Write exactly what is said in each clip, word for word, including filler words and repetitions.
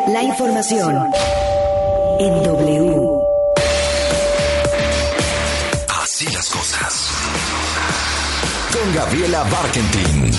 La información en W. Así las cosas. Con Gabriela Barkentin.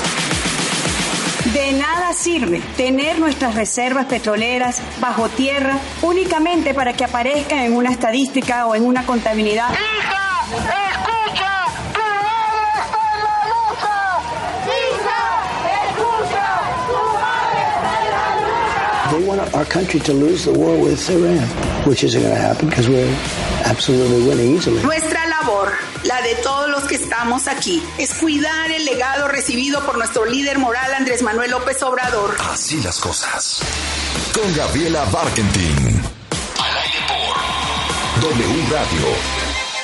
De nada sirve tener nuestras reservas petroleras bajo tierra únicamente para que aparezcan en una estadística o en una contabilidad. ¡Hija! ¡Escucha! ¡Tu madre está en la lucha! ¡Hija! ¡Escucha! ¡Tu madre está en la lucha! They want our country to lose the war with Iran, which isn't going to happen because we're absolutely winning easily. Nuestra labor, la de todos los que estamos aquí, es cuidar el legado recibido por nuestro líder moral Andrés Manuel López Obrador. Así las cosas. Con Gabriela Barkentin. Al aire por W Radio.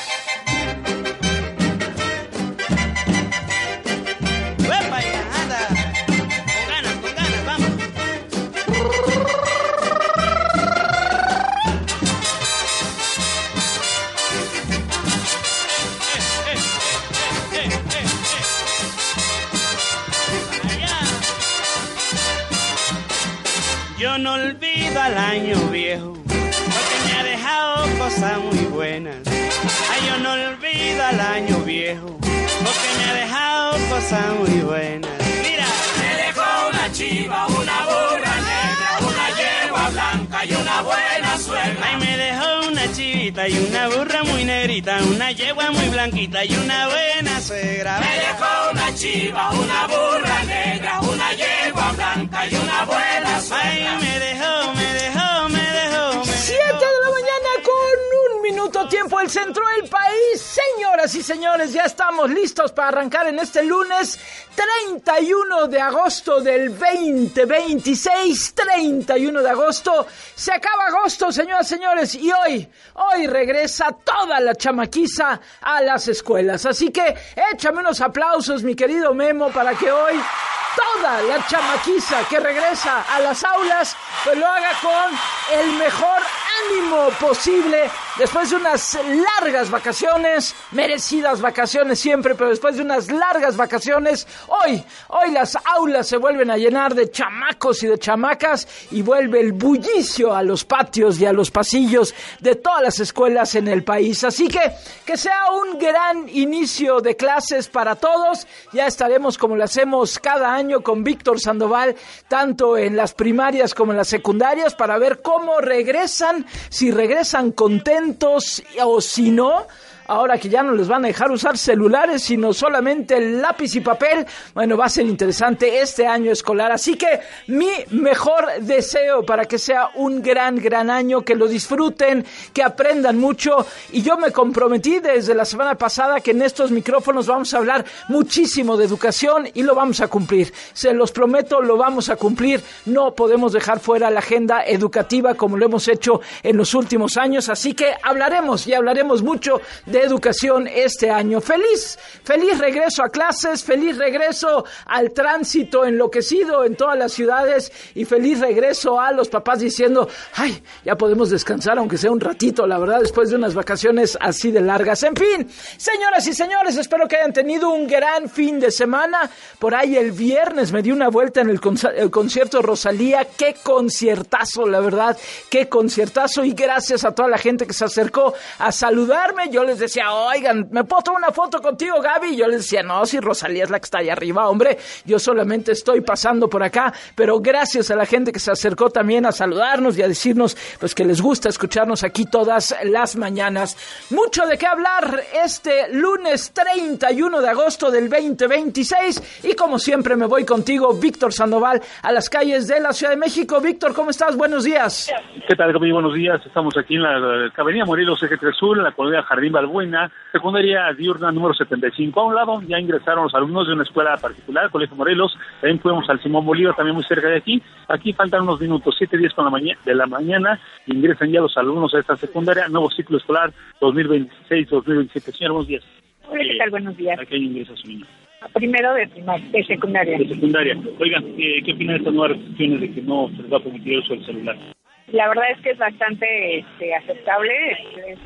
Yo no olvido al año viejo, porque me ha dejado cosas muy buenas. Ay, yo no olvido al año viejo, porque me ha dejado cosas muy buenas. Mira, me dejó una chiva, una burra negra, una yegua blanca y una buena suegra. Ay, me dejó una chivita y una burra muy negrita, una yegua muy blanquita y una buena suegra. Me dejó una chiva, una burra negra, una yegua blanca y una buena suegra. Ay, me dejó, me dejó, me dejó, me Siete de la mañana con un minuto tiempo el centro del país. Señoras y señores, ya estamos listos para arrancar en este lunes treinta y uno de agosto del veinte veintiséis. treinta y uno de agosto. Se acaba agosto, señoras y señores, y hoy, hoy regresa toda la chamaquiza a las escuelas. Así que échame unos aplausos, mi querido Memo, para que hoy toda la chamaquiza que regresa a las aulas, pues lo haga con el mejor ánimo posible, después de unas largas vacaciones, merecidas vacaciones siempre, pero después de unas largas vacaciones, hoy, hoy las aulas se vuelven a llenar de chamacos y de chamacas, y vuelve el bullicio a los patios y a los pasillos de todas las escuelas en el país. Así que, que sea un gran inicio de clases para todos. Ya estaremos, como lo hacemos cada año, con Víctor Sandoval, tanto en las primarias como en las secundarias, para ver cómo regresan, si regresan contentos o si no. Ahora que ya no les van a dejar usar celulares, sino solamente lápiz y papel, bueno, va a ser interesante este año escolar. Así que mi mejor deseo para que sea un gran, gran año, que lo disfruten, que aprendan mucho. Y yo me comprometí desde la semana pasada que en estos micrófonos vamos a hablar muchísimo de educación, y lo vamos a cumplir. Se los prometo, lo vamos a cumplir. No podemos dejar fuera la agenda educativa como lo hemos hecho en los últimos años. Así que hablaremos y hablaremos mucho de de educación este año. Feliz, feliz regreso a clases, feliz regreso al tránsito enloquecido en todas las ciudades, y feliz regreso a los papás diciendo, ay, ya podemos descansar aunque sea un ratito, la verdad, después de unas vacaciones así de largas. En fin, señoras y señores, espero que hayan tenido un gran fin de semana. Por ahí el viernes me di una vuelta en el, con- el concierto Rosalía. Qué conciertazo, la verdad, qué conciertazo, y gracias a toda la gente que se acercó a saludarme. Yo les decía, oigan, ¿me puedo tomar una foto contigo, Gaby? Y yo les decía, no, si Rosalía es la que está allá arriba, hombre, yo solamente estoy pasando por acá. Pero gracias a la gente que se acercó también a saludarnos y a decirnos, pues, que les gusta escucharnos aquí todas las mañanas. Mucho de qué hablar este lunes treinta y uno de agosto del veinte veintiséis, y como siempre me voy contigo, Víctor Sandoval, a las calles de la Ciudad de México. Víctor, ¿cómo estás? Buenos días. ¿Qué tal, Gaby? Buenos días. Estamos aquí en la Avenida Morelos, Eje tres Sur, en la colonia Jardín Balbuena, secundaria diurna número setenta y cinco. A un lado ya ingresaron los alumnos de una escuela particular, Colegio Morelos. También fuimos al Simón Bolívar, también muy cerca de aquí. Aquí faltan unos minutos, siete diez con la mañana, de la mañana, ingresan ya los alumnos a esta secundaria, nuevo ciclo escolar dos mil veintiséis dos mil veintisiete. Señor, buenos días. Hola, ¿qué tal? Buenos días. ¿A qué año ingresa su niño? Primero de primaria, de secundaria. De secundaria. Oigan, eh, ¿qué opinan de estas nuevas restricciones de que no se les va a permitir el uso del celular? La verdad es que es bastante este, aceptable, es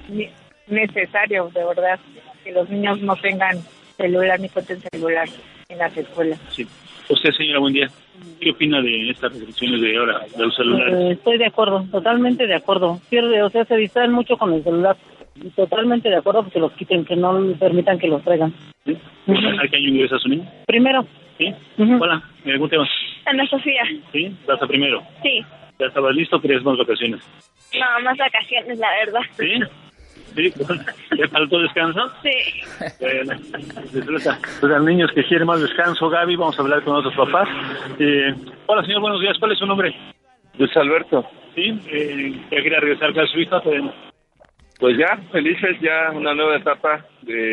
necesario, de verdad, que los niños no tengan celular ni cuenten celular en las escuelas. Sí. Usted, señora, buen día. ¿Qué opina de estas restricciones de ahora, de los celulares? Eh, estoy de acuerdo, totalmente de acuerdo. Pierde, o sea, se distraen mucho con el celular. Totalmente de acuerdo que se los quiten, que no permitan que los traigan. ¿Sí? ¿A qué año ingresa su niño? Primero. ¿Sí? Uh-huh. Hola, ¿algún tema? Ana Sofía. ¿Sí? ¿Vas a primero? Sí. ¿Ya estabas listo o querías más vacaciones? No, más vacaciones, la verdad. ¿Sí? ¿Sí? ¿Le faltó descanso? Sí. Bueno, se trata pues, a los niños que quieren más descanso, Gaby, vamos a hablar con otros papás. Eh, hola, señor, buenos días. ¿Cuál es su nombre? Luis Alberto. ¿Sí? Eh, ¿Ya quería regresar a su hija? Pues ya, felices, ya una nueva etapa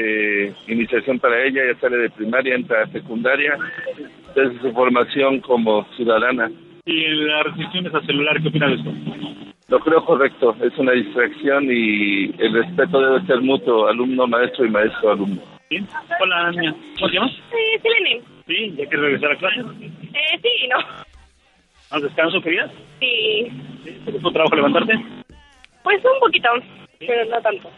de iniciación para ella, ya sale de primaria, entra a secundaria, desde su formación como ciudadana. ¿Y las restricciones al celular, qué opinas de esto? Lo creo correcto, es una distracción y el respeto debe ser mutuo, alumno-maestro y maestro-alumno. ¿Sí? Hola, niña, ¿cómo te llamas? Sí, Selene. ¿Sí? ¿Ya quieres regresar a clase? Eh, sí, no. ¿Más descanso querías? Sí. ¿Sí? ¿Te costó trabajo levantarte? Pues un poquito, ¿sí? Pero no tanto.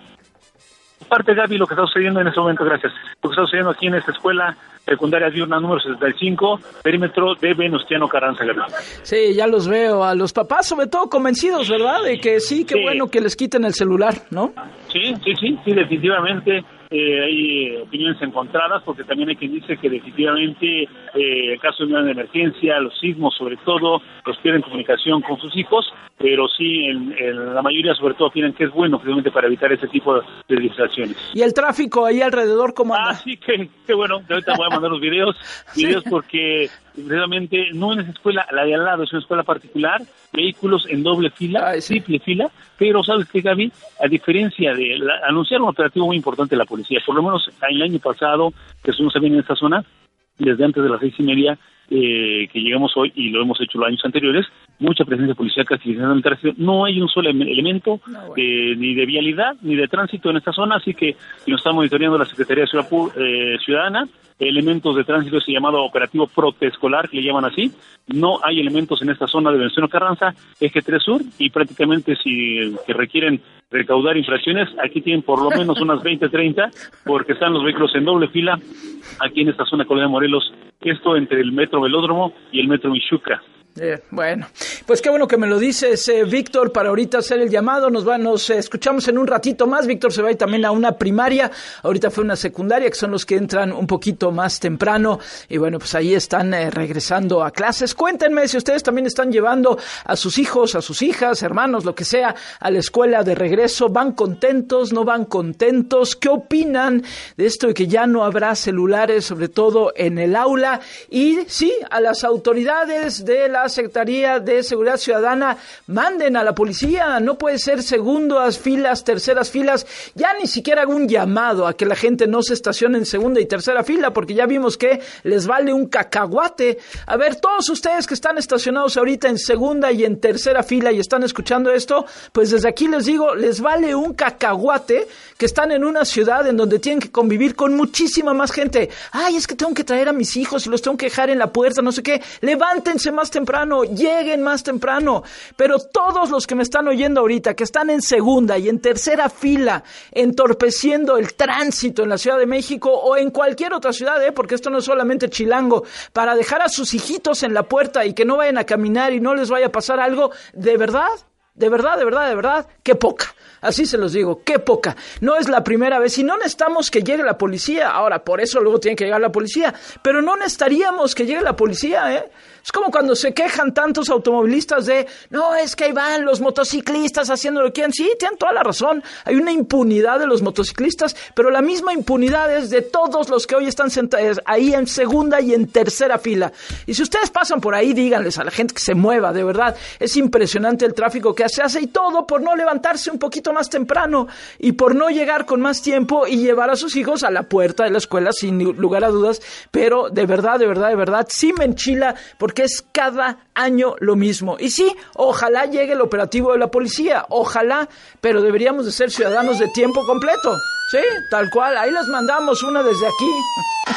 Parte, Gaby, lo que está sucediendo en este momento, gracias. Lo que está sucediendo aquí en esta escuela secundaria diurna número setenta y cinco, perímetro de Venustiano Carranza, Gaby. Sí, ya los veo. A los papás, sobre todo, convencidos, ¿verdad? De que sí, qué sí. Bueno que les quiten el celular, ¿no? Sí, sí, sí, sí, definitivamente. Eh, hay opiniones encontradas, porque también hay quien dice que definitivamente eh, en caso de una emergencia, los sismos sobre todo, los pierden comunicación con sus hijos, pero sí, en, en la mayoría sobre todo opinan que es bueno precisamente para evitar ese tipo de, de distracciones. ¿Y el tráfico ahí alrededor cómo anda? Ah, sí, que, que bueno, ahorita voy a mandar los videos, videos sí. Porque realmente no en esa escuela, la de al lado es una escuela particular, vehículos en doble fila, Ay, sí. triple fila, pero ¿sabes qué, Gaby? A diferencia de la, anunciar un operativo muy importante de la policía, por lo menos el año pasado que estuvimos también en esta zona, desde antes de las seis y media eh, que llegamos hoy y lo hemos hecho los años anteriores, mucha presencia policial calificando el tránsito. No hay un solo elemento no, bueno. eh, ni de vialidad ni de tránsito en esta zona, así que lo está monitoreando la Secretaría de Ciudad, eh, Ciudadana. Elementos de tránsito, ese llamado operativo proteescolar, que le llaman así. No hay elementos en esta zona de Venustiano Carranza, eje tres sur, y prácticamente si que requieren recaudar infracciones, aquí tienen por lo menos unas veinte, treinta, porque están los vehículos en doble fila aquí en esta zona de Colonia Morelos, esto entre el Metro Velódromo y el Metro Michuca. Eh, bueno, pues qué bueno que me lo dices, eh, Víctor, para ahorita hacer el llamado. Nos va, nos eh, escuchamos en un ratito más. Víctor se va a ir también a una primaria, ahorita fue una secundaria, que son los que entran un poquito más temprano, y bueno, pues ahí están eh, regresando a clases. Cuéntenme si ustedes también están llevando a sus hijos, a sus hijas, hermanos, lo que sea, a la escuela de regreso. ¿Van contentos? ¿No van contentos? ¿Qué opinan de esto de que ya no habrá celulares, sobre todo en el aula? Y sí, a las autoridades de la Secretaría de Seguridad Ciudadana, manden a la policía. No puede ser segundas filas, terceras filas. Ya ni siquiera hago un llamado a que la gente no se estacione en segunda y tercera fila, porque ya vimos que les vale un cacahuate. A ver, todos ustedes que están estacionados ahorita en segunda y en tercera fila y están escuchando esto, pues desde aquí les digo, les vale un cacahuate que están en una ciudad en donde tienen que convivir con muchísima más gente. Ay, es que tengo que traer a mis hijos y los tengo que dejar en la puerta, no sé qué. Levántense más temprano, lleguen más temprano. Pero todos los que me están oyendo ahorita, que están en segunda y en tercera fila, entorpeciendo el tránsito en la Ciudad de México o en cualquier otra ciudad, ¿eh? Porque esto no es solamente Chilango, para dejar a sus hijitos en la puerta y que no vayan a caminar y no les vaya a pasar algo, de verdad, de verdad, de verdad, de verdad, qué poca. Así se los digo, qué poca. No es la primera vez y no necesitamos que llegue la policía. Ahora, por eso luego tiene que llegar la policía. Pero no necesitaríamos que llegue la policía, ¿eh? Es como cuando se quejan tantos automovilistas de, no, es que ahí van los motociclistas haciendo lo que quieran. Sí, tienen toda la razón. Hay una impunidad de los motociclistas, pero la misma impunidad es de todos los que hoy están sentados ahí en segunda y en tercera fila. Y si ustedes pasan por ahí, díganles a la gente que se mueva, de verdad. Es impresionante el tráfico que se hace y todo por no levantarse un poquito más temprano y por no llegar con más tiempo y llevar a sus hijos a la puerta de la escuela sin lugar a dudas. Pero de verdad, de verdad, de verdad, sí me enchila porque es cada año lo mismo. Y sí, ojalá llegue el operativo de la policía, ojalá, pero deberíamos de ser ciudadanos de tiempo completo. Sí, tal cual, ahí les mandamos una desde aquí.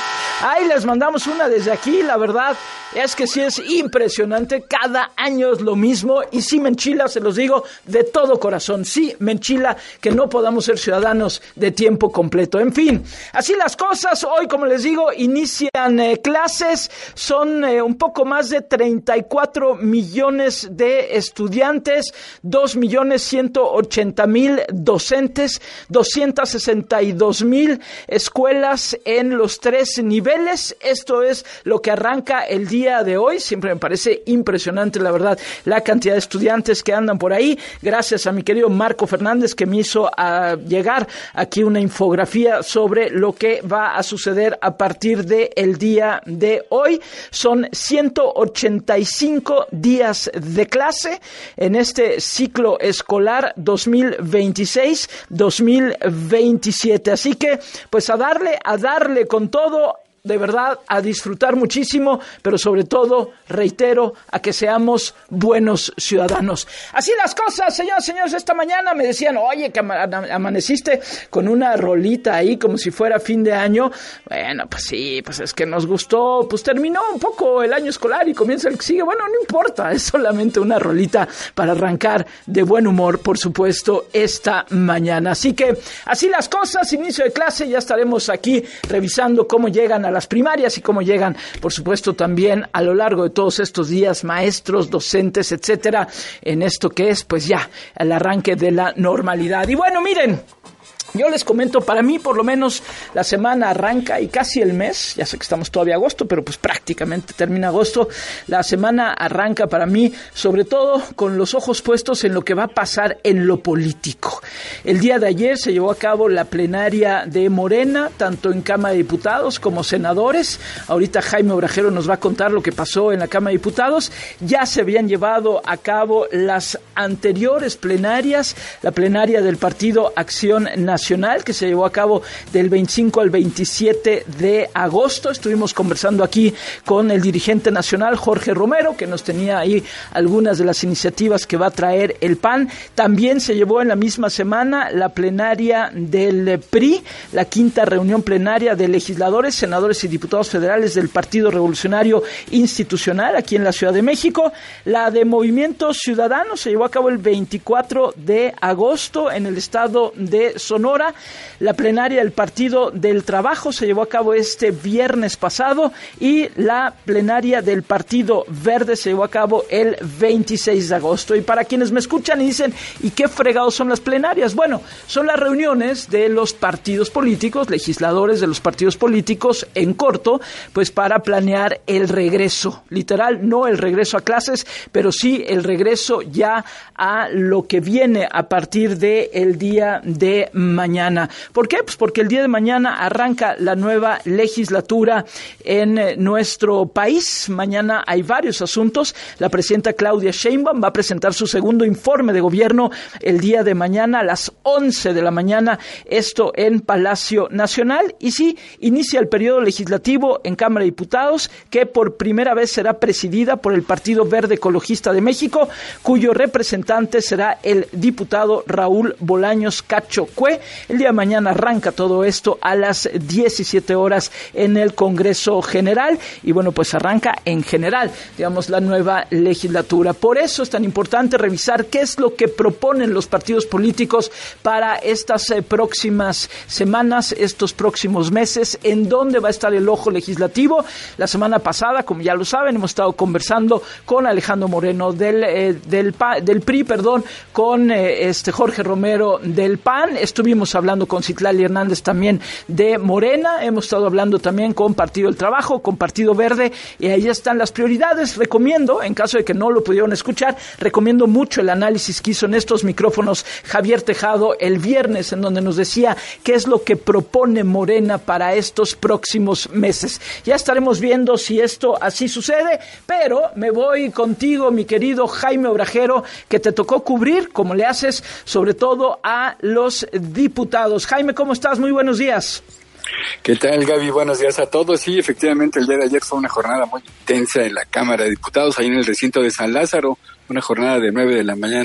Ahí les mandamos una desde aquí, la verdad es que sí es impresionante, cada año es lo mismo y sí me enchila, se los digo de todo corazón, sí me enchila que no podamos ser ciudadanos de tiempo completo. En fin, así las cosas, hoy como les digo, inician eh, clases, son eh, un poco más de treinta y cuatro millones de estudiantes, dos millones ciento ochenta mil docentes, doscientas sesenta y dos mil escuelas en los tres niveles. Esto es lo que arranca el día de hoy. Siempre me parece impresionante, la verdad, la cantidad de estudiantes que andan por ahí. Gracias a mi querido Marco Fernández, que me hizo a llegar aquí una infografía sobre lo que va a suceder a partir del día de hoy. Son ciento ochenta y cinco días de clase en este ciclo escolar dos mil veintiséis dos mil veintisiete. Así que, pues a darle, a darle con todo, de verdad, a disfrutar muchísimo, pero sobre todo, reitero, a que seamos buenos ciudadanos. Así las cosas, señoras y señores, esta mañana me decían, oye, que amaneciste con una rolita ahí como si fuera fin de año. Bueno, pues sí, pues es que nos gustó, pues terminó un poco el año escolar y comienza el que sigue. Bueno, no importa, es solamente una rolita para arrancar de buen humor, por supuesto, esta mañana. Así que, así las cosas, inicio de clase, ya estaremos aquí revisando cómo llegan a las primarias y cómo llegan, por supuesto, también a lo largo de todos estos días maestros, docentes, etcétera, en esto que es, pues ya, el arranque de la normalidad. Y bueno, miren, yo les comento, para mí por lo menos la semana arranca y casi el mes, ya sé que estamos todavía agosto, pero pues prácticamente termina agosto, la semana arranca para mí sobre todo con los ojos puestos en lo que va a pasar en lo político. El día de ayer se llevó a cabo la plenaria de Morena, tanto en Cámara de Diputados como senadores. Ahorita Jaime Obrajero nos va a contar lo que pasó en la Cámara de Diputados. Ya se habían llevado a cabo las anteriores plenarias, la plenaria del Partido Acción Nacional, que se llevó a cabo del veinticinco al veintisiete de agosto. Estuvimos conversando aquí con el dirigente nacional, Jorge Romero, que nos tenía ahí algunas de las iniciativas que va a traer el P A N. También se llevó en la misma semana la plenaria del P R I, la quinta reunión plenaria de legisladores, senadores y diputados federales del Partido Revolucionario Institucional aquí en la Ciudad de México. La de Movimiento Ciudadano se llevó a cabo el veinticuatro de agosto en el estado de Sonora. La plenaria del Partido del Trabajo se llevó a cabo este viernes pasado y la plenaria del Partido Verde se llevó a cabo el veintiséis de agosto. Y para quienes me escuchan y dicen, ¿y qué fregados son las plenarias? Bueno, son las reuniones de los partidos políticos, legisladores de los partidos políticos en corto, pues para planear el regreso, literal, no el regreso a clases, pero sí el regreso ya a lo que viene a partir del día de mañana. Mañana. ¿Por qué? Pues porque el día de mañana arranca la nueva legislatura en eh, nuestro país. Mañana hay varios asuntos. La presidenta Claudia Sheinbaum va a presentar su segundo informe de gobierno el día de mañana a las once de la mañana, esto en Palacio Nacional. Y sí, inicia el periodo legislativo en Cámara de Diputados, que por primera vez será presidida por el Partido Verde Ecologista de México, cuyo representante será el diputado Raúl Bolaños Cacho Cue. El día de mañana arranca todo esto a las diecisiete horas en el Congreso General y bueno, pues arranca en general, digamos, la nueva legislatura. Por eso es tan importante revisar qué es lo que proponen los partidos políticos para estas eh, próximas semanas, estos próximos meses, en dónde va a estar el ojo legislativo. La semana pasada, como ya lo saben, hemos estado conversando con Alejandro Moreno del, eh, del, del P R I, perdón, con eh, este Jorge Romero del P A N. Estuvimos hablando con Citlali Hernández también de Morena, hemos estado hablando también con Partido del Trabajo, con Partido Verde, y ahí están las prioridades. Recomiendo, en caso de que no lo pudieron escuchar, recomiendo mucho el análisis que hizo en estos micrófonos Javier Tejado el viernes, en donde nos decía qué es lo que propone Morena para estos próximos meses. Ya estaremos viendo si esto así sucede, pero me voy contigo, mi querido Jaime Obrajero, que te tocó cubrir, como le haces, sobre todo a los diputados. Jaime, ¿cómo estás? Muy buenos días. ¿Qué tal, Gaby? Buenos días a todos. Sí, efectivamente, el día de ayer fue una jornada muy intensa en la Cámara de Diputados, ahí en el recinto de San Lázaro, una jornada de nueve de la mañana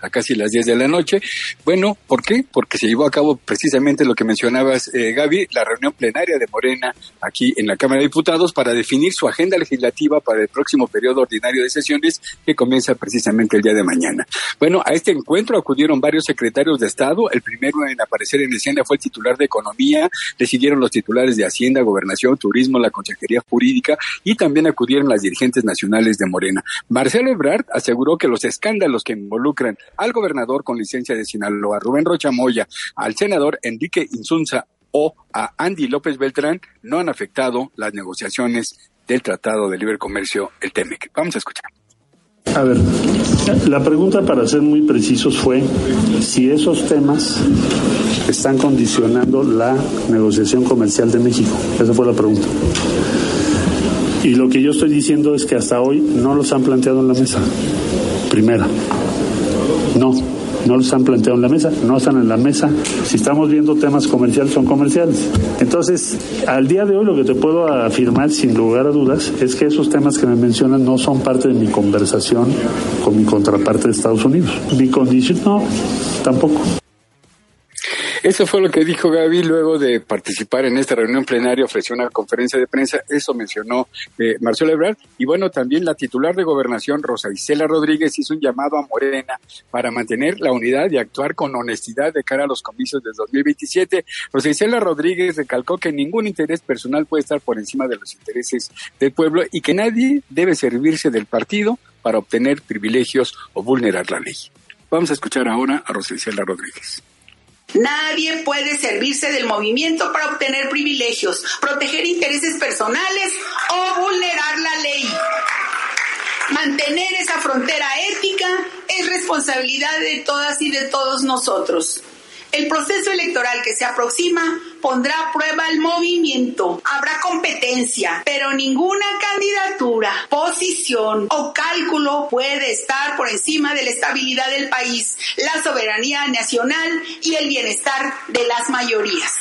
a casi las diez de la noche. Bueno, ¿por qué? Porque se llevó a cabo precisamente lo que mencionabas, eh, Gaby, la reunión plenaria de Morena aquí en la Cámara de Diputados para definir su agenda legislativa para el próximo periodo ordinario de sesiones que comienza precisamente el día de mañana. Bueno, a este encuentro acudieron varios secretarios de Estado. El primero en aparecer en escena fue el titular de Economía, le siguieron los titulares de Hacienda, Gobernación, Turismo, la Consejería Jurídica y también acudieron las dirigentes nacionales de Morena. Marcelo Ebrard aseguró que los escándalos que involucran al gobernador con licencia de Sinaloa, Rubén Rocha Moya, al senador Enrique Insunza o a Andy López Beltrán no han afectado las negociaciones del Tratado de Libre Comercio, el T M E C. Vamos a escuchar. A ver, la pregunta, para ser muy precisos, fue si esos temas están condicionando la negociación comercial de México. Esa fue la pregunta. Y lo que yo estoy diciendo es que hasta hoy no los han planteado en la mesa. Primera, no, no los han planteado en la mesa, no están en la mesa. Si estamos viendo temas comerciales, son comerciales. Entonces, al día de hoy lo que te puedo afirmar sin lugar a dudas es que esos temas que me mencionan no son parte de mi conversación con mi contraparte de Estados Unidos. Mi condición, no, tampoco. Eso fue lo que dijo Gaby luego de participar en esta reunión plenaria, ofreció una conferencia de prensa, eso mencionó eh, Marcelo Ebrard, y bueno, también la titular de Gobernación, Rosa Isela Rodríguez, hizo un llamado a Morena para mantener la unidad y actuar con honestidad de cara a los comicios del dos mil veintisiete. Rosa Isela Rodríguez recalcó que ningún interés personal puede estar por encima de los intereses del pueblo y que nadie debe servirse del partido para obtener privilegios o vulnerar la ley. Vamos a escuchar ahora a Rosa Isela Rodríguez. Nadie puede servirse del movimiento para obtener privilegios, proteger intereses personales o vulnerar la ley. Mantener esa frontera ética es responsabilidad de todas y de todos nosotros. El proceso electoral que se aproxima pondrá a prueba el movimiento. Habrá competencia, pero ninguna candidatura, posición o cálculo puede estar por encima de la estabilidad del país, la soberanía nacional y el bienestar de las mayorías.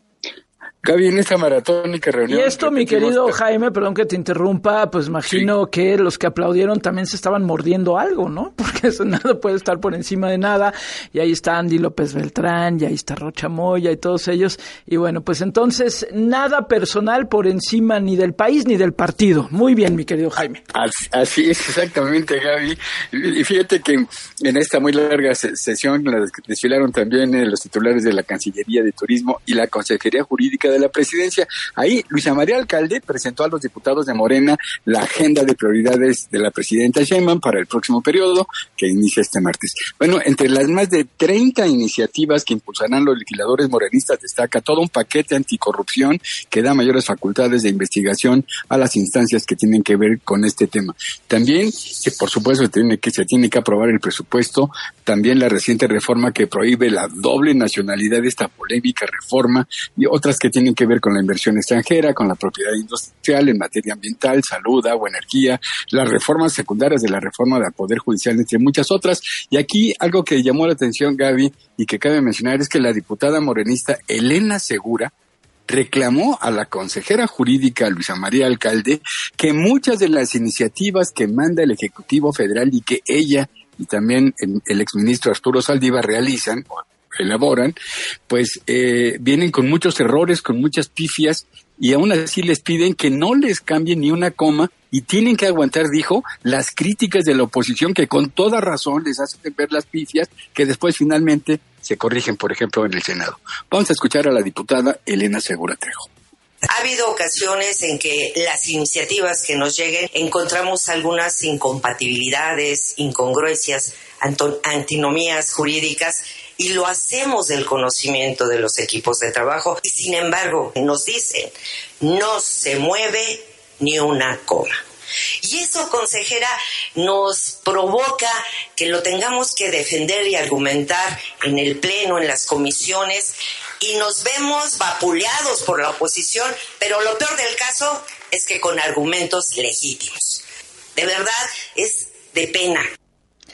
Gaby, en esta maratónica reunión... Y esto, mi querido que... Jaime, perdón que te interrumpa, pues imagino sí. que los que aplaudieron también se estaban mordiendo algo, ¿no? Porque eso nada puede estar por encima de nada, y ahí está Andy López Beltrán, y ahí está Rocha Moya y todos ellos, y bueno, pues entonces nada personal por encima ni del país ni del partido. Muy bien, mi querido Jaime. Así, así es, exactamente, Gaby. Y fíjate que en esta muy larga sesión desfilaron también eh, los titulares de la Cancillería de Turismo y la Consejería Jurídica de la Presidencia. Ahí Luisa María Alcalde presentó a los diputados de Morena la agenda de prioridades de la presidenta Sheinbaum para el próximo periodo que inicia este martes. Bueno, entre las más de treinta iniciativas que impulsarán los legisladores morenistas destaca todo un paquete anticorrupción que da mayores facultades de investigación a las instancias que tienen que ver con este tema. También, que por supuesto tiene que se tiene que aprobar el presupuesto, también la reciente reforma que prohíbe la doble nacionalidad, esta polémica reforma, y otras que tienen que ver con la inversión extranjera, con la propiedad industrial en materia ambiental, salud, agua, energía, las reformas secundarias de la reforma del Poder Judicial, entre muchas otras. Y aquí algo que llamó la atención, Gaby, y que cabe mencionar, es que la diputada morenista Elena Segura reclamó a la consejera jurídica Luisa María Alcalde que muchas de las iniciativas que manda el Ejecutivo Federal y que ella y también el exministro Arturo Saldívar realizan elaboran, pues eh, vienen con muchos errores, con muchas pifias, y aún así les piden que no les cambien ni una coma y tienen que aguantar, dijo, las críticas de la oposición que con toda razón les hacen ver las pifias que después finalmente se corrigen, por ejemplo, en el Senado. Vamos a escuchar a la diputada Elena Segura Trejo. Ha habido ocasiones en que las iniciativas que nos lleguen encontramos algunas incompatibilidades, incongruencias, antinomías jurídicas, y lo hacemos del conocimiento de los equipos de trabajo, y sin embargo nos dicen, no se mueve ni una coma. Y eso, consejera, nos provoca que lo tengamos que defender y argumentar en el pleno, en las comisiones, y nos vemos vapuleados por la oposición, pero lo peor del caso es que con argumentos legítimos. De verdad, es de pena.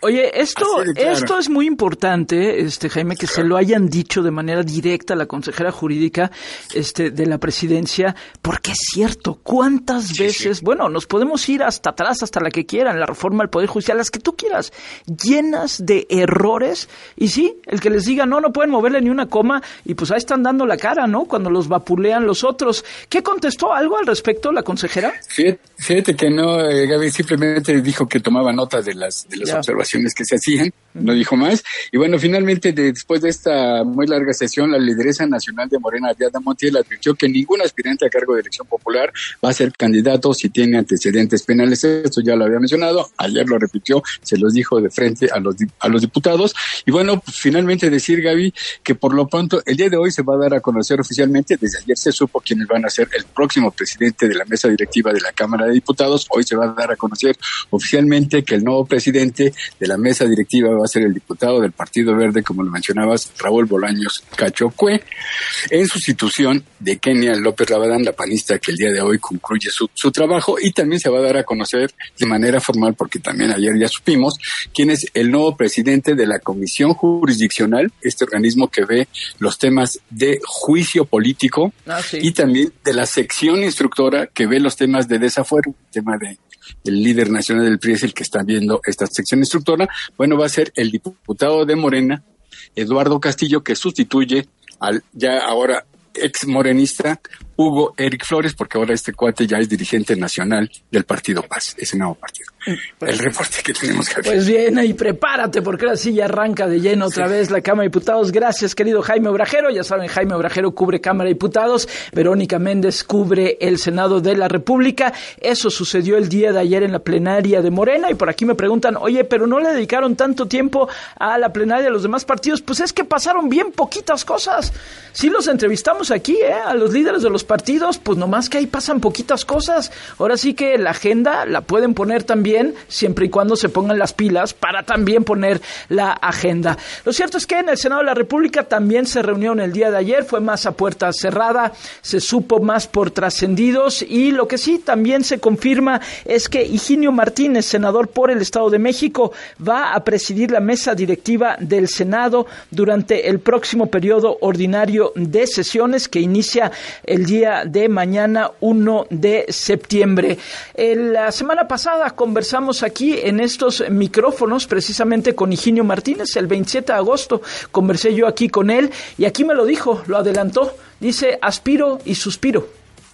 Oye, esto, claro. esto es muy importante, este Jaime, que se lo hayan dicho de manera directa a la consejera jurídica este, de la presidencia, porque es cierto, ¿cuántas sí, veces, sí. bueno, nos podemos ir hasta atrás, hasta la que quieran, la reforma al Poder Judicial, las que tú quieras, llenas de errores, y sí, el que les diga, no, no pueden moverle ni una coma, y pues ahí están dando la cara, ¿no?, cuando los vapulean los otros. ¿Qué contestó algo al respecto la consejera? Fíjate, fíjate que no, eh, Gaby, simplemente dijo que tomaba nota de las, de las ya. observaciones que se hacían, no dijo más. Y bueno, finalmente, de, después de esta muy larga sesión, la lideresa nacional de Morena, Diana Montiel, advirtió que ningún aspirante a cargo de elección popular va a ser candidato si tiene antecedentes penales. Esto ya lo había mencionado, ayer lo repitió, se los dijo de frente a los, a los diputados. Y bueno, pues, finalmente decir, Gaby, que por lo pronto, el día de hoy se va a dar a conocer oficialmente, desde ayer se supo quiénes van a ser el próximo presidente de la mesa directiva de la Cámara de Diputados. Hoy se va a dar a conocer oficialmente que el nuevo presidente de la mesa directiva va a ser el diputado del Partido Verde, como lo mencionabas, Raúl Bolaños Cacho Cue, en sustitución de Kenia López Rabadán, la panista que el día de hoy concluye su, su trabajo. Y también se va a dar a conocer de manera formal, porque también ayer ya supimos, quién es el nuevo presidente de la Comisión Jurisdiccional, este organismo que ve los temas de juicio político, ah, sí. y también de la sección instructora que ve los temas de desafuero, el tema de el líder nacional del P R I es el que está viendo esta sección instructora. Bueno, va a ser el diputado de Morena, Eduardo Castillo, que sustituye al ya ahora ex morenista Hugo Eric Flores, porque ahora este cuate ya es dirigente nacional del Partido Paz, ese nuevo partido. Pues, el reporte que tenemos que hacer. Pues bien, ahí prepárate, porque ahora sí ya arranca de lleno otra sí. vez la Cámara de Diputados. Gracias, querido Jaime Obrajero. Ya saben, Jaime Obrajero cubre Cámara de Diputados, Verónica Méndez cubre el Senado de la República. Eso sucedió el día de ayer en la plenaria de Morena, y por aquí me preguntan, oye, pero no le dedicaron tanto tiempo a la plenaria de los demás partidos. Pues es que pasaron bien poquitas cosas. Sí los entrevistamos aquí, ¿eh? A los líderes de los partidos, pues nomás que ahí pasan poquitas cosas. Ahora sí que la agenda la pueden poner también, siempre y cuando se pongan las pilas para también poner la agenda. Lo cierto es que en el Senado de la República también se reunieron el día de ayer, fue más a puerta cerrada, se supo más por trascendidos, y lo que sí también se confirma es que Higinio Martínez, senador por el Estado de México, va a presidir la mesa directiva del Senado durante el próximo periodo ordinario de sesiones que inicia el día de mañana, uno de septiembre. En la semana pasada conversamos aquí en estos micrófonos precisamente con Higinio Martínez, el veintisiete de agosto conversé yo aquí con él, y aquí me lo dijo, lo adelantó, dice, aspiro y suspiro.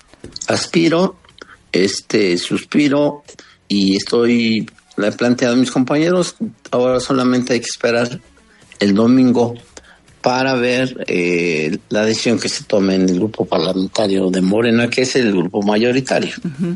Aspiro, este, suspiro, y estoy, le he planteado a mis compañeros, ahora solamente hay que esperar el domingo para ver eh, la decisión que se tome en el grupo parlamentario de Morena, que es el grupo mayoritario. Uh-huh.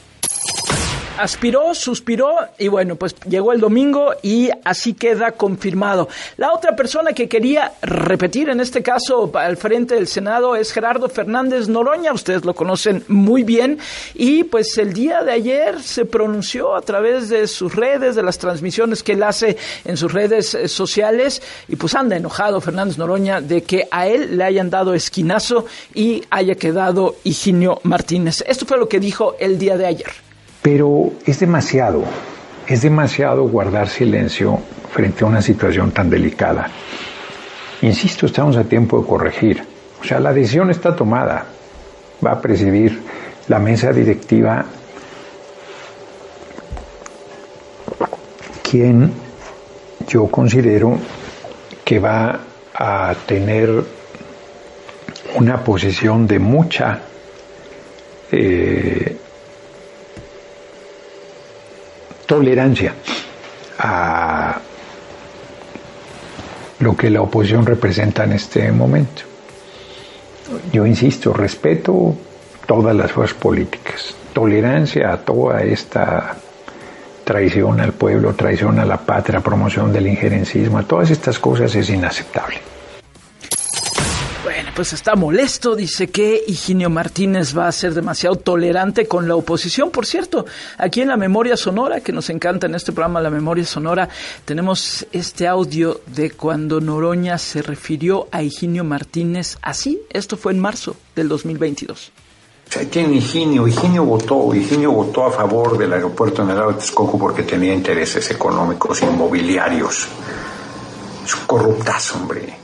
Aspiró, suspiró, y bueno, pues llegó el domingo y así queda confirmado. La otra persona que quería repetir, en este caso al frente del Senado, es Gerardo Fernández Noroña. Ustedes lo conocen muy bien, y pues el día de ayer se pronunció a través de sus redes, de las transmisiones que él hace en sus redes eh, sociales, y pues anda enojado Fernández Noroña de que a él le hayan dado esquinazo y haya quedado Higinio Martínez. Esto fue lo que dijo el día de ayer. Pero es demasiado, es demasiado guardar silencio frente a una situación tan delicada. Insisto, estamos a tiempo de corregir. O sea, la decisión está tomada. Va a presidir la mesa directiva quien yo considero que va a tener una posición de mucha eh, tolerancia a lo que la oposición representa en este momento. Yo insisto, respeto todas las fuerzas políticas, tolerancia a toda esta traición al pueblo, traición a la patria, promoción del injerencismo, a todas estas cosas es inaceptable. Bueno, pues está molesto, dice que Higinio Martínez va a ser demasiado tolerante con la oposición. Por cierto, aquí en La Memoria Sonora, que nos encanta en este programa La Memoria Sonora, tenemos este audio de cuando Noroña se refirió a Higinio Martínez así. Esto fue en marzo del dos mil veintidós. O sea, tiene Higinio, Higinio votó, Higinio votó a favor del aeropuerto en el lago de Texcoco porque tenía intereses económicos inmobiliarios. Es un corruptazo, hombre.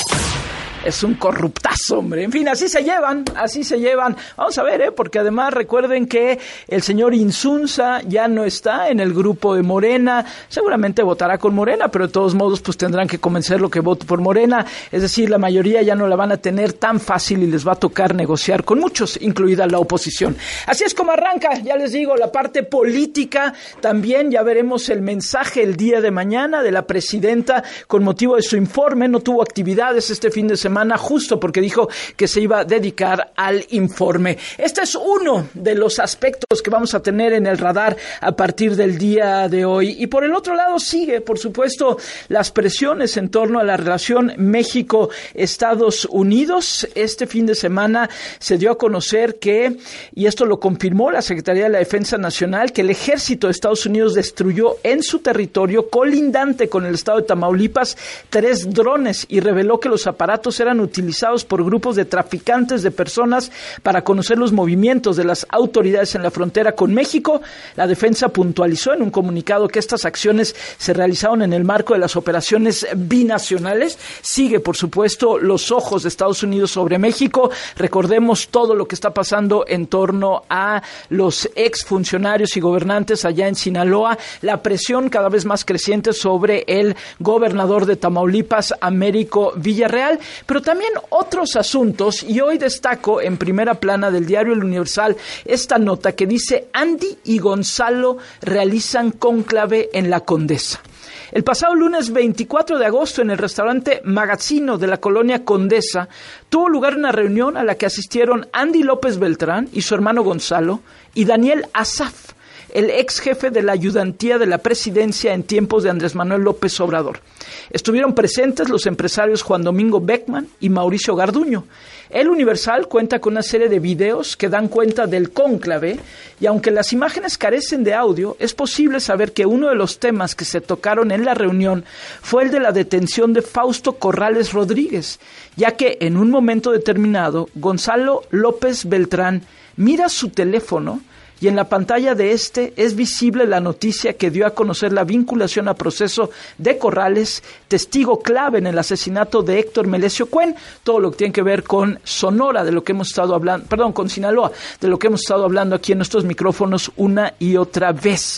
Es un corruptazo, hombre. En fin, así se llevan, así se llevan. Vamos a ver, ¿eh? Porque además recuerden que el señor Insunza ya no está en el grupo de Morena. Seguramente votará con Morena, pero de todos modos pues tendrán que convencerlo que vote por Morena. Es decir, la mayoría ya no la van a tener tan fácil y les va a tocar negociar con muchos, incluida la oposición. Así es como arranca, ya les digo, la parte política. También ya veremos el mensaje el día de mañana de la presidenta con motivo de su informe. No tuvo actividades este fin de semana, justo porque dijo que se iba a dedicar al informe. Este es uno de los aspectos que vamos a tener en el radar a partir del día de hoy. Y por el otro lado sigue, por supuesto, las presiones en torno a la relación México-Estados Unidos. Este fin de semana se dio a conocer que, y esto lo confirmó la Secretaría de la Defensa Nacional, que el ejército de Estados Unidos destruyó en su territorio colindante con el estado de Tamaulipas tres drones y reveló que los aparatos eran utilizados por grupos de traficantes de personas para conocer los movimientos de las autoridades en la frontera con México. La defensa puntualizó en un comunicado que estas acciones se realizaron en el marco de las operaciones binacionales. Sigue, por supuesto, los ojos de Estados Unidos sobre México. Recordemos todo lo que está pasando en torno a los exfuncionarios y gobernantes allá en Sinaloa, la presión cada vez más creciente sobre el gobernador de Tamaulipas, Américo Villarreal, pero también otros asuntos, y hoy destaco en primera plana del diario El Universal esta nota que dice: Andy y Gonzalo realizan cónclave en la Condesa. El pasado lunes veinticuatro de agosto en el restaurante Magazzino de la colonia Condesa tuvo lugar una reunión a la que asistieron Andy López Beltrán y su hermano Gonzalo y Daniel Asaf, el ex jefe de la ayudantía de la presidencia en tiempos de Andrés Manuel López Obrador. Estuvieron presentes los empresarios Juan Domingo Beckman y Mauricio Garduño. El Universal cuenta con una serie de videos que dan cuenta del cónclave, y aunque las imágenes carecen de audio, es posible saber que uno de los temas que se tocaron en la reunión fue el de la detención de Fausto Corrales Rodríguez, ya que en un momento determinado Gonzalo López Beltrán mira su teléfono y en la pantalla de este es visible la noticia que dio a conocer la vinculación a proceso de Corrales, testigo clave en el asesinato de Héctor Melesio Cuen, todo lo que tiene que ver con Sonora, de lo que hemos estado hablando, perdón, con Sinaloa, de lo que hemos estado hablando aquí en nuestros micrófonos una y otra vez.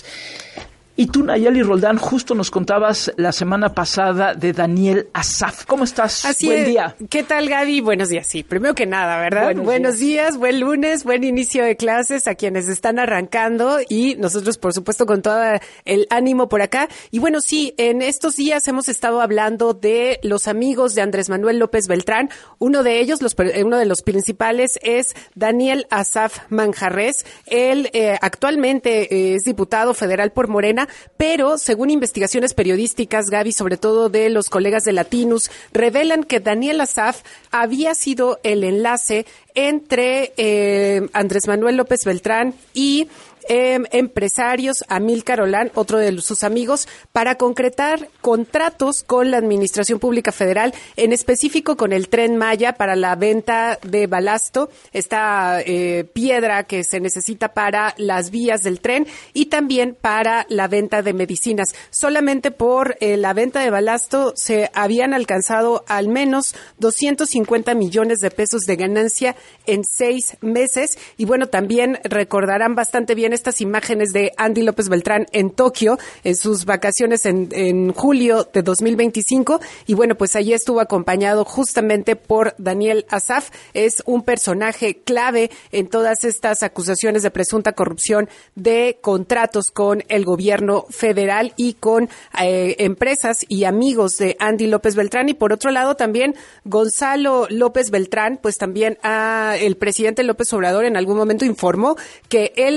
Y tú, Nayeli Roldán, justo nos contabas la semana pasada de Daniel Asaf. ¿Cómo estás? Así buen es. día. ¿Qué tal, Gaby? Buenos días. Sí, primero que nada, ¿verdad? Buenos, Buenos días. días, buen lunes, buen inicio de clases a quienes están arrancando y nosotros, por supuesto, con todo el ánimo por acá. Y bueno, sí, en estos días hemos estado hablando de los amigos de Andrés Manuel López Beltrán. Uno de ellos, los, uno de los principales, es Daniel Asaf Manjarres. Él eh, actualmente eh, es diputado federal por Morena, pero según investigaciones periodísticas, Gaby, sobre todo de los colegas de Latinus, revelan que Daniel Asaf había sido el enlace entre eh, Andrés Manuel López Beltrán y Eh, empresarios, Amílcar Olán, otro de sus amigos, para concretar contratos con la Administración Pública Federal, en específico con el Tren Maya para la venta de balasto, esta eh, piedra que se necesita para las vías del tren, y también para la venta de medicinas. Solamente por eh, la venta de balasto se habían alcanzado al menos doscientos cincuenta millones de pesos de ganancia en seis meses. Y bueno, también recordarán bastante bien estas imágenes de Andy López Beltrán en Tokio, en sus vacaciones en, en julio de dos mil veinticinco. Y bueno, pues allí estuvo acompañado justamente por Daniel Asaf. Es un personaje clave en todas estas acusaciones de presunta corrupción de contratos con el gobierno federal y con eh, empresas y amigos de Andy López Beltrán. Y por otro lado también Gonzalo López Beltrán, pues también ah, el presidente López Obrador en algún momento informó que él era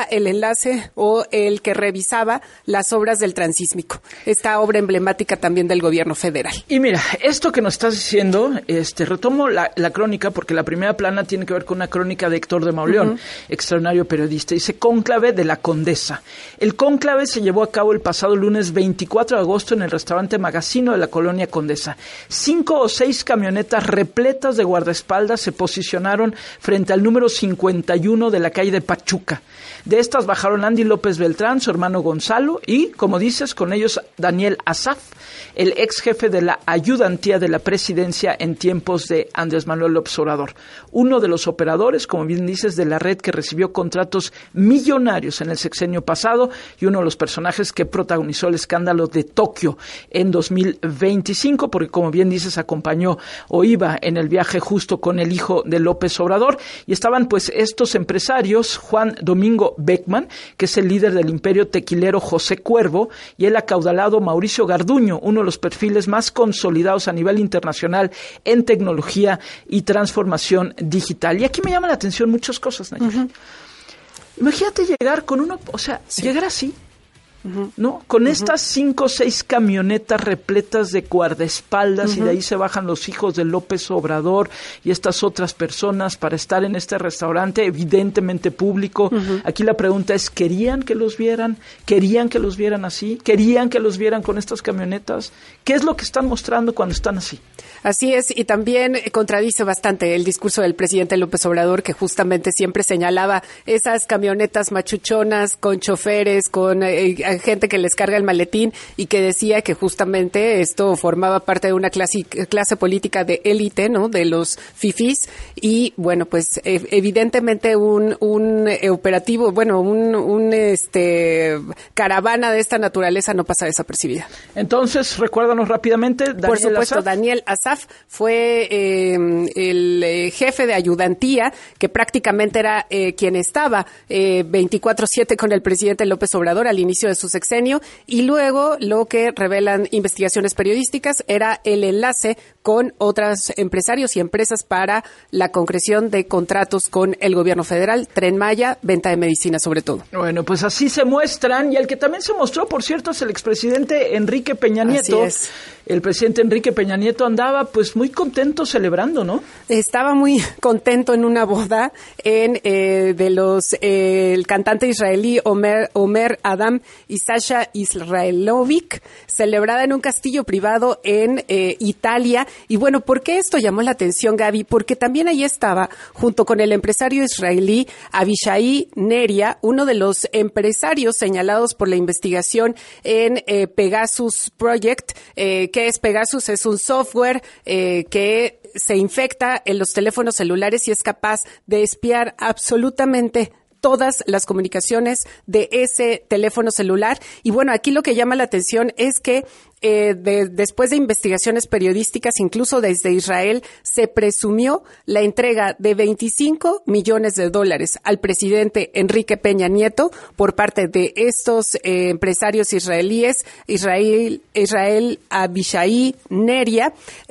el enlace o el que revisaba las obras del Transísmico, esta obra emblemática también del gobierno federal. Y mira, esto que nos estás diciendo, este, retomo la, la crónica, porque la primera plana tiene que ver con una crónica de Héctor de Mauleón, uh-huh. extraordinario periodista. Dice, cónclave de la Condesa. El cónclave se llevó a cabo el pasado lunes veinticuatro de agosto en el restaurante Magazino de la colonia Condesa. Cinco o seis camionetas repletas de guardaespaldas se posicionaron frente al número cincuenta y uno de la calle de Pachuca. De estas bajaron Andy López Beltrán, su hermano Gonzalo y, como dices, con ellos Daniel Asaf, el ex jefe de la ayudantía de la presidencia en tiempos de Andrés Manuel López Obrador. Uno de los operadores, como bien dices, de la red que recibió contratos millonarios en el sexenio pasado y uno de los personajes que protagonizó el escándalo de Tokio en dos mil veinticinco, porque como bien dices, acompañó o iba en el viaje justo con el hijo de López Obrador, y estaban pues estos empresarios, Juan Domingo Beckman, que es el líder del imperio tequilero José Cuervo, y el acaudalado Mauricio Garduño, uno de los perfiles más consolidados a nivel internacional en tecnología y transformación digital. Y aquí me llama la atención muchas cosas, Nayeli. Uh-huh. Imagínate llegar con uno, o sea, sí. llegar así, uh-huh. ¿no? Con uh-huh. estas cinco o seis camionetas repletas de guardaespaldas uh-huh. y de ahí se bajan los hijos de López Obrador y estas otras personas para estar en este restaurante evidentemente público. Uh-huh. Aquí la pregunta es, ¿querían que los vieran? ¿Querían que los vieran así? ¿Querían que los vieran con estas camionetas? ¿Qué es lo que están mostrando cuando están así? Así es, y también contradice bastante el discurso del presidente López Obrador, que justamente siempre señalaba esas camionetas machuchonas con choferes, con eh, gente que les carga el maletín, y que decía que justamente esto formaba parte de una clase, clase política de élite, ¿no? De los fifís, y bueno, pues eh, evidentemente un, un eh, operativo, bueno, un, un este caravana de esta naturaleza no pasa desapercibida. Entonces, recuérdanos rápidamente, Daniel Por supuesto, Asaf. Daniel Asaf fue eh, el eh, jefe de ayudantía, que prácticamente era eh, quien estaba eh, veinticuatro siete con el presidente López Obrador al inicio de su sexenio, y luego lo que revelan investigaciones periodísticas era el enlace con otros empresarios y empresas para la concreción de contratos con el gobierno federal, Tren Maya, venta de medicina sobre todo. Bueno, pues así se muestran, y el que también se mostró, por cierto, es el expresidente Enrique Peña Nieto. Así es. El presidente Enrique Peña Nieto andaba pues muy contento celebrando, ¿no? Estaba muy contento en una boda en eh, de los eh, el cantante israelí Omer, Omer Adam y Sasha Israelovic, celebrada en un castillo privado en eh, Italia. Y bueno, ¿por qué esto llamó la atención, Gaby? Porque también ahí estaba, junto con el empresario israelí Avishai Neria, uno de los empresarios señalados por la investigación en eh, Pegasus Project. Eh, ¿Qué es Pegasus? Es un software eh, que se infecta en los teléfonos celulares y es capaz de espiar absolutamente todas las comunicaciones de ese teléfono celular. Y bueno, aquí lo que llama la atención es que eh, de, después de investigaciones periodísticas, incluso desde Israel, se presumió la entrega de veinticinco millones de dólares al presidente Enrique Peña Nieto por parte de estos eh, empresarios israelíes, Israel, Israel Avishai Neria,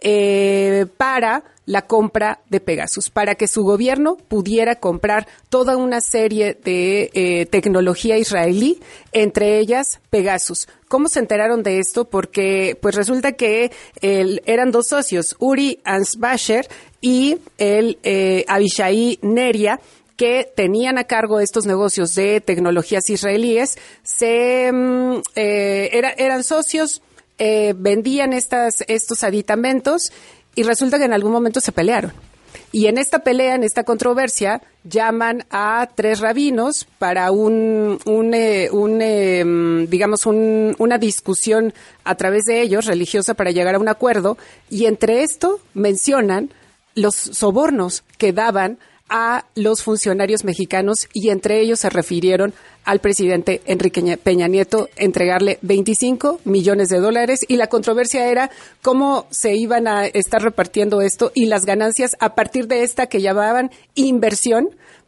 eh, para la compra de Pegasus, para que su gobierno pudiera comprar toda una serie de eh, tecnología israelí, entre ellas Pegasus. ¿Cómo se enteraron de esto? Porque pues resulta que el, eran dos socios, Uri Ansbacher y el eh, Avishai Neria, que tenían a cargo estos negocios de tecnologías israelíes. Se eh, era, eran socios, eh, vendían estas estos aditamentos, y resulta que en algún momento se pelearon. Y en esta pelea, en esta controversia, llaman a tres rabinos para un, un, eh, un eh, digamos, un, una discusión a través de ellos, religiosa, para llegar a un acuerdo. Y entre esto mencionan los sobornos que daban a los funcionarios mexicanos, y entre ellos se refirieron al presidente Enrique Peña Nieto, entregarle veinticinco millones de dólares, y la controversia era cómo se iban a estar repartiendo esto y las ganancias a partir de esta que llamaban inversión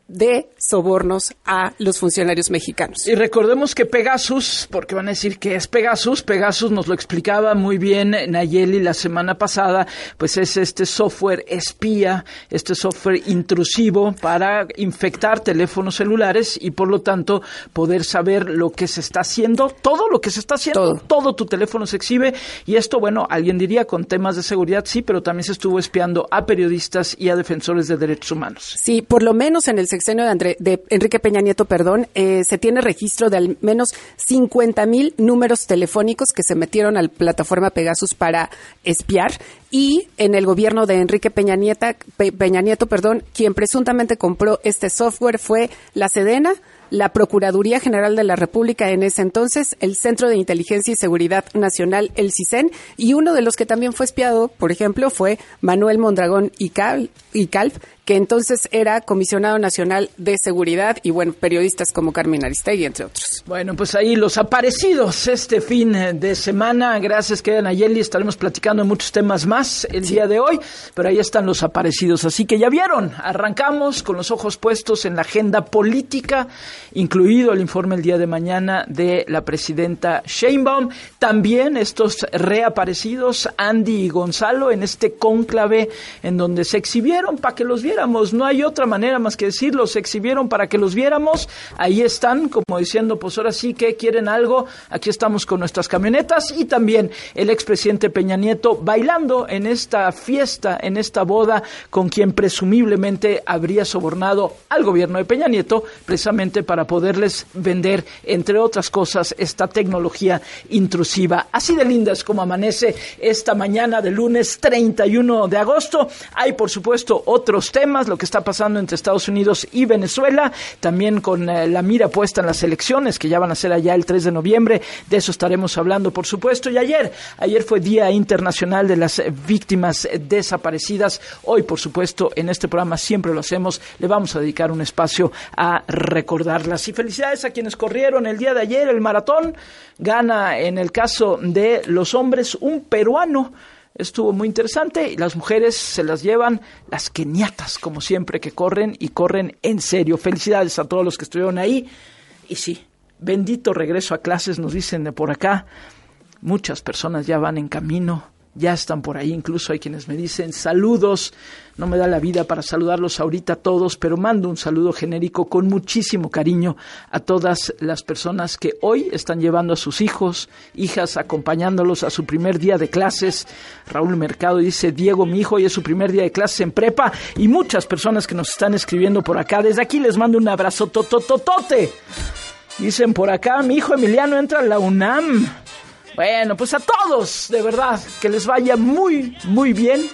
de sobornos a los funcionarios mexicanos. Y recordemos que Pegasus, porque van a decir que es Pegasus, Pegasus nos lo explicaba muy bien Nayeli la semana pasada, pues es este software espía, este software intrusivo para infectar teléfonos celulares y por lo tanto poder saber lo que se está haciendo, todo lo que se está haciendo, todo, todo tu teléfono se exhibe y esto, bueno, alguien diría con temas de seguridad, sí, pero también se estuvo espiando a periodistas y a defensores de derechos humanos. Sí, por lo menos en el sexenio de, André, de Enrique Peña Nieto, perdón, eh, se tiene registro de al menos cincuenta mil números telefónicos que se metieron a la plataforma Pegasus para espiar. Y en el gobierno de Enrique Peña, Nieta, Pe, Peña Nieto, perdón, quien presuntamente compró este software fue la Sedena, la Procuraduría General de la República en ese entonces, el Centro de Inteligencia y Seguridad Nacional, el CISEN, y uno de los que también fue espiado, por ejemplo, fue Manuel Mondragón y Cal, y Calv, que entonces era comisionado nacional de seguridad y, bueno, periodistas como Carmen Aristegui, entre otros. Bueno, pues ahí los aparecidos este fin de semana. Gracias, querida Nayeli. Estaremos platicando de muchos temas más el sí. día de hoy, pero ahí están los aparecidos. Así que ya vieron, arrancamos con los ojos puestos en la agenda política, incluido el informe el día de mañana de la presidenta Sheinbaum. También estos reaparecidos, Andy y Gonzalo, en este cónclave en donde se exhibieron para que los vieran. No hay otra manera más que decirlo, se exhibieron para que los viéramos, ahí están, como diciendo, pues ahora sí que quieren algo, aquí estamos con nuestras camionetas, y también el expresidente Peña Nieto bailando en esta fiesta, en esta boda, con quien presumiblemente habría sobornado al gobierno de Peña Nieto, precisamente para poderles vender, entre otras cosas, esta tecnología intrusiva. Así de linda es como amanece esta mañana de lunes treinta y uno de agosto. Hay, por supuesto, otros temas, lo que está pasando entre Estados Unidos y Venezuela, también con eh, la mira puesta en las elecciones que ya van a ser allá el tres de noviembre, de eso estaremos hablando, por supuesto. Y ayer, ayer fue Día Internacional de las Víctimas Desaparecidas. Hoy, por supuesto, en este programa siempre lo hacemos, le vamos a dedicar un espacio a recordarlas. Y felicidades a quienes corrieron el día de ayer el maratón. Gana en el caso de los hombres un peruano. Estuvo muy interesante y las mujeres se las llevan las keniatas, como siempre, que corren y corren en serio. Felicidades a todos los que estuvieron ahí. Y sí, bendito regreso a clases, nos dicen de por acá. Muchas personas ya van en camino, ya están por ahí, incluso hay quienes me dicen saludos. No me da la vida para saludarlos ahorita a todos, pero mando un saludo genérico con muchísimo cariño a todas las personas que hoy están llevando a sus hijos, hijas, acompañándolos a su primer día de clases. Raúl Mercado dice, Diego, mi hijo, hoy es su primer día de clases en prepa, y muchas personas que nos están escribiendo por acá. Desde aquí les mando un abrazo totototote. Dicen por acá, mi hijo Emiliano entra a la UNAM. Bueno, pues a todos, de verdad, que les vaya muy, muy bien.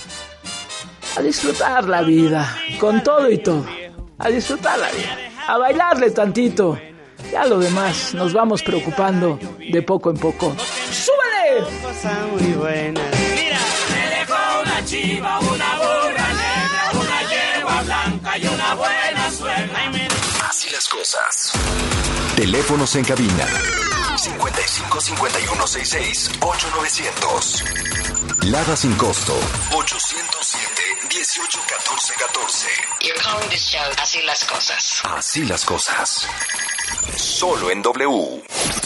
A disfrutar la vida, con todo y todo. A disfrutar la vida, a bailarle tantito. Ya lo demás nos vamos preocupando de poco en poco. ¡Súbele! Muy buena. Mira, me dejó una chiva, una burra negra, una yegua blanca y una buena suegra. Así las cosas. Teléfonos en cabina. cincuenta y cinco, cincuenta y uno, sesenta y seis, ocho novecientos. Lada sin costo. ochocientos siete, dieciocho, catorce, catorce. You're calling this show. Así las cosas. Así las cosas. Solo en W.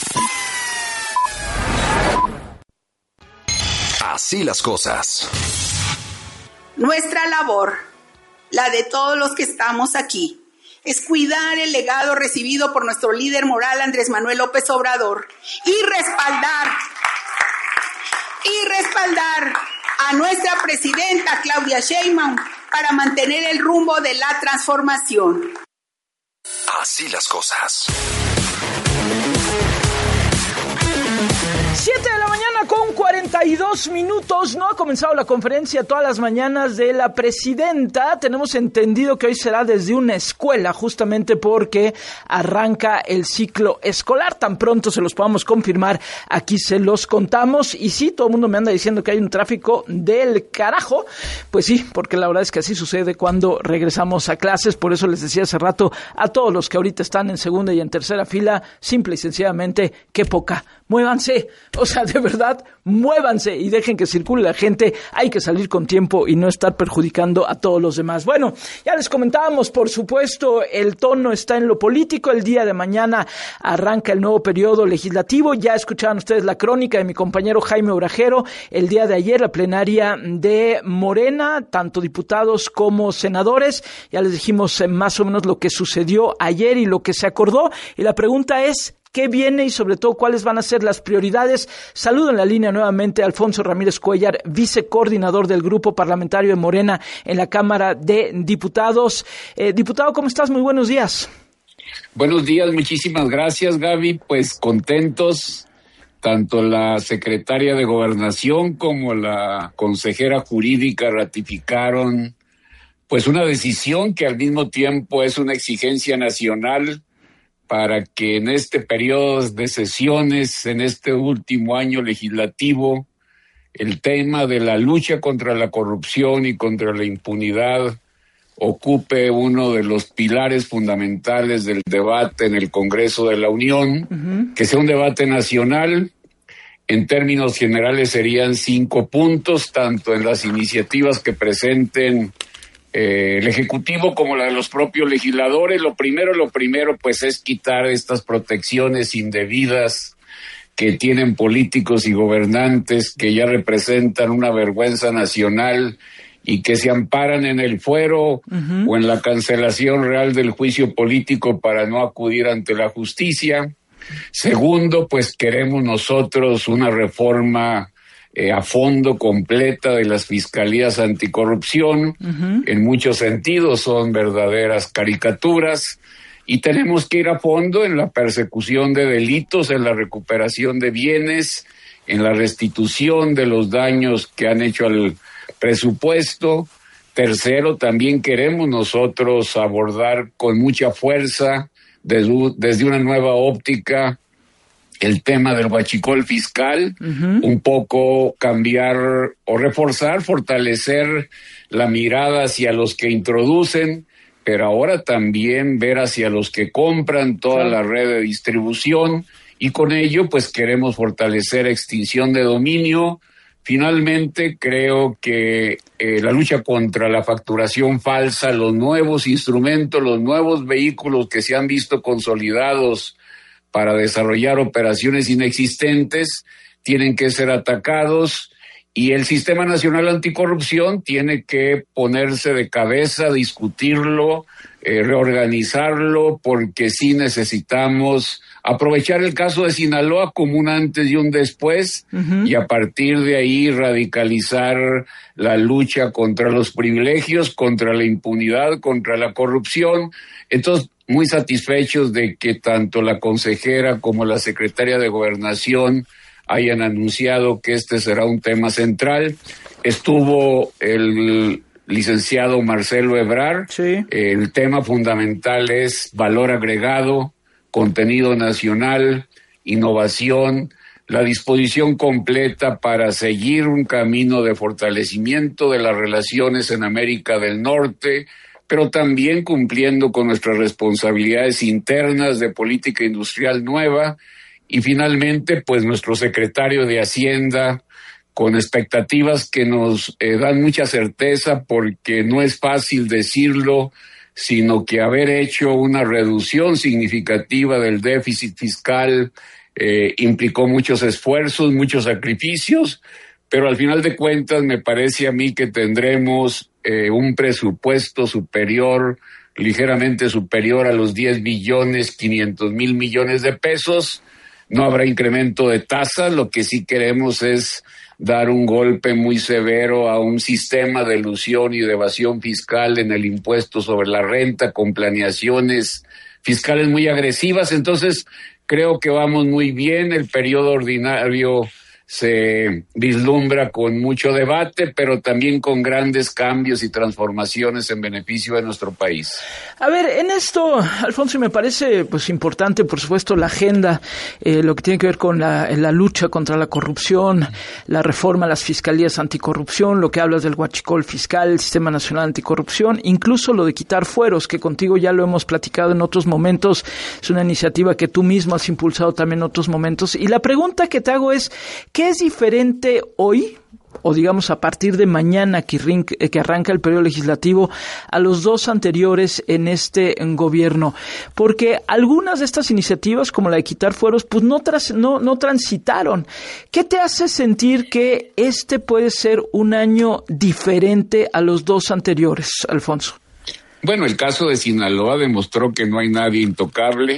Así las cosas. Nuestra labor, la de todos los que estamos aquí, es cuidar el legado recibido por nuestro líder moral Andrés Manuel López Obrador y respaldar, y respaldar a nuestra presidenta Claudia Sheinbaum para mantener el rumbo de la transformación. Así las cosas. siete de la mañana con cuarenta y dos minutos. No ha comenzado la conferencia todas las mañanas de la presidenta. Tenemos entendido que hoy será desde una escuela, justamente porque arranca el ciclo escolar. Tan pronto se los podamos confirmar, aquí se los contamos. Y sí, todo el mundo me anda diciendo que hay un tráfico del carajo. Pues sí, porque la verdad es que así sucede cuando regresamos a clases. Por eso les decía hace rato a todos los que ahorita están en segunda y en tercera fila, simple y sencillamente, qué poca. Muévanse. O sea, de verdad, ciudad, muévanse y dejen que circule la gente. Hay que salir con tiempo y no estar perjudicando a todos los demás. Bueno, ya les comentábamos, por supuesto, el tono está en lo político. El día de mañana arranca el nuevo periodo legislativo. Ya escucharon ustedes la crónica de mi compañero Jaime Obrajero. El día de ayer, la plenaria de Morena, tanto diputados como senadores. Ya les dijimos eh, más o menos lo que sucedió ayer y lo que se acordó. Y la pregunta es, ¿qué viene y sobre todo cuáles van a ser las prioridades? Saludo en la línea nuevamente a Alfonso Ramírez Cuellar, vicecoordinador del Grupo Parlamentario de Morena en la Cámara de Diputados. Eh, diputado, ¿cómo estás? Muy buenos días. Buenos días, muchísimas gracias, Gaby. Pues contentos, tanto la secretaria de Gobernación como la consejera jurídica ratificaron pues una decisión que al mismo tiempo es una exigencia nacional para que en este periodo de sesiones, en este último año legislativo, el tema de la lucha contra la corrupción y contra la impunidad ocupe uno de los pilares fundamentales del debate en el Congreso de la Unión, uh-huh. que sea un debate nacional. En términos generales serían cinco puntos, tanto en las iniciativas que presenten Eh, el Ejecutivo como la de los propios legisladores. Lo primero, lo primero, pues es quitar estas protecciones indebidas que tienen políticos y gobernantes que ya representan una vergüenza nacional y que se amparan en el fuero uh-huh. o en la cancelación real del juicio político para no acudir ante la justicia. Segundo, pues queremos nosotros una reforma Eh, a fondo completa de las fiscalías anticorrupción. Uh-huh. En muchos sentidos son verdaderas caricaturas y tenemos que ir a fondo en la persecución de delitos, en la recuperación de bienes, en la restitución de los daños que han hecho al presupuesto. Tercero, también queremos nosotros abordar con mucha fuerza desde, desde una nueva óptica el tema del huachicol fiscal, uh-huh. un poco cambiar o reforzar, fortalecer la mirada hacia los que introducen, pero ahora también ver hacia los que compran toda sí. la red de distribución, y con ello pues queremos fortalecer extinción de dominio. Finalmente creo que eh, la lucha contra la facturación falsa, los nuevos instrumentos, los nuevos vehículos que se han visto consolidados para desarrollar operaciones inexistentes, tienen que ser atacados, y el Sistema Nacional Anticorrupción tiene que ponerse de cabeza, discutirlo, eh, reorganizarlo, porque sí necesitamos aprovechar el caso de Sinaloa como un antes y un después, uh-huh. y a partir de ahí radicalizar la lucha contra los privilegios, contra la impunidad, contra la corrupción. Entonces, muy satisfechos de que tanto la consejera como la secretaria de Gobernación hayan anunciado que este será un tema central. Estuvo el licenciado Marcelo Ebrard. Sí. El tema fundamental es valor agregado, contenido nacional, innovación, la disposición completa para seguir un camino de fortalecimiento de las relaciones en América del Norte, pero también cumpliendo con nuestras responsabilidades internas de política industrial nueva. Y finalmente, pues nuestro secretario de Hacienda, con expectativas que nos eh, dan mucha certeza, porque no es fácil decirlo, sino que haber hecho una reducción significativa del déficit fiscal eh, implicó muchos esfuerzos, muchos sacrificios, pero al final de cuentas me parece a mí que tendremos Eh, un presupuesto superior, ligeramente superior a los diez billones quinientos mil millones de pesos. No habrá incremento de tasas. Lo que sí queremos es dar un golpe muy severo a un sistema de elusión y de evasión fiscal en el impuesto sobre la renta, con planeaciones fiscales muy agresivas. Entonces, creo que vamos muy bien. El periodo ordinario se vislumbra con mucho debate, pero también con grandes cambios y transformaciones en beneficio de nuestro país. A ver, en esto, Alfonso, me parece pues importante, por supuesto, la agenda, eh, lo que tiene que ver con la, la lucha contra la corrupción, la reforma a las fiscalías anticorrupción, lo que hablas del huachicol fiscal, el Sistema Nacional Anticorrupción, incluso lo de quitar fueros, que contigo ya lo hemos platicado en otros momentos, es una iniciativa que tú mismo has impulsado también en otros momentos. Y la pregunta que te hago es, ¿qué ¿qué es diferente hoy, o digamos a partir de mañana que, que arranca el periodo legislativo, a los dos anteriores en este gobierno? Porque algunas de estas iniciativas, como la de quitar fueros, pues no, tras, no, no transitaron. ¿Qué te hace sentir que este puede ser un año diferente a los dos anteriores, Alfonso? Bueno, el caso de Sinaloa demostró que no hay nadie intocable.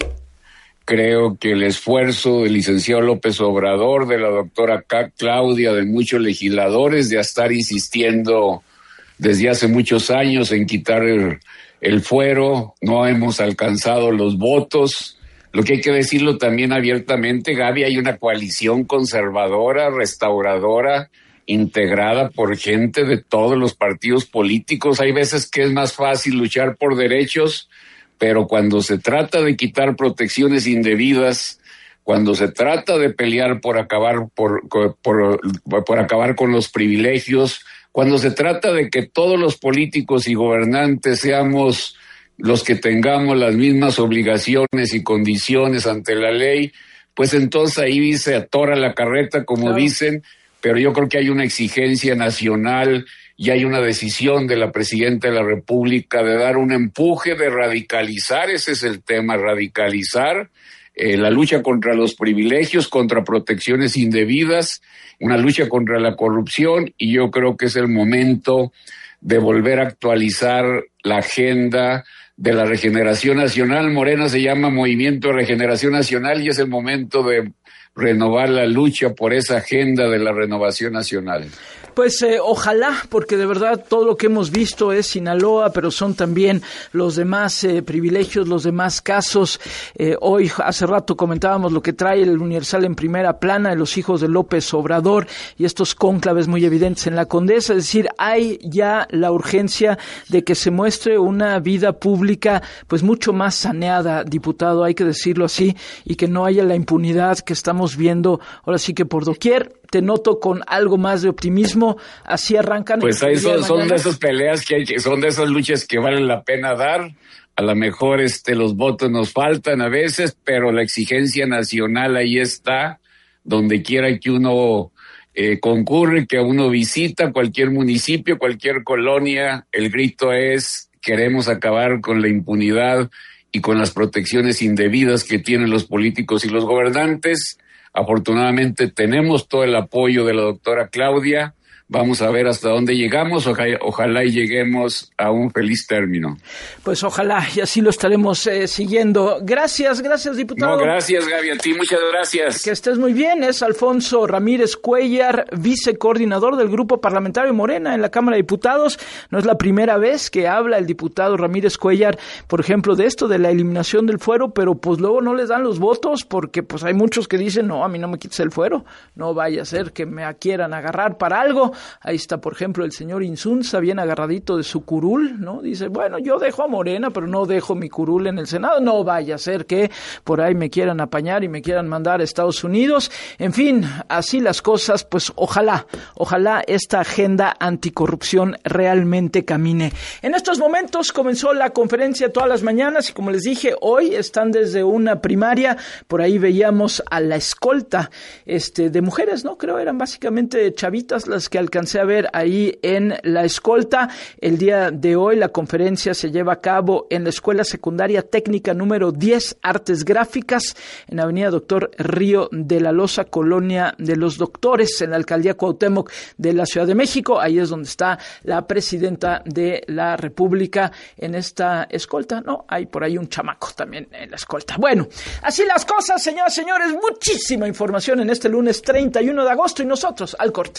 Creo que el esfuerzo del licenciado López Obrador, de la doctora Claudia, de muchos legisladores, de estar insistiendo desde hace muchos años en quitar el, el fuero, no hemos alcanzado los votos. Lo que hay que decirlo también abiertamente, Gaby, hay una coalición conservadora, restauradora, integrada por gente de todos los partidos políticos. Hay veces que es más fácil luchar por derechos, pero cuando se trata de quitar protecciones indebidas, cuando se trata de pelear por acabar por, por, por, por acabar con los privilegios, cuando se trata de que todos los políticos y gobernantes seamos los que tengamos las mismas obligaciones y condiciones ante la ley, pues entonces ahí se atora la carreta, como claro. dicen, pero yo creo que hay una exigencia nacional y hay una decisión de la Presidenta de la República de dar un empuje, de radicalizar, ese es el tema, radicalizar eh, la lucha contra los privilegios, contra protecciones indebidas, una lucha contra la corrupción, y yo creo que es el momento de volver a actualizar la agenda de la regeneración nacional. Morena se llama Movimiento de Regeneración Nacional y es el momento de renovar la lucha por esa agenda de la renovación nacional. Pues eh, ojalá, porque de verdad todo lo que hemos visto es Sinaloa, pero son también los demás eh, privilegios, los demás casos. Eh, hoy, hace rato comentábamos lo que trae el Universal en primera plana de los hijos de López Obrador y estos cónclaves muy evidentes en la Condesa. Es decir, hay ya la urgencia de que se muestre una vida pública pues mucho más saneada, diputado, hay que decirlo así, y que no haya la impunidad que estamos viendo ahora sí que por doquier. Te noto con algo más de optimismo, así arrancan. Pues ahí son, son de esas peleas que hay, que son de esas luchas que valen la pena dar. A lo mejor este los votos nos faltan a veces, pero la exigencia nacional ahí está, donde quiera que uno eh, concurre, que uno visita cualquier municipio, cualquier colonia, el grito es: queremos acabar con la impunidad y con las protecciones indebidas que tienen los políticos y los gobernantes. Afortunadamente tenemos todo el apoyo de la doctora Claudia. Vamos a ver hasta dónde llegamos. Ojalá, ojalá y lleguemos a un feliz término. Pues ojalá, y así lo estaremos eh, siguiendo. Gracias, gracias, diputado. No, gracias, Gaby, a ti, muchas gracias. Que estés muy bien. Es Alfonso Ramírez Cuellar, vicecoordinador del Grupo Parlamentario Morena en la Cámara de Diputados. No es la primera vez que habla el diputado Ramírez Cuellar, por ejemplo, de esto, de la eliminación del fuero, pero pues luego no les dan los votos porque pues hay muchos que dicen, no, a mí no me quites el fuero, no vaya a ser que me quieran agarrar para algo. Ahí está, por ejemplo, el señor Insunza, bien agarradito de su curul, ¿no? Dice, bueno, yo dejo a Morena, pero no dejo mi curul en el Senado. No vaya a ser que por ahí me quieran apañar y me quieran mandar a Estados Unidos. En fin, así las cosas, pues ojalá, ojalá esta agenda anticorrupción realmente camine. En estos momentos comenzó la conferencia todas las mañanas y como les dije, hoy están desde una primaria. Por ahí veíamos a la escolta este, de mujeres, ¿no? Creo eran básicamente chavitas las que alcancé a ver ahí en la escolta. El día de hoy la conferencia se lleva a cabo en la Escuela Secundaria Técnica número diez, Artes Gráficas, en Avenida Doctor Río de la Loza, Colonia de los Doctores, en la Alcaldía Cuauhtémoc de la Ciudad de México. Ahí es donde está la presidenta de la República en esta escolta. No, hay por ahí un chamaco también en la escolta. Bueno, así las cosas, señoras y señores. Muchísima información en este lunes treinta y uno de agosto y nosotros al corte.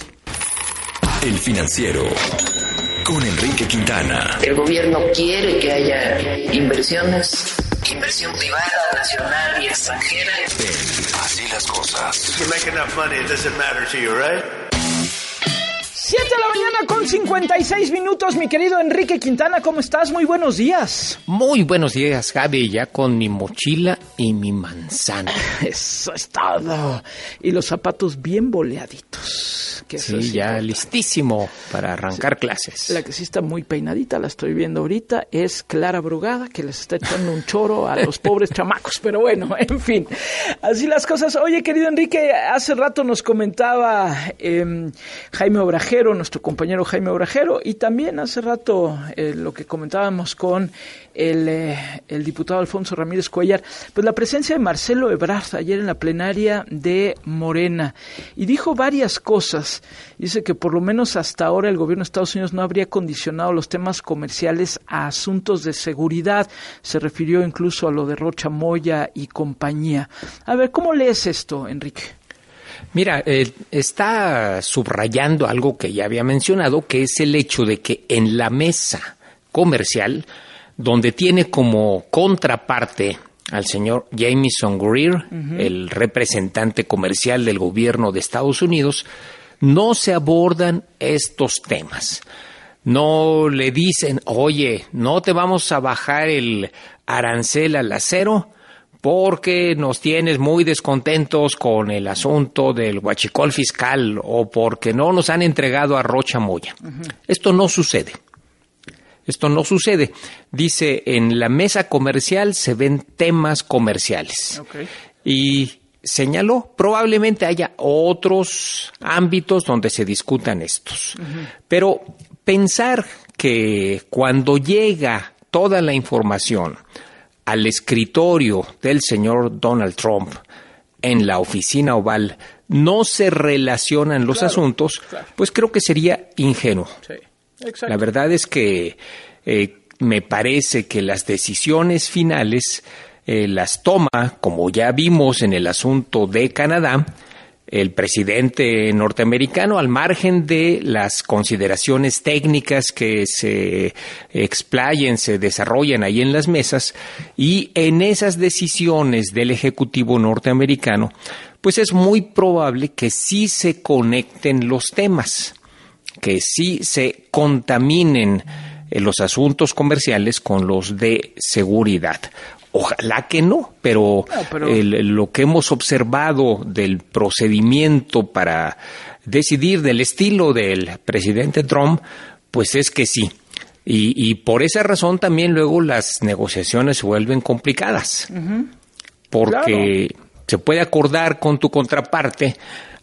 El Financiero, con Enrique Quintana. El gobierno quiere que haya inversiones, inversión privada, nacional y extranjera. En Así las Cosas. You make enough money, it doesn't matter to you, right? siete de la mañana con cincuenta y seis minutos, mi querido Enrique Quintana, ¿cómo estás? Muy buenos días. Muy buenos días, Javi, ya con mi mochila y mi manzana. Eso es todo. Y los zapatos bien boleaditos. Que sí, ya importa. Listísimo para arrancar sí. clases. La que sí está muy peinadita, la estoy viendo ahorita, es Clara Brugada, que les está echando un choro a los pobres chamacos. Pero bueno, en fin, así las cosas. Oye, querido Enrique, hace rato nos comentaba eh, Jaime Obrajero, nuestro compañero Jaime Obrajero, y también hace rato eh, lo que comentábamos con el, eh, el diputado Alfonso Ramírez Cuellar, pues la presencia de Marcelo Ebrard ayer en la plenaria de Morena, y dijo varias cosas. Dice que por lo menos hasta ahora el gobierno de Estados Unidos no habría condicionado los temas comerciales a asuntos de seguridad. Se refirió incluso a lo de Rocha Moya y compañía. A ver, ¿cómo lees esto, Enrique? Mira, eh, está subrayando algo que ya había mencionado, que es el hecho de que en la mesa comercial, donde tiene como contraparte al señor Jamieson Greer, uh-huh. el representante comercial del gobierno de Estados Unidos, no se abordan estos temas. No le dicen, oye, no te vamos a bajar el arancel al acero porque nos tienes muy descontentos con el asunto del huachicol fiscal o porque no nos han entregado a Rocha Moya. Uh-huh. Esto no sucede. Esto no sucede. Dice, en la mesa comercial se ven temas comerciales. Okay. Y señaló, probablemente haya otros ámbitos donde se discutan estos. Uh-huh. Pero pensar que cuando llega toda la información al escritorio del señor Donald Trump en la oficina oval no se relacionan los claro, asuntos, claro. pues creo que sería ingenuo. Sí, exacto. La verdad es que eh, me parece que las decisiones finales eh, las toma, como ya vimos en el asunto de Canadá, el presidente norteamericano, al margen de las consideraciones técnicas que se explayen, se desarrollan ahí en las mesas, y en esas decisiones del Ejecutivo norteamericano, pues es muy probable que sí se conecten los temas, que sí se contaminen los asuntos comerciales con los de seguridad. Ojalá que no, pero, no, pero... El, lo que hemos observado del procedimiento para decidir del estilo del presidente Trump, pues es que sí. Y, y por esa razón también luego las negociaciones se vuelven complicadas. Uh-huh. Porque claro. se puede acordar con tu contraparte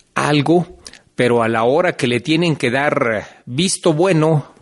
algo, pero a la hora que le tienen que dar visto bueno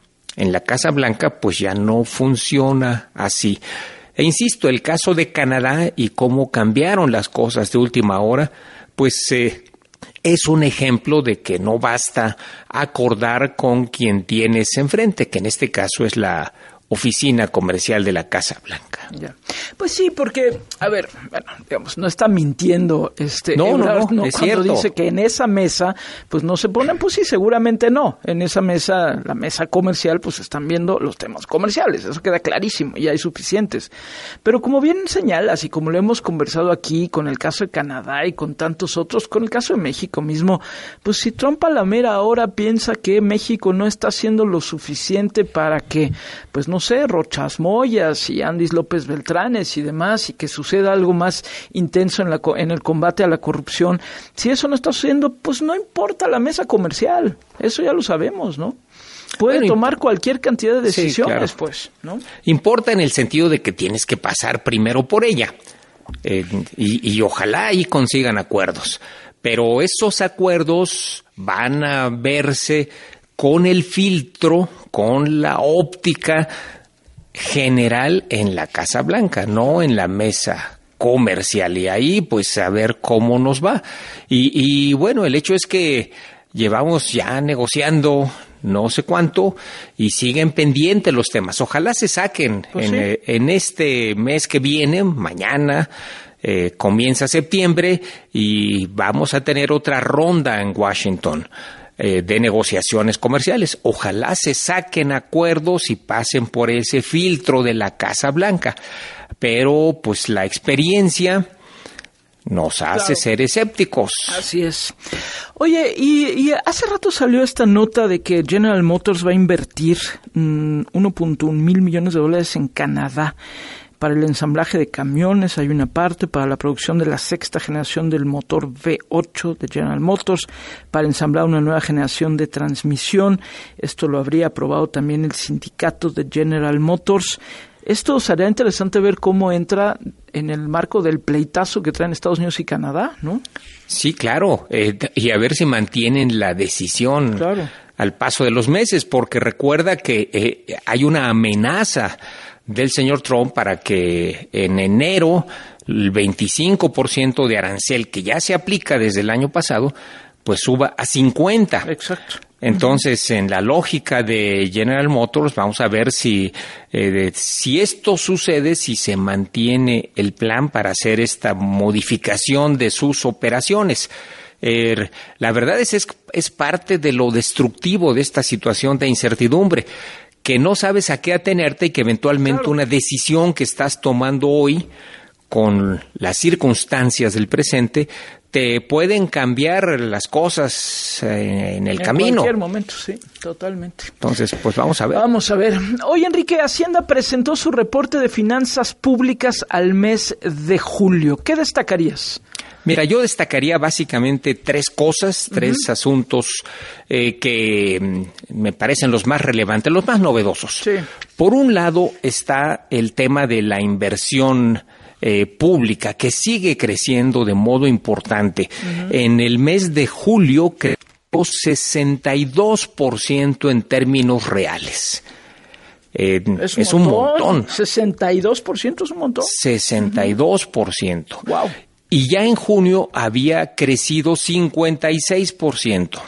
en la Casa Blanca, pues ya no funciona así. E insisto, el caso de Canadá y cómo cambiaron las cosas de última hora, pues eh, es un ejemplo de que no basta acordar con quien tienes enfrente, que en este caso es la oficina comercial de la Casa Blanca. Ya. Pues sí, porque, a ver, bueno, digamos, no está mintiendo este no, Ebrard, no, no, no, es cuando cierto. Dice que en esa mesa, pues no se ponen, pues sí, seguramente no. En esa mesa, la mesa comercial, pues están viendo los temas comerciales, eso queda clarísimo, y hay suficientes. Pero como bien señalas, y como lo hemos conversado aquí con el caso de Canadá y con tantos otros, con el caso de México mismo, pues si Trump a la mera hora piensa que México no está haciendo lo suficiente para que, pues no sé, Rochas Moyas y Andis López Beltranes y demás, y que suceda algo más intenso en, la, en el combate a la corrupción, si eso no está sucediendo, pues no importa la mesa comercial, eso ya lo sabemos, ¿no? Puede bueno, tomar cualquier cantidad de decisiones, sí, claro. pues, ¿no? Importa en el sentido de que tienes que pasar primero por ella, eh, y, y ojalá ahí consigan acuerdos, pero esos acuerdos van a verse con el filtro, con la óptica general en la Casa Blanca, no en la mesa comercial, y ahí pues a ver cómo nos va. Y, y bueno, el hecho es que llevamos ya negociando no sé cuánto y siguen pendientes los temas. Ojalá se saquen pues en, sí. eh, en este mes que viene, mañana, eh, comienza septiembre y vamos a tener otra ronda en Washington de negociaciones comerciales. Ojalá se saquen acuerdos y pasen por ese filtro de la Casa Blanca. Pero pues la experiencia nos hace Claro. ser escépticos. Así es. Oye, y, y hace rato salió esta nota de que General Motors va a invertir mm, uno punto uno mil millones de dólares en Canadá para el ensamblaje de camiones. Hay una parte para la producción de la sexta generación del motor V ocho de General Motors, para ensamblar una nueva generación de transmisión. Esto lo habría aprobado también el sindicato de General Motors. Esto sería interesante ver cómo entra en el marco del pleitazo que traen Estados Unidos y Canadá, ¿no? Sí, claro, eh, y a ver si mantienen la decisión Claro. al paso de los meses, porque recuerda que eh, hay una amenaza del señor Trump para que en enero el veinticinco por ciento de arancel que ya se aplica desde el año pasado, pues suba a cincuenta. Exacto. Entonces, en la lógica de General Motors, vamos a ver si, eh, de- si esto sucede, si se mantiene el plan para hacer esta modificación de sus operaciones. Eh, la verdad es, es, es parte de lo destructivo de esta situación de incertidumbre, que no sabes a qué atenerte y que eventualmente una decisión que estás tomando hoy con las circunstancias del presente te pueden cambiar las cosas eh, en el en camino. En cualquier momento, sí, totalmente. Entonces, pues vamos a ver. Vamos a ver. Hoy, Enrique, Hacienda presentó su reporte de finanzas públicas al mes de julio. ¿Qué destacarías? Mira, yo destacaría básicamente tres cosas, tres Ujú. asuntos eh, que mm, me parecen los más relevantes, los más novedosos. Sí. Por un lado está el tema de la inversión eh, pública, que sigue creciendo de modo importante. Ujú. En el mes de julio creció sesenta y dos por ciento en términos reales. Eh, Es, es un montón. sesenta y dos por ciento es un montón. sesenta y dos por ciento. Wow. Y ya en junio había crecido cincuenta y seis por ciento.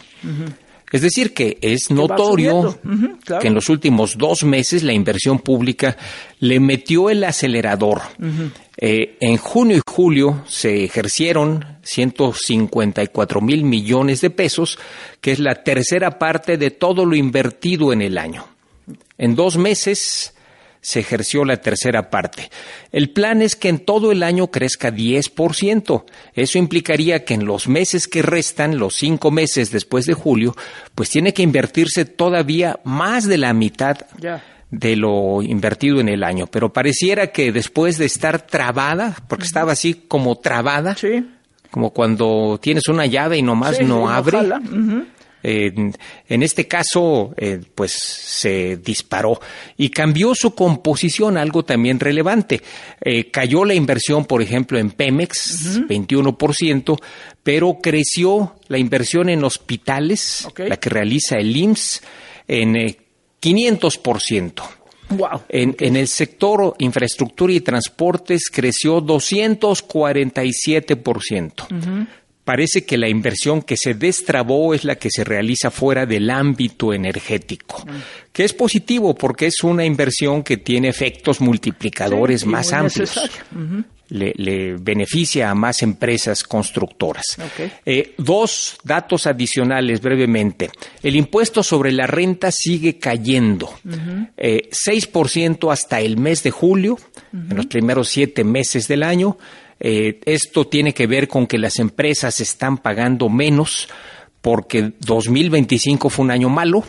Es decir, que es va notorio subiendo. Ujú, claro. que en los últimos dos meses la inversión pública le metió el acelerador. Ujú. Eh, en junio y julio se ejercieron ciento cincuenta y cuatro mil millones de pesos, que es la tercera parte de todo lo invertido en el año. En dos meses se ejerció la tercera parte. El plan es que en todo el año crezca diez por ciento. Eso implicaría que en los meses que restan, los cinco meses después de julio, pues tiene que invertirse todavía más de la mitad Ya. de lo invertido en el año. Pero pareciera que después de estar trabada, porque estaba así como trabada, Sí. como cuando tienes una llave y nomás Sí, no sí, abre. jala. Ujú. Eh, en este caso, eh, pues se disparó y cambió su composición, algo también relevante. Eh, cayó la inversión, por ejemplo, en Pemex, Ujú. veintiuno por ciento, pero creció la inversión en hospitales, Ok. la que realiza el I M S S, en eh, quinientos por ciento. Wow. En, en el sector infraestructura y transportes creció doscientos cuarenta y siete por ciento. Ujú. Parece que la inversión que se destrabó es la que se realiza fuera del ámbito energético, que es positivo porque es una inversión que tiene efectos multiplicadores Sí, y más muy amplios. necesaria. Ujú. Le, le beneficia a más empresas constructoras. Ok. Eh, dos datos adicionales brevemente. El impuesto sobre la renta sigue cayendo. Ujú. Eh, seis por ciento hasta el mes de julio, en los primeros siete meses del año. Eh, esto tiene que ver con que las empresas están pagando menos porque dos mil veinticinco fue un año malo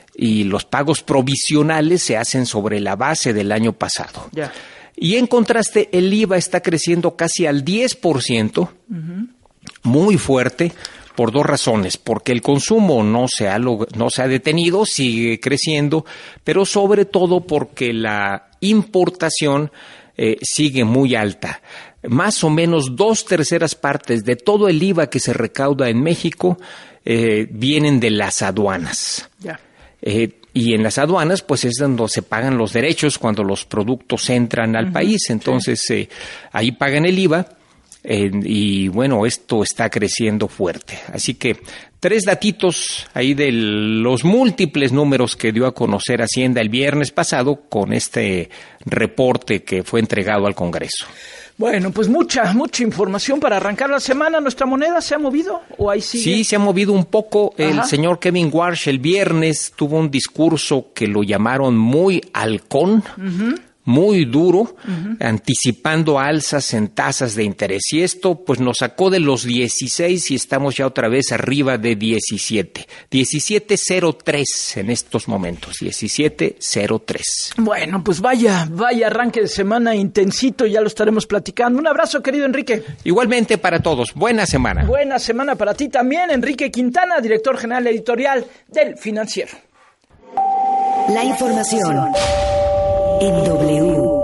y los pagos provisionales se hacen sobre la base del año pasado. Ya. Y en contraste, el I V A está creciendo casi al diez por ciento, Ujú. muy fuerte, por dos razones. Porque el consumo no se ha, log- no se ha detenido, sigue creciendo, pero sobre todo porque la importación eh, sigue muy alta. Más o menos dos terceras partes de todo el I V A que se recauda en México eh, vienen de las aduanas. Ya. Eh, y en las aduanas, pues es donde se pagan los derechos cuando los productos entran al Ujú, país. Entonces, eh, ahí pagan el I V A. Eh, y bueno, esto está creciendo fuerte. Así que tres datitos ahí de los múltiples números que dio a conocer Hacienda el viernes pasado con este reporte que fue entregado al Congreso. Bueno, pues mucha, mucha información para arrancar la semana. ¿Nuestra moneda se ha movido o ahí sigue? Sí, se ha movido un poco. El Ajá. señor Kevin Warsh el viernes tuvo un discurso que lo llamaron muy halcón, Ujú. muy duro, uh-huh. anticipando alzas en tasas de interés. Y esto pues nos sacó de los dieciséis y estamos ya otra vez arriba de diecisiete. diecisiete cero tres en estos momentos, diecisiete cero tres. Bueno, pues vaya, vaya arranque de semana intensito, ya lo estaremos platicando. Un abrazo, querido Enrique. Igualmente para todos, buena semana. Buena semana para ti también, Enrique Quintana, director general editorial del Financiero. La información en W.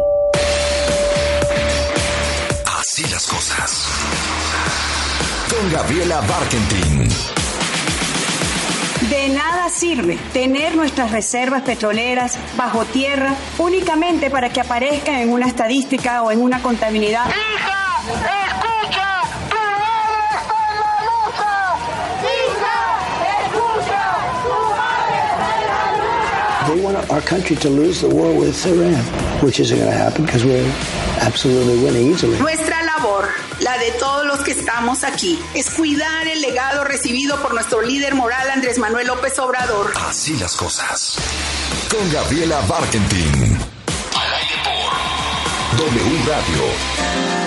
Así las cosas. Con Gabriela Barkentin. De nada sirve tener nuestras reservas petroleras bajo tierra únicamente para que aparezcan en una estadística o en una contabilidad. ¡Hija! ¡Escucha! ¡Tu madre está en la lucha! ¡Hija! ¡Escucha! ¡Tu madre está en la lucha! They want our country to lose the war with Iran, which isn't going to happen because we're absolutely winning easily. Nuestra labor, la de todos los que estamos aquí, es cuidar el legado recibido por nuestro líder moral Andrés Manuel López Obrador. Así las cosas. Con Gabriela Barkentin. Al aire por W Radio.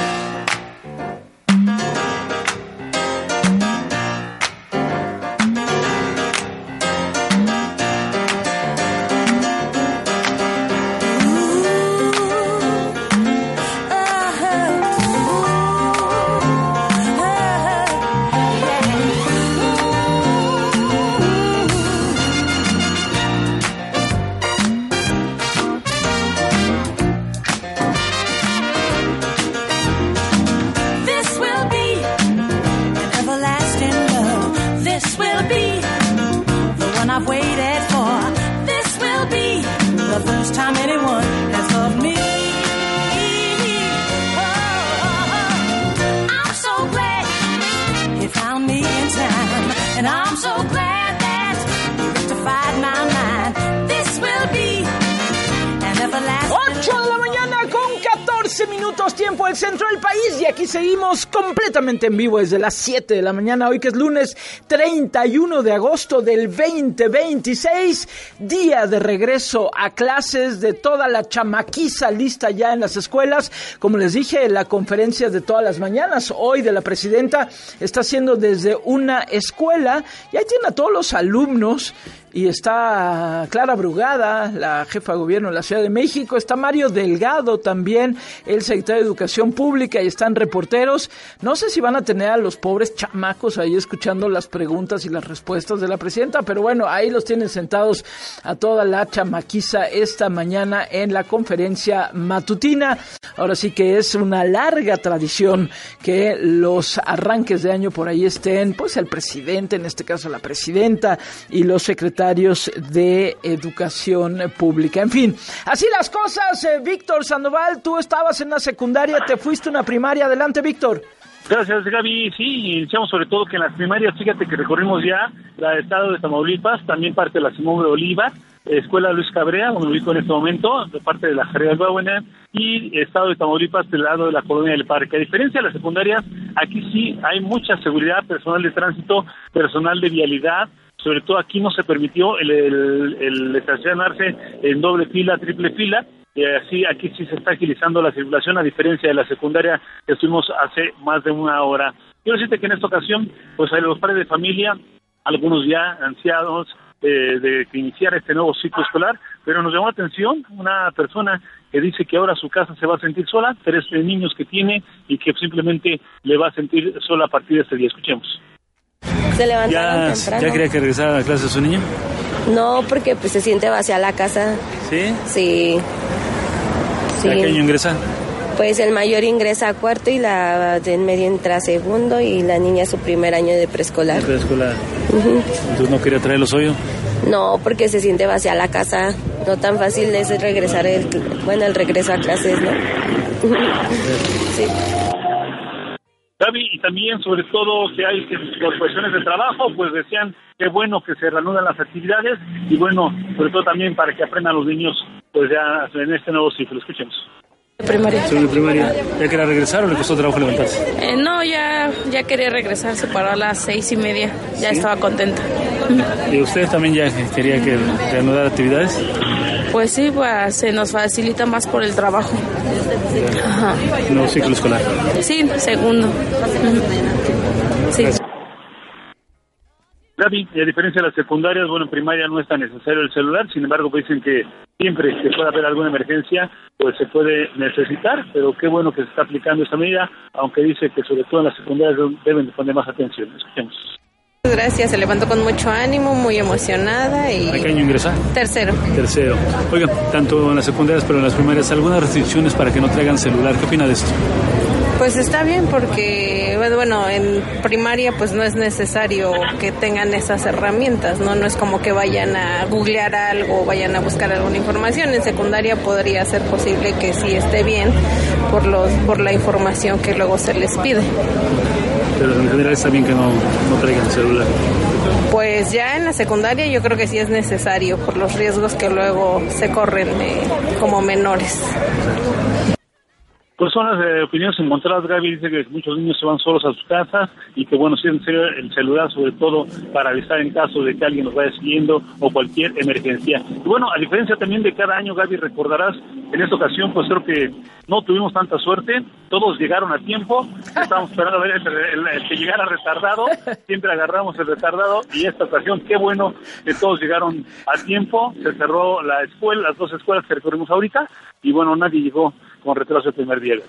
Tiempo del centro del país y aquí seguimos completamente en vivo desde las siete de la mañana, hoy que es lunes treinta y uno de agosto del veinte veintiséis, día de regreso a clases de toda la chamaquiza lista ya en las escuelas. Como les dije, la conferencia de todas las mañanas hoy de la presidenta está haciendo desde una escuela y ahí tiene a todos los alumnos. Y está Clara Brugada, la jefa de gobierno de la Ciudad de México, está Mario Delgado también, el secretario de Educación Pública, y están reporteros. No sé si van a tener a los pobres chamacos ahí escuchando las preguntas y las respuestas de la presidenta, pero bueno, ahí los tienen sentados a toda la chamaquiza esta mañana en la conferencia matutina. Ahora sí que es una larga tradición que los arranques de año por ahí estén, pues el presidente, en este caso la presidenta, y los secretarios de Educación Pública. En fin, así las cosas. eh, Víctor Sandoval, tú estabas en la secundaria, te fuiste a una primaria. Adelante, Víctor. Gracias, Gaby. Sí, iniciamos sobre todo que en las primarias, fíjate que recorrimos ya la del estado de Tamaulipas, también parte de la Simón de Oliva, Escuela Luis Cabrea, donde me ubico en este momento, de parte de la Jarría Bauena, y estado de Tamaulipas del lado de la Colonia del Parque. A diferencia de las secundarias, aquí sí hay mucha seguridad, personal de tránsito, personal de vialidad. Sobre todo aquí no se permitió el, el, el estacionarse en doble fila, triple fila, y así aquí sí se está agilizando la circulación, a diferencia de la secundaria que estuvimos hace más de una hora. Quiero decirte que en esta ocasión, pues hay los padres de familia, algunos ya ancianos, eh, de que iniciar este nuevo ciclo escolar, pero nos llamó la atención una persona que dice que ahora su casa se va a sentir sola, tres niños que tiene y que simplemente le va a sentir sola a partir de este día. Escuchemos. Se levantaron ¿Ya, temprano. ¿Ya quería que regresara a la clase de su niño? No, porque pues se siente vacía la casa. ¿Sí? Sí. sí. ¿A qué año ingresa? Pues el mayor ingresa a cuarto y la de en medio entra a segundo y la niña su primer año de preescolar. De preescolar. Uh-huh. Entonces no quería traer los hoyos. No, porque se siente vacía la casa. No tan fácil es regresar, el, bueno, el regreso a clases, ¿no? Sí. Gaby, y también sobre todo que hay que, por cuestiones de trabajo, pues decían que bueno que se reanudan las actividades y bueno, sobre todo también para que aprendan los niños pues ya en este nuevo ciclo. Escuchemos. Primaria. ¿Sobre primaria? ¿Ya quería regresar o le costó trabajo levantarse? Eh, no, ya, ya quería regresar, se paró a las seis y media, ya ¿Sí? estaba contenta. ¿Y usted también ya quería que reanudar actividades? Pues sí, pues se nos facilita más por el trabajo. Ajá. ¿No ciclo escolar? Sí, segundo. Sí. Gaby, a diferencia de las secundarias, bueno, en primaria no es tan necesario el celular, sin embargo, pues dicen que siempre que pueda haber alguna emergencia, pues se puede necesitar, pero qué bueno que se está aplicando esta medida, aunque dice que sobre todo en las secundarias deben de poner más atención. Escuchemos. Gracias, se levantó con mucho ánimo, muy emocionada y... ¿A qué año ingresa? Tercero. Tercero. Oigan, tanto en las secundarias pero en las primarias, ¿algunas restricciones para que no traigan celular? ¿Qué opina de esto? Pues está bien porque, bueno, en primaria pues no es necesario que tengan esas herramientas, ¿no? No es como que vayan a googlear algo o vayan a buscar alguna información. En secundaria podría ser posible que sí esté bien por los por la información que luego se les pide. Pero en general está bien que no, no traigan celular. Pues ya en la secundaria yo creo que sí es necesario por los riesgos que luego se corren eh, como menores. Pues son las eh, opiniones encontradas. Gaby dice que muchos niños se van solos a sus casas y que bueno, sí en serio el celular sobre todo para avisar en caso de que alguien nos vaya siguiendo o cualquier emergencia. Y bueno, a diferencia también de cada año, Gaby, recordarás, en esta ocasión pues creo que no tuvimos tanta suerte, todos llegaron a tiempo, estábamos esperando a ver el, el, el que llegara retardado, siempre agarramos el retardado y esta ocasión qué bueno que todos llegaron a tiempo, se cerró la escuela, las dos escuelas que recorrimos ahorita y bueno, nadie llegó con retraso el primer día.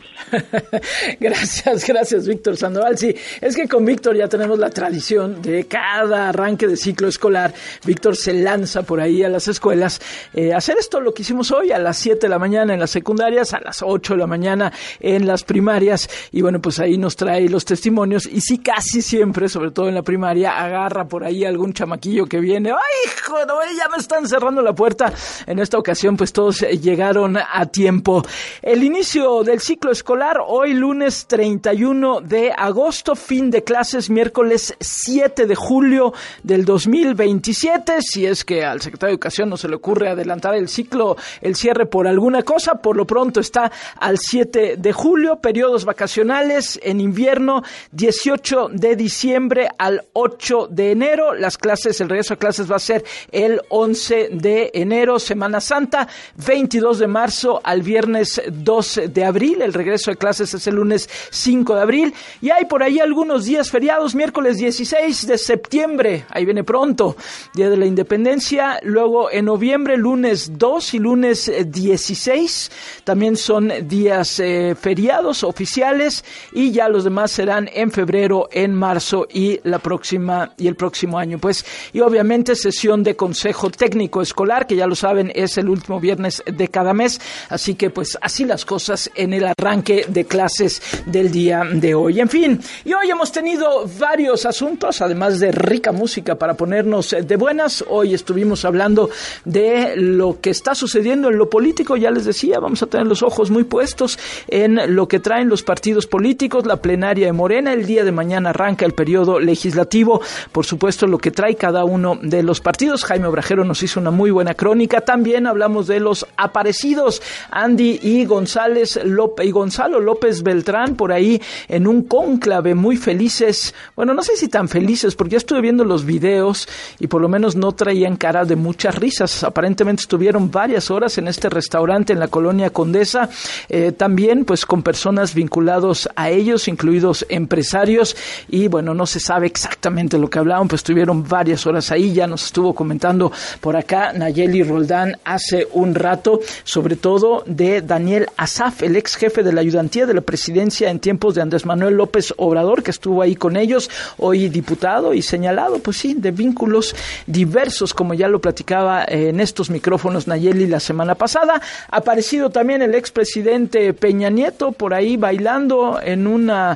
Gracias, gracias Víctor Sandoval. Sí, es que con Víctor ya tenemos la tradición de cada arranque de ciclo escolar. Víctor se lanza por ahí a las escuelas eh, a hacer esto, lo que hicimos hoy a las siete de la mañana en las secundarias, a las ocho de la mañana en las primarias y bueno, pues ahí nos trae los testimonios y sí, casi siempre, sobre todo en la primaria, agarra por ahí algún chamaquillo que viene, ¡ay, joder, ya me están cerrando la puerta! En esta ocasión pues todos llegaron a tiempo. El inicio del ciclo escolar, hoy lunes treinta y uno de agosto, fin de clases miércoles siete de julio del dos mil veintisiete, si es que al secretario de Educación no se le ocurre adelantar el ciclo, el cierre por alguna cosa, por lo pronto está al siete de julio, periodos vacacionales en invierno, dieciocho de diciembre al ocho de enero, las clases, el regreso a clases va a ser el once de enero, Semana Santa, veintidós de marzo al viernes dos de abril, el regreso de clases es el lunes cinco de abril y hay por ahí algunos días feriados, miércoles dieciséis de septiembre, ahí viene pronto, Día de la Independencia, luego en noviembre lunes dos y lunes dieciséis, también son días eh, feriados oficiales y ya los demás serán en febrero, en marzo y la próxima y el próximo año, pues, y obviamente sesión de Consejo Técnico Escolar, que ya lo saben es el último viernes de cada mes, así que pues así las cosas en el arranque de clases del día de hoy. En fin, y hoy hemos tenido varios asuntos, además de rica música para ponernos de buenas. Hoy estuvimos hablando de lo que está sucediendo en lo político, ya les decía, vamos a tener los ojos muy puestos en lo que traen los partidos políticos, la plenaria de Morena, el día de mañana arranca el periodo legislativo, por supuesto lo que trae cada uno de los partidos. Jaime Obrajero nos hizo una muy buena crónica, también hablamos de los aparecidos, Andy y González López y Gonzalo López Beltrán por ahí en un cónclave muy felices, bueno, no sé si tan felices porque ya estuve viendo los videos y por lo menos no traían cara de muchas risas, aparentemente estuvieron varias horas en este restaurante en la colonia Condesa, eh, también pues con personas vinculados a ellos, incluidos empresarios y bueno, no se sabe exactamente lo que hablaban, pues estuvieron varias horas ahí, ya nos estuvo comentando por acá Nayeli Roldán hace un rato, sobre todo de Daniel Asaf, el ex jefe de la ayudantía de la presidencia en tiempos de Andrés Manuel López Obrador, que estuvo ahí con ellos, hoy diputado y señalado, pues sí, de vínculos diversos, como ya lo platicaba eh, en estos micrófonos Nayeli la semana pasada. Ha aparecido también el expresidente Peña Nieto por ahí bailando en una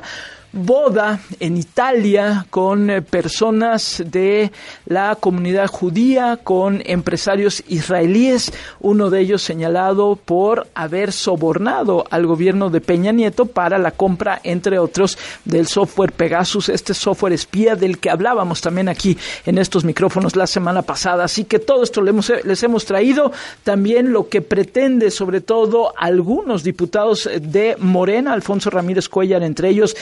boda en Italia con eh, personas de la comunidad judía, con empresarios israelíes, uno de ellos señalado por haber sobornado al gobierno de Peña Nieto para la compra, entre otros, del software Pegasus, este software espía del que hablábamos también aquí en estos micrófonos la semana pasada. Así que todo esto les hemos, les hemos traído, también lo que pretende sobre todo algunos diputados de Morena, Alfonso Ramírez Cuellar entre ellos, vice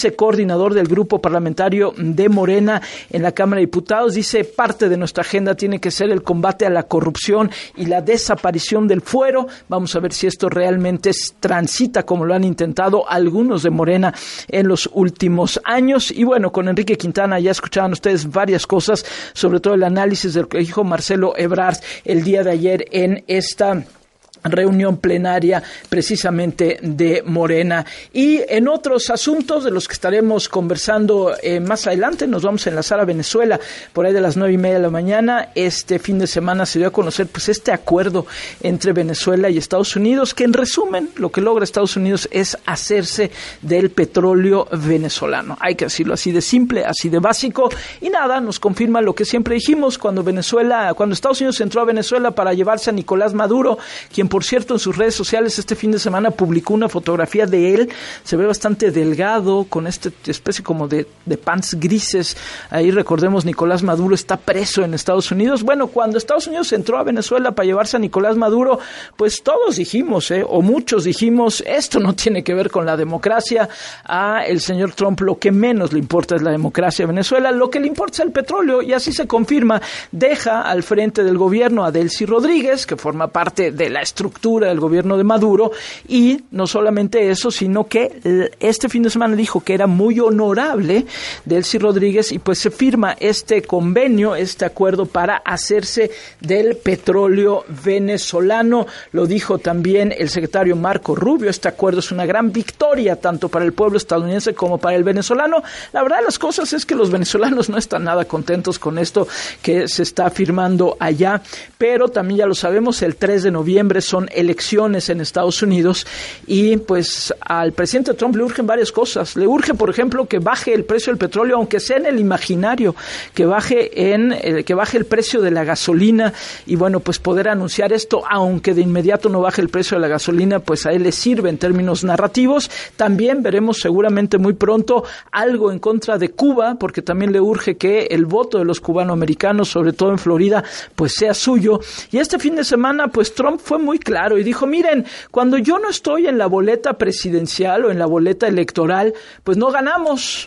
vicecoordinador del grupo parlamentario de Morena en la Cámara de Diputados. Dice, parte de nuestra agenda tiene que ser el combate a la corrupción y la desaparición del fuero. Vamos a ver si esto realmente transita como lo han intentado algunos de Morena en los últimos años. Y bueno, con Enrique Quintana ya escuchaban ustedes varias cosas, sobre todo el análisis de lo que dijo Marcelo Ebrard el día de ayer en esta reunión plenaria precisamente de Morena. Y en otros asuntos de los que estaremos conversando eh, más adelante, nos vamos a enlazar a Venezuela por ahí de las nueve y media de la mañana. Este fin de semana se dio a conocer pues este acuerdo entre Venezuela y Estados Unidos, que en resumen lo que logra Estados Unidos es hacerse del petróleo venezolano. Hay que decirlo así de simple, así de básico, y nada, nos confirma lo que siempre dijimos cuando Venezuela, cuando Estados Unidos entró a Venezuela para llevarse a Nicolás Maduro, quien por cierto en sus redes sociales este fin de semana publicó una fotografía de él. Se ve bastante delgado, con esta especie como de, de pants grises. Ahí recordemos, Nicolás Maduro está preso en Estados Unidos. Bueno, cuando Estados Unidos entró a Venezuela para llevarse a Nicolás Maduro, pues todos dijimos, eh, o muchos dijimos, esto no tiene que ver con la democracia. A el señor Trump lo que menos le importa es la democracia a Venezuela, lo que le importa es el petróleo, y así se confirma. Deja al frente del gobierno a Delcy Rodríguez, que forma parte de la estructura del gobierno de Maduro, y no solamente eso, sino que este fin de semana dijo que era muy honorable Delcy Rodríguez, y pues se firma este convenio, este acuerdo para hacerse del petróleo venezolano. Lo dijo también el secretario Marco Rubio, este acuerdo es una gran victoria tanto para el pueblo estadounidense como para el venezolano. La verdad de las cosas es que los venezolanos no están nada contentos con esto que se está firmando allá, pero también ya lo sabemos, el tres de noviembre son elecciones en Estados Unidos, y pues al presidente Trump le urgen varias cosas. Le urge, por ejemplo, que baje el precio del petróleo, aunque sea en el imaginario, que baje en eh, que baje el precio de la gasolina, y bueno, pues poder anunciar esto, aunque de inmediato no baje el precio de la gasolina, pues a él le sirve en términos narrativos. También veremos seguramente muy pronto algo en contra de Cuba, porque también le urge que el voto de los cubanoamericanos, sobre todo en Florida, pues sea suyo. Y este fin de semana, pues Trump fue muy claro y dijo, miren, cuando yo no estoy en la boleta presidencial o en la boleta electoral, pues no ganamos.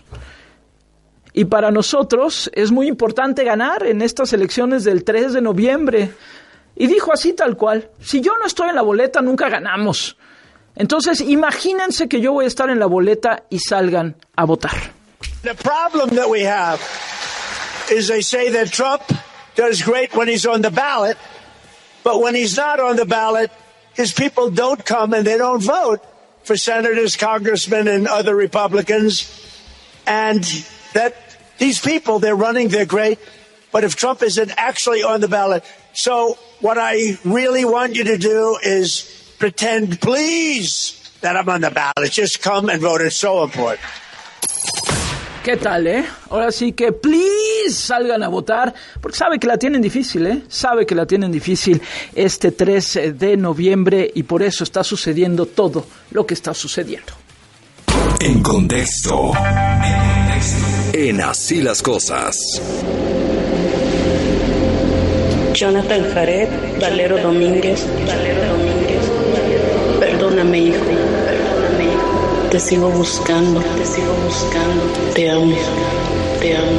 Y para nosotros es muy importante ganar en estas elecciones del tres de noviembre. Y dijo así tal cual, si yo no estoy en la boleta, nunca ganamos. Entonces, imagínense que yo voy a estar en la boleta y salgan a votar. The problem that we have is they say that Trump does great when he's on the ballot, but when he's not on the ballot, his people don't come and they don't vote for senators, congressmen, and other Republicans. And that these people, they're running, they're great, but if Trump isn't actually on the ballot. So what I really want you to do is pretend, please, that I'm on the ballot. Just come and vote. It's so important. ¿Qué tal, eh? Ahora sí que, please, salgan a votar, porque sabe que la tienen difícil, ¿eh? Sabe que la tienen difícil este tres de noviembre, y por eso está sucediendo todo lo que está sucediendo. En contexto. En Así las Cosas. Jonathan Jared, Valero Domínguez, Valero Domínguez, perdóname, hijo, perdóname, hijo. Te sigo buscando, te sigo buscando, te amo, te amo.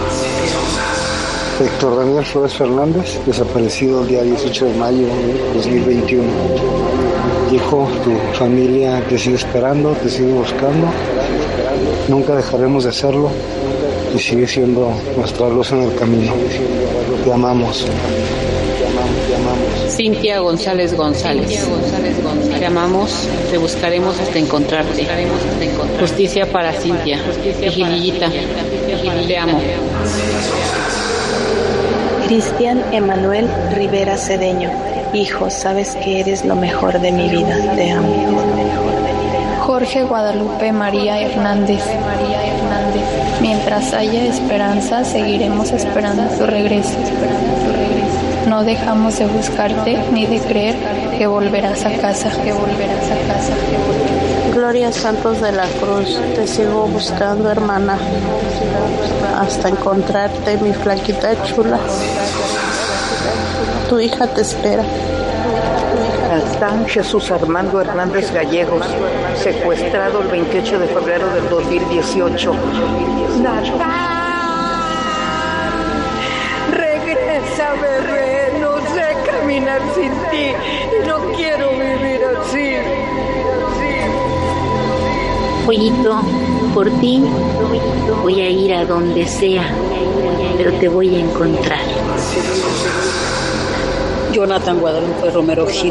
Héctor Daniel Flores Fernández, desaparecido el día dieciocho de mayo de dos mil veintiuno. Hijo, tu familia te sigue esperando, te sigue buscando. Nunca dejaremos de hacerlo y sigue siendo nuestra luz en el camino. Te amamos. Te amamos, te amamos. Cintia González González. Cintia González González. Te amamos, te buscaremos hasta encontrarte. Justicia para Cintia. Vigilillita. Te amo. Cristian Emanuel Rivera Cedeño. Hijo, sabes que eres lo mejor de mi vida. Te amo. Jorge Guadalupe María Hernández. Mientras haya esperanza, seguiremos esperando tu regreso. No dejamos de buscarte ni de creer que volverás a casa, que volverás a casa. Gloria Santos de la Cruz, te sigo buscando, hermana, hasta encontrarte, mi flaquita chula. Tu hija te espera. Jonathan Jesús Armando Hernández Gallegos, secuestrado el veintiocho de febrero del dos mil dieciocho. Natán, regresa, bebé, no sé caminar sin ti y no quiero vivir así. Pollito, por ti voy a ir a donde sea, pero te voy a encontrar. Jonathan Guadalupe Romero Gil.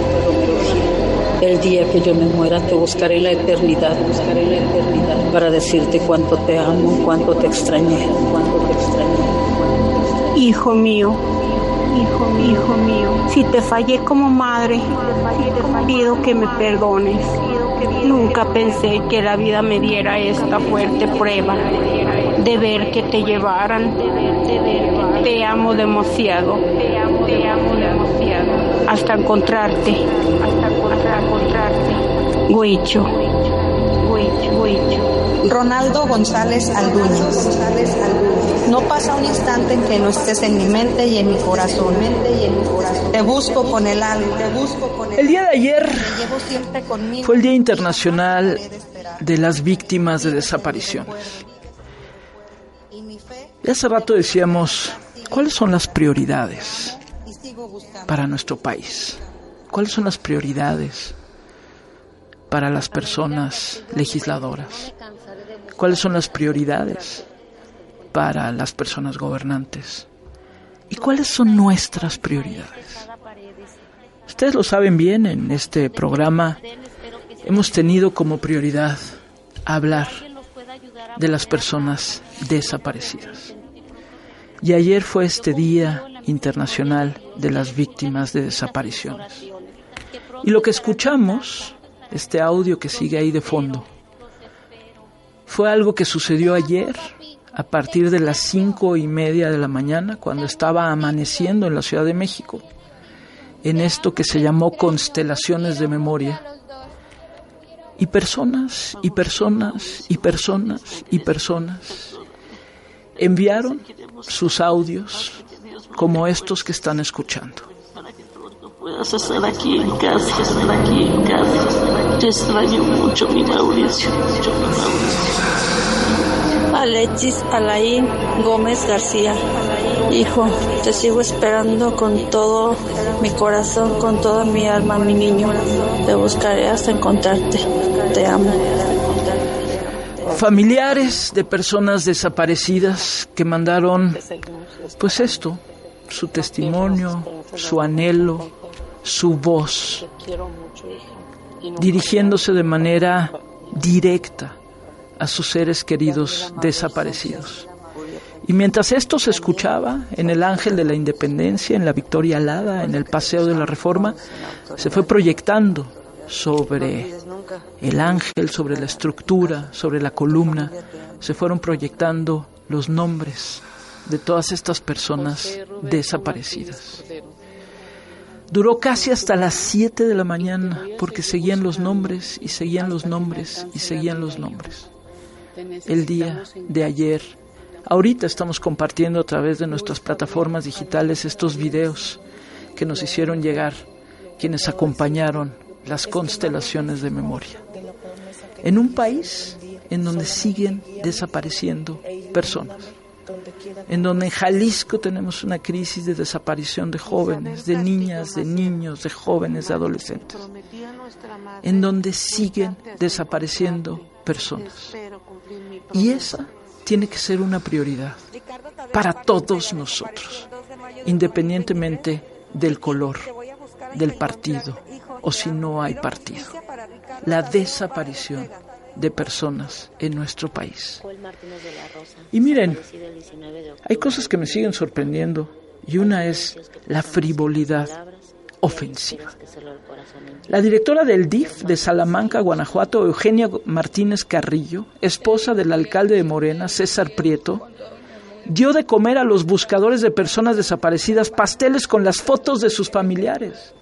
El día que yo me muera te buscaré en la eternidad, buscaré en la eternidad para decirte cuánto te amo, cuánto te extrañé, cuánto te extrañé. Hijo mío, hijo, hijo mío, si te fallé como madre, te pido que me perdones. Nunca pensé que la vida me diera esta fuerte prueba de ver que te llevaran. Te amo demasiado, te amo, te amo demasiado. Hasta encontrarte, hasta encontrarte. Huicho, Huicho, Huicho. Ronaldo González Alduñez. No pasa un instante en que no estés en mi mente y en mi corazón. Te busco con el alma. Te busco con el, el día de ayer llevo siempre conmigo. Fue el Día Internacional de las Víctimas de Desapariciones. Y hace rato decíamos, ¿cuáles son las prioridades para nuestro país? ¿Cuáles son las prioridades para las personas legisladoras? ¿Cuáles son las prioridades para las personas gobernantes? ¿Y cuáles son nuestras prioridades? Ustedes lo saben bien, en este programa hemos tenido como prioridad hablar de las personas desaparecidas. Y ayer fue este Día Internacional de las Víctimas de Desapariciones. Y lo que escuchamos, este audio que sigue ahí de fondo, fue algo que sucedió ayer a partir de las cinco y media de la mañana, cuando estaba amaneciendo en la Ciudad de México, en esto que se llamó Constelaciones de Memoria. Y personas, y personas, y personas, y personas enviaron sus audios como estos que están escuchando. Puedas estar aquí en casa, estar aquí en casa. Te extraño mucho, mi Mauricio, mucho, mi Mauricio. Alexis Alain Gómez García. Hijo, te sigo esperando con todo mi corazón, con toda mi alma, mi niño. Te buscaré hasta encontrarte. Te amo. Familiares de personas desaparecidas que mandaron, pues esto, su testimonio, su anhelo, su voz, dirigiéndose de manera directa a sus seres queridos desaparecidos. Y mientras esto se escuchaba en el Ángel de la Independencia, en la Victoria Alada, en el Paseo de la Reforma, se fue proyectando sobre el ángel, sobre la estructura, sobre la columna, se fueron proyectando los nombres de todas estas personas desaparecidas. Duró casi hasta las siete de la mañana, porque seguían los nombres y seguían los nombres y seguían los nombres. El día de ayer, ahorita estamos compartiendo a través de nuestras plataformas digitales estos videos que nos hicieron llegar quienes acompañaron las constelaciones de memoria. En un país en donde siguen desapareciendo personas, en donde en Jalisco tenemos una crisis de desaparición de jóvenes, de niñas, de niños, de jóvenes, de adolescentes, en donde siguen desapareciendo personas. Y esa tiene que ser una prioridad para todos nosotros, independientemente del color, del partido, o si no hay partido. La desaparición de personas en nuestro país. Y miren, hay cosas que me siguen sorprendiendo, y una es la frivolidad ofensiva. La directora del D I F de Salamanca, Guanajuato, Eugenia Martínez Carrillo, esposa del alcalde de Morena, César Prieto, dio de comer a los buscadores de personas desaparecidas pasteles con las fotos de sus familiares.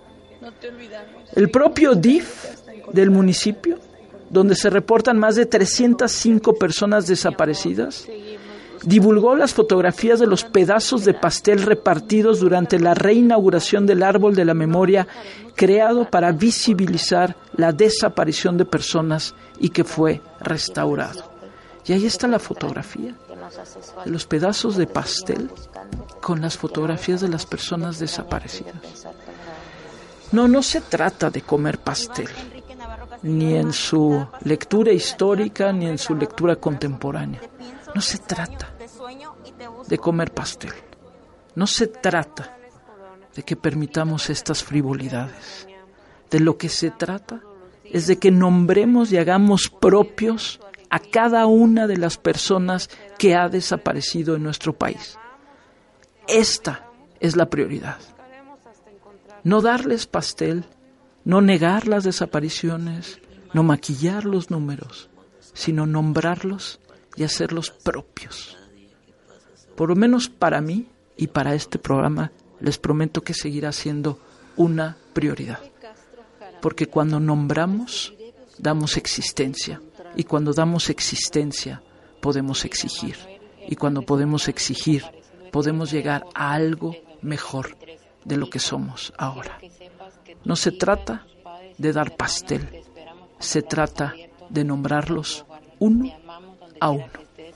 El propio D I F del municipio, donde se reportan más de trescientas cinco personas desaparecidas, divulgó las fotografías de los pedazos de pastel repartidos durante la reinauguración del Árbol de la Memoria, creado para visibilizar la desaparición de personas y que fue restaurado. Y ahí está la fotografía de los pedazos de pastel con las fotografías de las personas desaparecidas. No, no se trata de comer pastel, ni en su lectura histórica, ni en su lectura contemporánea. No se trata de comer pastel. No se trata de que permitamos estas frivolidades. De lo que se trata es de que nombremos y hagamos propios a cada una de las personas que ha desaparecido en nuestro país. Esta es la prioridad. No darles pastel, no negar las desapariciones, no maquillar los números, sino nombrarlos y hacerlos propios. Por lo menos para mí y para este programa, les prometo que seguirá siendo una prioridad. Porque cuando nombramos, damos existencia. Y cuando damos existencia, podemos exigir. Y cuando podemos exigir, podemos llegar a algo mejor de lo que somos ahora. No se trata de dar pastel, se trata de nombrarlos uno a uno.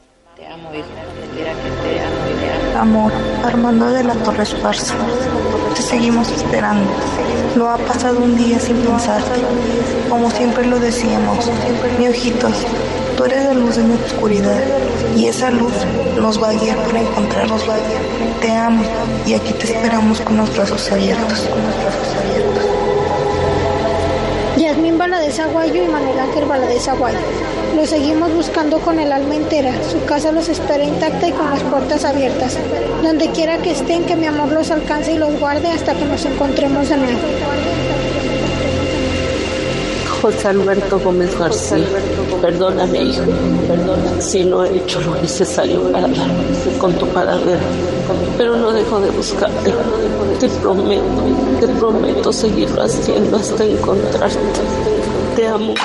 Amor, Armando de la Torre Esparza, te seguimos esperando. No ha pasado un día sin pensarte. Como siempre lo decíamos, mi ojitos, tú eres la luz de mi oscuridad y esa luz nos va a guiar para encontrarnos. Te amo y aquí te esperamos con los brazos abiertos. Yasmín Valadez Aguayo y Manuel Ángel Valadez Aguayo. Los seguimos buscando con el alma entera. Su casa los espera intacta y con las puertas abiertas. Donde quiera que estén, que mi amor los alcance y los guarde hasta que nos encontremos de nuevo. José Alberto Gómez García, perdóname, hijo, perdóname si no he hecho lo necesario para darme con tu paradero, pero no dejo de buscarte. Te prometo, te prometo seguirlo haciendo hasta encontrarte. Te amo.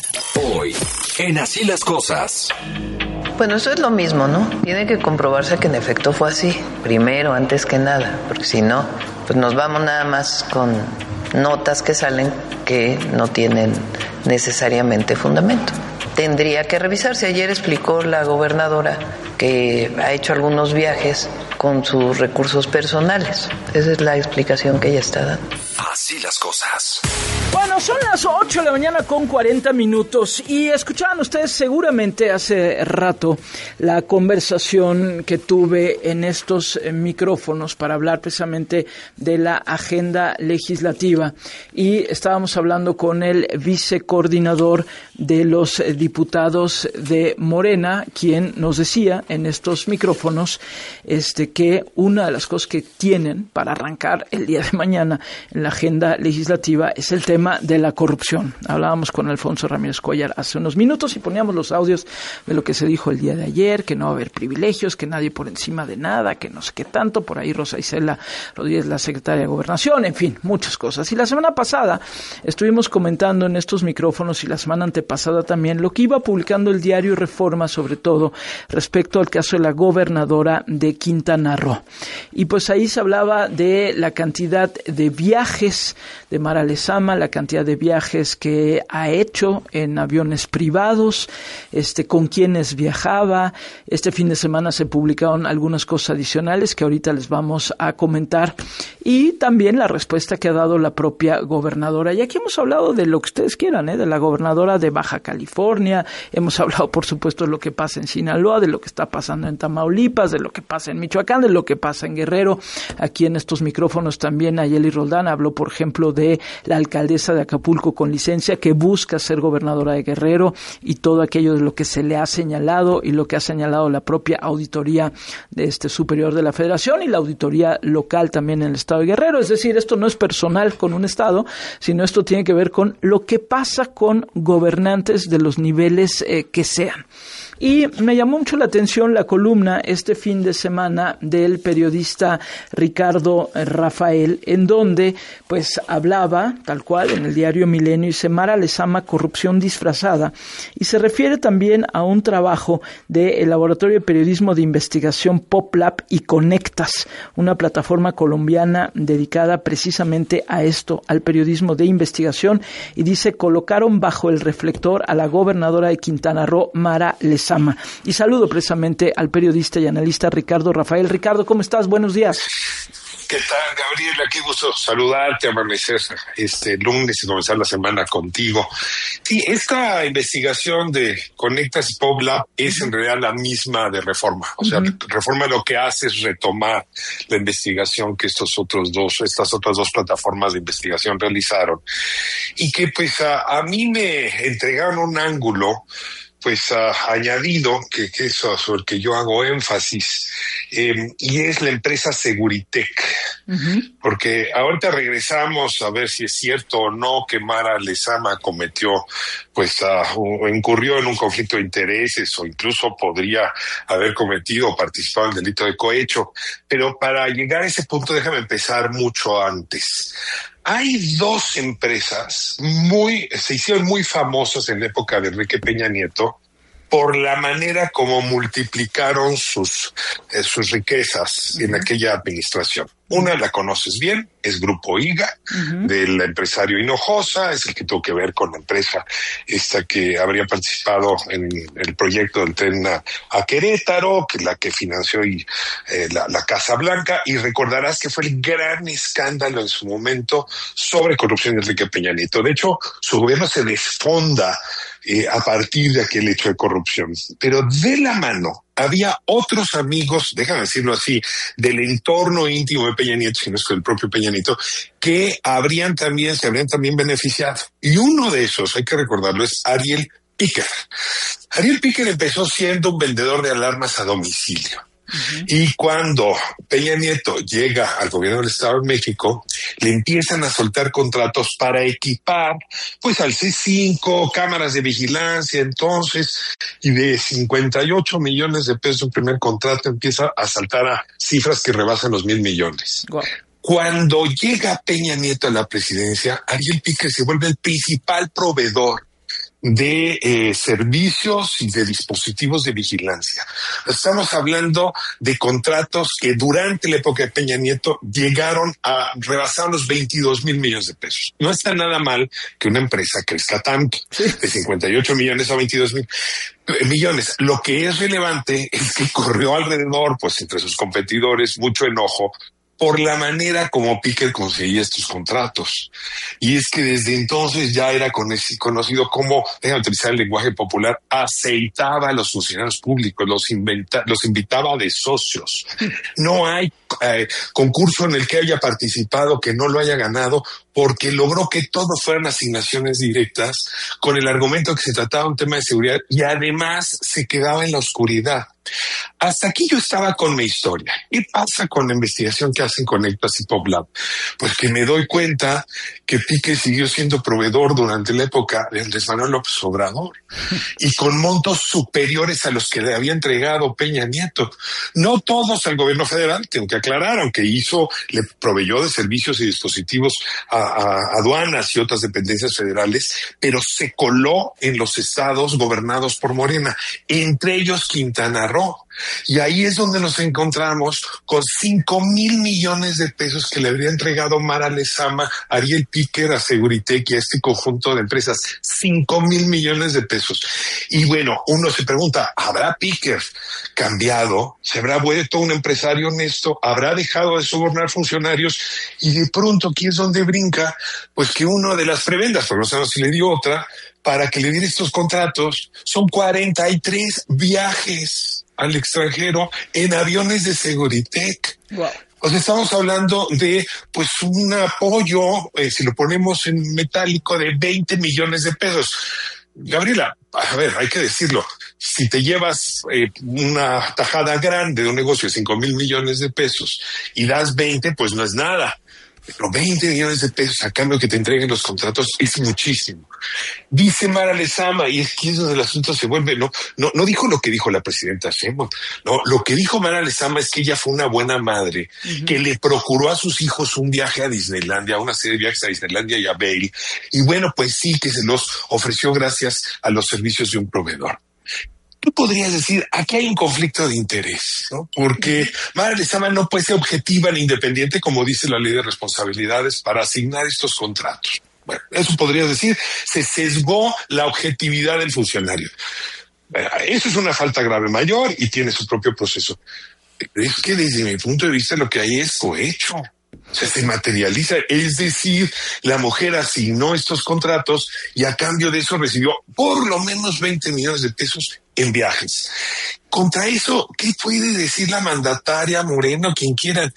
Hoy, en Así las Cosas. Bueno, eso es lo mismo, ¿no? Tiene que comprobarse que en efecto fue así, primero, antes que nada, porque si no, pues nos vamos nada más con notas que salen que no tienen necesariamente fundamento. Tendría que revisarse. Ayer explicó la gobernadora que ha hecho algunos viajes con sus recursos personales. Esa es la explicación que ella está dando. Así las cosas. Bueno, son las ocho de la mañana con cuarenta minutos y escuchaban ustedes seguramente hace rato la conversación que tuve en estos micrófonos para hablar precisamente de la agenda legislativa y estábamos hablando con el vicecoordinador de los diputados de Morena, quien nos decía en estos micrófonos este que una de las cosas que tienen para arrancar el día de mañana en la agenda legislativa es el tema de la corrupción. Hablábamos con Alfonso Ramírez Cuellar hace unos minutos y poníamos los audios de lo que se dijo el día de ayer, que no va a haber privilegios, que nadie por encima de nada, que no sé qué tanto, por ahí Rosa Isela Rodríguez, la secretaria de Gobernación, en fin, muchas cosas. Y la semana pasada estuvimos comentando en estos micrófonos y la semana antepasada también lo que iba publicando el diario Reforma, sobre todo respecto al caso de la gobernadora de Quintana Roo. Y pues ahí se hablaba de la cantidad de viajes de Mara Lezama, la cantidad de viajes que ha hecho en aviones privados, este, con quienes viajaba. Este fin de semana se publicaron algunas cosas adicionales que ahorita les vamos a comentar y también la respuesta que ha dado la propia gobernadora. Y aquí hemos hablado de lo que ustedes quieran, ¿eh? De la gobernadora de Baja California, hemos hablado por supuesto de lo que pasa en Sinaloa, de lo que está pasando en Tamaulipas, de lo que pasa en Michoacán, de lo que pasa en Guerrero. Aquí en estos micrófonos también Ayeli Roldán habló, por ejemplo, de la alcaldesa de Acapulco con licencia que busca ser gobernadora de Guerrero y todo aquello de lo que se le ha señalado y lo que ha señalado la propia auditoría de este superior de la Federación y la auditoría local también en el estado de Guerrero. Es decir, esto no es personal con un estado, sino esto tiene que ver con lo que pasa con gobernantes de los niveles eh, que sean. Y me llamó mucho la atención la columna este fin de semana del periodista Ricardo Rafael, en donde pues hablaba, tal cual, en el diario Milenio, y Mara Lezama, corrupción disfrazada, y se refiere también a un trabajo del Laboratorio de Periodismo de Investigación PopLab y Conectas, una plataforma colombiana dedicada precisamente a esto, al periodismo de investigación, y dice, colocaron bajo el reflector a la gobernadora de Quintana Roo, Mara Lezama. Y saludo precisamente al periodista y analista Ricardo Rafael. Ricardo, ¿cómo estás? Buenos días. ¿Qué tal, Gabriela? Qué gusto saludarte, amanecer este lunes y comenzar la semana contigo. Sí, esta investigación de Conectas y PopLab es en realidad la misma de Reforma. O sea, uh-huh. Reforma lo que hace es retomar la investigación que estos otros dos, estas otras dos plataformas de investigación realizaron. Y que pues a, a mí me entregaron un ángulo pues uh, añadido, que, que eso sobre el que yo hago énfasis, eh, y es la empresa Seguritech. Uh-huh. Porque ahorita regresamos a ver si es cierto o no que Mara Lezama cometió, pues uh, incurrió en un conflicto de intereses, o incluso podría haber cometido o participado en el delito de cohecho. Pero para llegar a ese punto, déjame empezar mucho antes. Hay dos empresas muy, se hicieron muy famosas en la época de Enrique Peña Nieto por la manera como multiplicaron sus, eh, sus riquezas en aquella administración. Una la conoces bien, es Grupo I G A, uh-huh. del empresario Hinojosa, es el que tuvo que ver con la empresa esta que habría participado en el proyecto del tren a, a Querétaro, que es la que financió y, eh, la, la Casa Blanca, y recordarás que fue el gran escándalo en su momento sobre corrupción de Enrique Peña Nieto. De hecho, su gobierno se desfonda eh, a partir de aquel hecho de corrupción. Pero de la mano había otros amigos, déjame decirlo así, del entorno íntimo de Peña Nieto, si no es el propio Peña Nieto, que habrían también, se habrían también beneficiado. Y uno de esos, hay que recordarlo, es Ariel Piquer. Ariel Piquer empezó siendo un vendedor de alarmas a domicilio. Uh-huh. Y cuando Peña Nieto llega al gobierno del Estado de México, le empiezan a soltar contratos para equipar pues al C cinco, cámaras de vigilancia, entonces, y de cincuenta y ocho millones de pesos un primer contrato empieza a saltar a cifras que rebasan los mil millones. Wow. Cuando llega Peña Nieto a la presidencia, Ariel Piquer se vuelve el principal proveedor de eh, servicios y de dispositivos de vigilancia. Estamos hablando de contratos que durante la época de Peña Nieto llegaron a rebasar los veintidós mil millones de pesos. No está nada mal que una empresa crezca tanto, de cincuenta y ocho millones a veintidós mil millones. Lo que es relevante es que corrió alrededor, pues entre sus competidores, mucho enojo por la manera como Piquer conseguía estos contratos. Y es que desde entonces ya era conocido como, déjame utilizar el lenguaje popular, aceitaba a los funcionarios públicos, los, inventa, los invitaba de socios. No hay eh, concurso en el que haya participado que no lo haya ganado, porque logró que todo fueran asignaciones directas con el argumento que se trataba de un tema de seguridad y además se quedaba en la oscuridad. Hasta aquí yo estaba con mi historia. ¿Qué pasa con la investigación que hacen Conectas y PopLab? Pues que me doy cuenta que Piquer siguió siendo proveedor durante la época de Andrés Manuel López Obrador y con montos superiores a los que le había entregado Peña Nieto. No todos al gobierno federal, tengo que aclarar, aunque hizo, le proveyó de servicios y dispositivos a, a aduanas y otras dependencias federales, pero se coló en los estados gobernados por Morena, entre ellos Quintana Roo. Y ahí es donde nos encontramos con cinco mil millones de pesos que le habría entregado Mara Lezama, Ariel Piquer, a Seguritech y a este conjunto de empresas. Cinco mil millones de pesos. Y bueno, uno se pregunta, ¿habrá Piquer cambiado? ¿Se habrá vuelto un empresario honesto? ¿Habrá dejado de sobornar funcionarios? Y de pronto aquí es donde brinca, pues que uno de las prebendas, porque no sabemos si le dio otra, para que le diera estos contratos, son cuarenta y tres viajes al extranjero en aviones de Seguritech. Wow. O sea, estamos hablando de, pues, un apoyo, eh, si lo ponemos en metálico, de veinte millones de pesos. Gabriela, a ver, hay que decirlo, si te llevas eh, una tajada grande de un negocio de cinco mil millones de pesos y das veinte, pues no es nada. Pero veinte millones de pesos a cambio que te entreguen los contratos es muchísimo. Dice Mara Lezama, y es que es donde el asunto se vuelve, no, no, no dijo lo que dijo la presidenta Sheinbaum. No, lo que dijo Mara Lezama es que ella fue una buena madre, uh-huh. que le procuró a sus hijos un viaje a Disneylandia, una serie de viajes a Disneylandia y a Vail. Y bueno, pues sí, que se los ofreció gracias a los servicios de un proveedor. Tú podrías decir, aquí hay un conflicto de interés, ¿no? Porque Mara Lezama no puede ser objetiva ni independiente, como dice la ley de responsabilidades, para asignar estos contratos. Bueno, eso podrías decir, se sesgó la objetividad del funcionario. Eso es una falta grave mayor y tiene su propio proceso. Es que desde mi punto de vista lo que hay es cohecho. O sea, se materializa, es decir, la mujer asignó estos contratos y a cambio de eso recibió por lo menos veinte millones de pesos en viajes. Contra eso, ¿qué puede decir la mandataria, Moreno, quien quieran?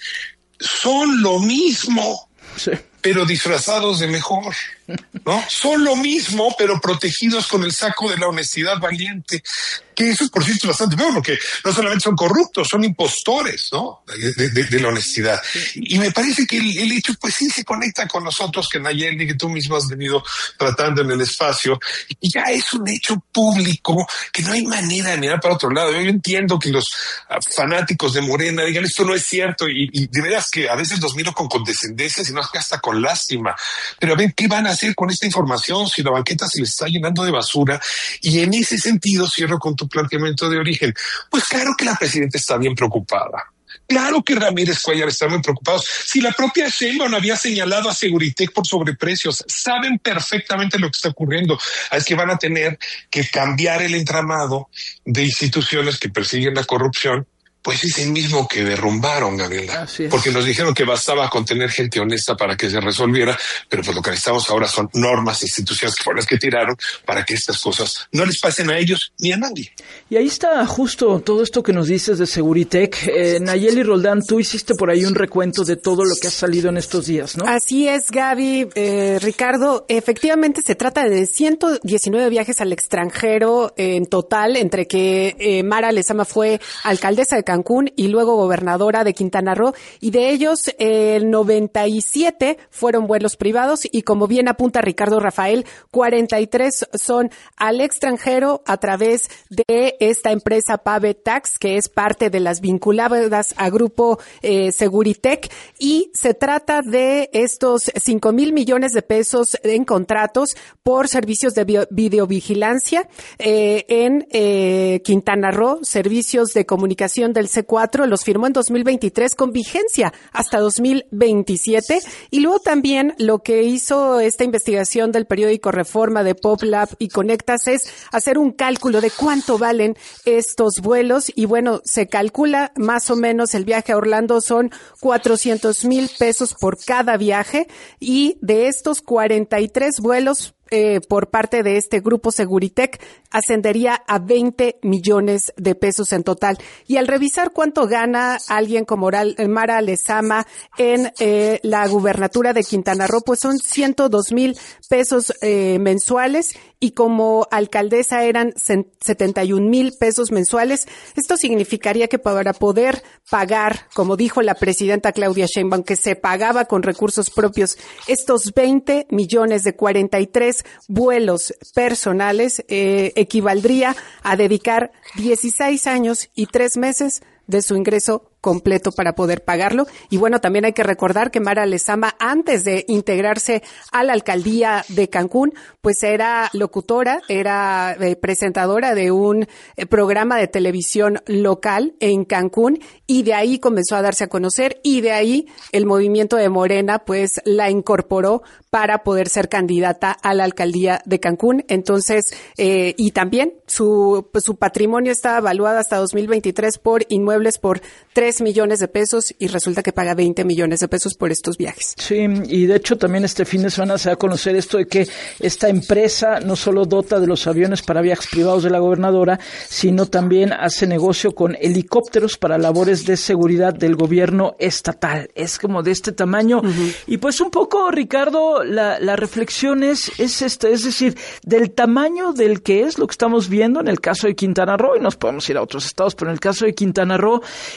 Son lo mismo, sí. pero disfrazados de mejor, ¿no? Son lo mismo, pero protegidos con el saco de la honestidad valiente. Que eso es, por cierto, bastante peor, porque no solamente son corruptos, son impostores, ¿no? De, de, de la honestidad. Y me parece que el, el hecho, pues sí, se conecta con nosotros, que Nayeli, que tú mismo has venido tratando en el espacio, y ya es un hecho público que no hay manera de mirar para otro lado. Yo entiendo que los fanáticos de Morena digan, esto no es cierto, y, y de veras que a veces los miro con condescendencia, sino hasta con lástima. Pero a ver, ¿qué van a hacer con esta información si la banqueta se les está llenando de basura? Y en ese sentido, cierro con tu planteamiento de origen. Pues claro que la presidenta está bien preocupada. Claro que Ramírez Cuellar está muy preocupado. Si la propia Sheinbaum había señalado a Seguritech por sobreprecios, saben perfectamente lo que está ocurriendo. Es que van a tener que cambiar el entramado de instituciones que persiguen la corrupción. Pues es el mismo que derrumbaron, Gabriela. Porque nos dijeron que bastaba con tener gente honesta para que se resolviera, pero pues lo que necesitamos ahora son normas, instituciones que fueron las que tiraron para que estas cosas no les pasen a ellos ni a nadie. Y ahí está justo todo esto que nos dices de Seguritech. Eh, Nayeli Roldán, tú hiciste por ahí un recuento de todo lo que ha salido en estos días, ¿no? Así es, Gaby, eh, Ricardo. Efectivamente se trata de ciento diecinueve viajes al extranjero en total, entre que eh, Mara Lezama fue alcaldesa de Cancún Cancún y luego gobernadora de Quintana Roo, y de ellos el eh, noventa y siete fueron vuelos privados y, como bien apunta Ricardo Rafael, cuarenta y tres son al extranjero a través de esta empresa Pavetax, que es parte de las vinculadas a Grupo eh, Seguritech, y se trata de estos cinco mil millones de pesos en contratos por servicios de bio- videovigilancia eh, en eh, Quintana Roo, servicios de comunicación del C cuatro, los firmó en dos mil veintitrés con vigencia hasta dos mil veintisiete. Y luego también lo que hizo esta investigación del periódico Reforma, de PopLab y Conectas, es hacer un cálculo de cuánto valen estos vuelos, y bueno, se calcula más o menos el viaje a Orlando son cuatrocientos mil pesos por cada viaje, y de estos cuarenta y tres vuelos Eh, por parte de este grupo Seguritech ascendería a veinte millones de pesos en total. Y al revisar cuánto gana alguien como Mara Lezama en eh, la gubernatura de Quintana Roo, pues son ciento dos mil pesos eh, mensuales, y como alcaldesa eran setenta y un mil pesos mensuales. Esto significaría que para poder pagar, como dijo la presidenta Claudia Sheinbaum, que se pagaba con recursos propios, estos veinte millones de cuarenta y tres vuelos personales, eh, equivaldría a dedicar dieciséis años y tres meses de su ingreso completo para poder pagarlo. Y bueno, también hay que recordar que Mara Lezama, antes de integrarse a la alcaldía de Cancún, pues era locutora, era eh, presentadora de un eh, programa de televisión local en Cancún, y de ahí comenzó a darse a conocer, y de ahí el movimiento de Morena pues la incorporó para poder ser candidata a la alcaldía de Cancún. Entonces, eh, y también su, pues, su patrimonio está evaluado hasta dos mil veintitrés por inmuebles por tres millones de pesos, y resulta que paga veinte millones de pesos por estos viajes. Sí, y de hecho también este fin de semana se va a conocer esto de que esta empresa no solo dota de los aviones para viajes privados de la gobernadora, sino también hace negocio con helicópteros para labores de seguridad del gobierno estatal. Es como de este tamaño. Uh-huh. Y pues un poco, Ricardo, la, la reflexión es, es esta, es decir, del tamaño del que es lo que estamos viendo en el caso de Quintana Roo, y nos podemos ir a otros estados, pero en el caso de Quintana Roo, y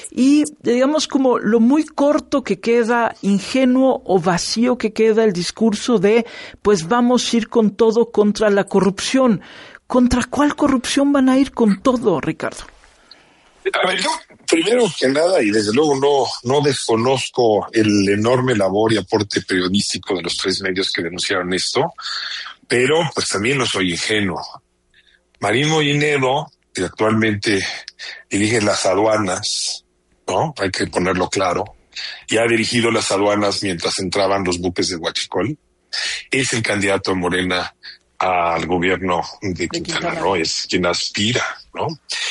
digamos, como lo muy corto que queda, ingenuo o vacío que queda el discurso de, pues vamos a ir con todo contra la corrupción. ¿Contra cuál corrupción van a ir con todo, Ricardo? A ver, yo primero que nada, y desde luego no, no desconozco el enorme labor y aporte periodístico de los tres medios que denunciaron esto, pero pues también no soy ingenuo. Marín Mollinedo, que actualmente dirige las aduanas, ¿no? Hay que ponerlo claro, y ha dirigido las aduanas mientras entraban los buques de Huachicol, es el candidato de Morena al gobierno de Quintana Roo, es quien aspira, ¿no?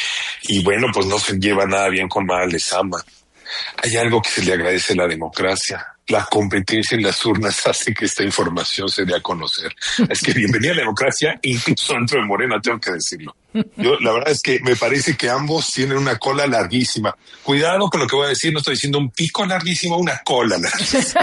Y bueno, pues no se lleva nada bien con Mara Lezama. Hay algo que se le agradece a la democracia. La competencia en las urnas hace que esta información se dé a conocer. Es que bienvenida a la democracia, incluso dentro de Morena, tengo que decirlo. Yo, la verdad es que me parece que ambos tienen una cola larguísima. Cuidado con lo que voy a decir, no estoy diciendo un pico larguísimo, una cola larguísima.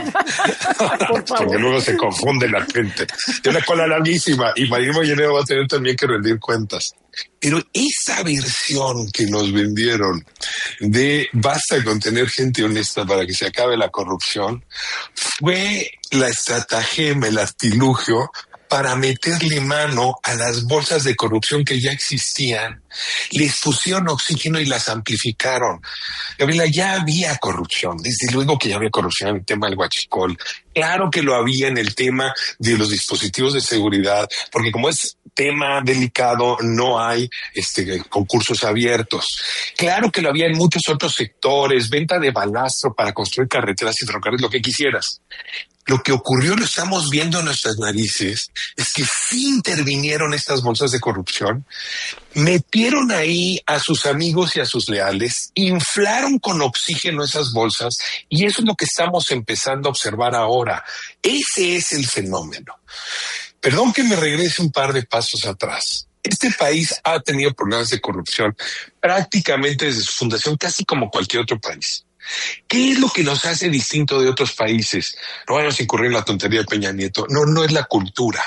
Porque luego se confunde la gente. Tiene una cola larguísima y Marín Mollinedo va a tener también que rendir cuentas. Pero esa versión que nos vendieron de basta con tener gente honesta para que se acabe la corrupción fue la estratagema, el artilugio para meterle mano a las bolsas de corrupción que ya existían. Les pusieron oxígeno y las amplificaron. Gabriela, ya había corrupción, desde luego que ya había corrupción en el tema del Huachicol. Claro que lo había en el tema de los dispositivos de seguridad, porque como es tema delicado, no hay este concursos abiertos. Claro que lo había en muchos otros sectores, venta de balastro para construir carreteras y ferrocarriles, lo que quisieras. Lo que ocurrió, lo estamos viendo en nuestras narices, es que sí intervinieron estas bolsas de corrupción, metieron ahí a sus amigos y a sus leales, inflaron con oxígeno esas bolsas, y eso es lo que estamos empezando a observar ahora. Ese es el fenómeno. Perdón que me regrese un par de pasos atrás. Este país ha tenido problemas de corrupción prácticamente desde su fundación, casi como cualquier otro país. ¿Qué es lo que nos hace distinto de otros países? No vayamos a incurrir en la tontería de Peña Nieto. No, no es la cultura.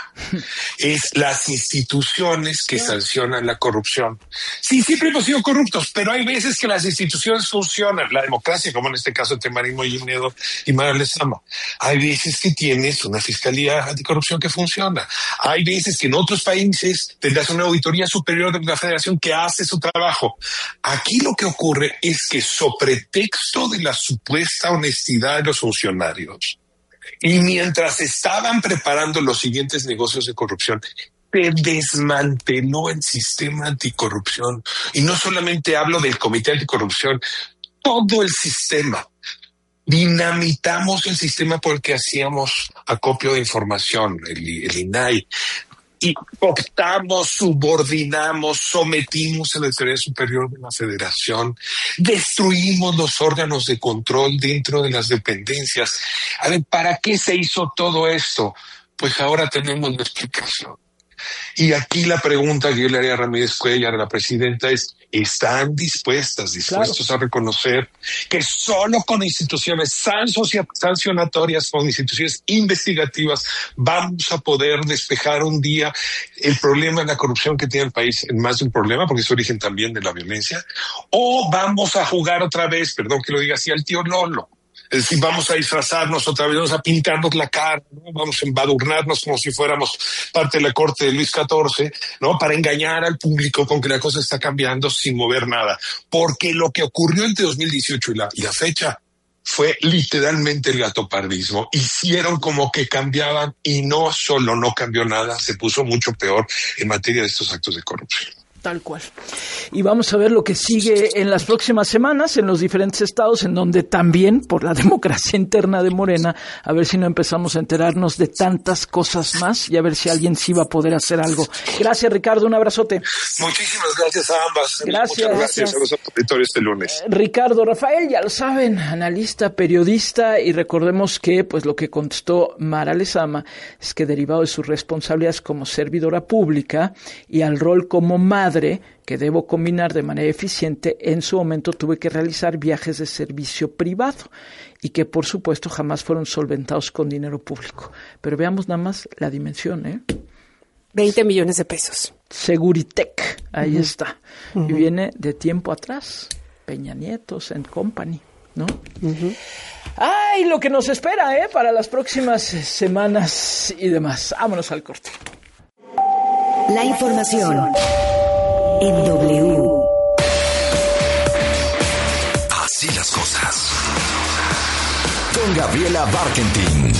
Es las instituciones que sancionan la corrupción. Sí, siempre hemos sido corruptos, pero hay veces que las instituciones funcionan. La democracia, como en este caso entre Marín Mollinedo y Mara Lezama. Hay veces que tienes una fiscalía anticorrupción que funciona. Hay veces que en otros países tendrás una auditoría superior de la federación que hace su trabajo. Aquí lo que ocurre es que, sobre texto de la supuesta honestidad de los funcionarios, y mientras estaban preparando los siguientes negocios de corrupción, se desmanteló el sistema anticorrupción. Y no solamente hablo del Comité Anticorrupción, todo el sistema. Dinamitamos el sistema porque hacíamos acopio de información, el, el I N A I. Y optamos, subordinamos, sometimos a la Auditoría Superior de la Federación, destruimos los órganos de control dentro de las dependencias. A ver, ¿para qué se hizo todo esto? Pues ahora tenemos la explicación. Y aquí la pregunta que yo le haría a Ramírez Cuellar, a la presidenta, es: ¿están dispuestas, dispuestos claro. a reconocer que solo con instituciones sancionatorias, con instituciones investigativas, vamos a poder despejar un día el problema de la corrupción que tiene el país, en más de un problema, porque es origen también de la violencia? ¿O vamos a jugar otra vez, perdón que lo diga así, al tío Lolo? Es decir, vamos a disfrazarnos otra vez, vamos a pintarnos la cara, ¿no? Vamos a embadurnarnos como si fuéramos parte de la corte de Luis catorce, ¿no? Para engañar al público con que la cosa está cambiando sin mover nada. Porque lo que ocurrió entre dos mil dieciocho y la, y la fecha fue literalmente el gatopardismo. Hicieron como que cambiaban y no solo no cambió nada, se puso mucho peor en materia de estos actos de corrupción. Tal cual. Y vamos a ver lo que sigue en las próximas semanas en los diferentes estados, en donde también, por la democracia interna de Morena, a ver si no empezamos a enterarnos de tantas cosas más y a ver si alguien sí va a poder hacer algo. Gracias, Ricardo, un abrazote. Muchísimas gracias a ambas. Gracias. Muchas gracias a los auditores este lunes. Ricardo Rafael, ya lo saben, analista, periodista, y recordemos que pues lo que contestó Mara Lezama es que, derivado de sus responsabilidades como servidora pública y al rol como madre que debo combinar de manera eficiente, en su momento tuve que realizar viajes de servicio privado y que por supuesto jamás fueron solventados con dinero público. Pero veamos nada más la dimensión, ¿eh? veinte millones de pesos. Seguritech, ahí uh-huh. está. Uh-huh. Y viene de tiempo atrás, Peña Nieto and Company. ¿no? Uh-huh. Ay, lo que nos espera, ¿eh? Para las próximas semanas y demás. Vámonos al corte. La información en W. Así las cosas. Con Gabriela Barkentin.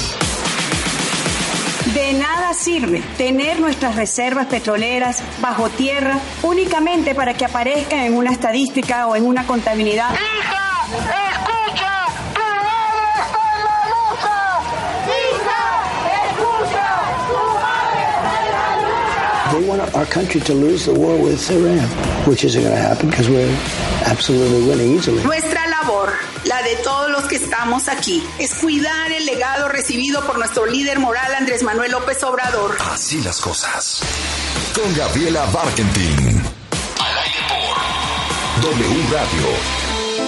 De nada sirve tener nuestras reservas petroleras bajo tierra únicamente para que aparezcan en una estadística o en una contabilidad. ¡Hija! ¡Escucha! ¡Tu madre está en la lucha! ¡Hija! ¡Escucha! ¡Tu madre está en la lucha! They want our country to lose the war with Iran, which isn't going to happen because we're absolutely winning easily. Nuestra labor, la de todos los que estamos aquí, es cuidar el legado recibido por nuestro líder moral Andrés Manuel López Obrador. Así las cosas. Con Gabriela Barkentin. Al aire por W Radio.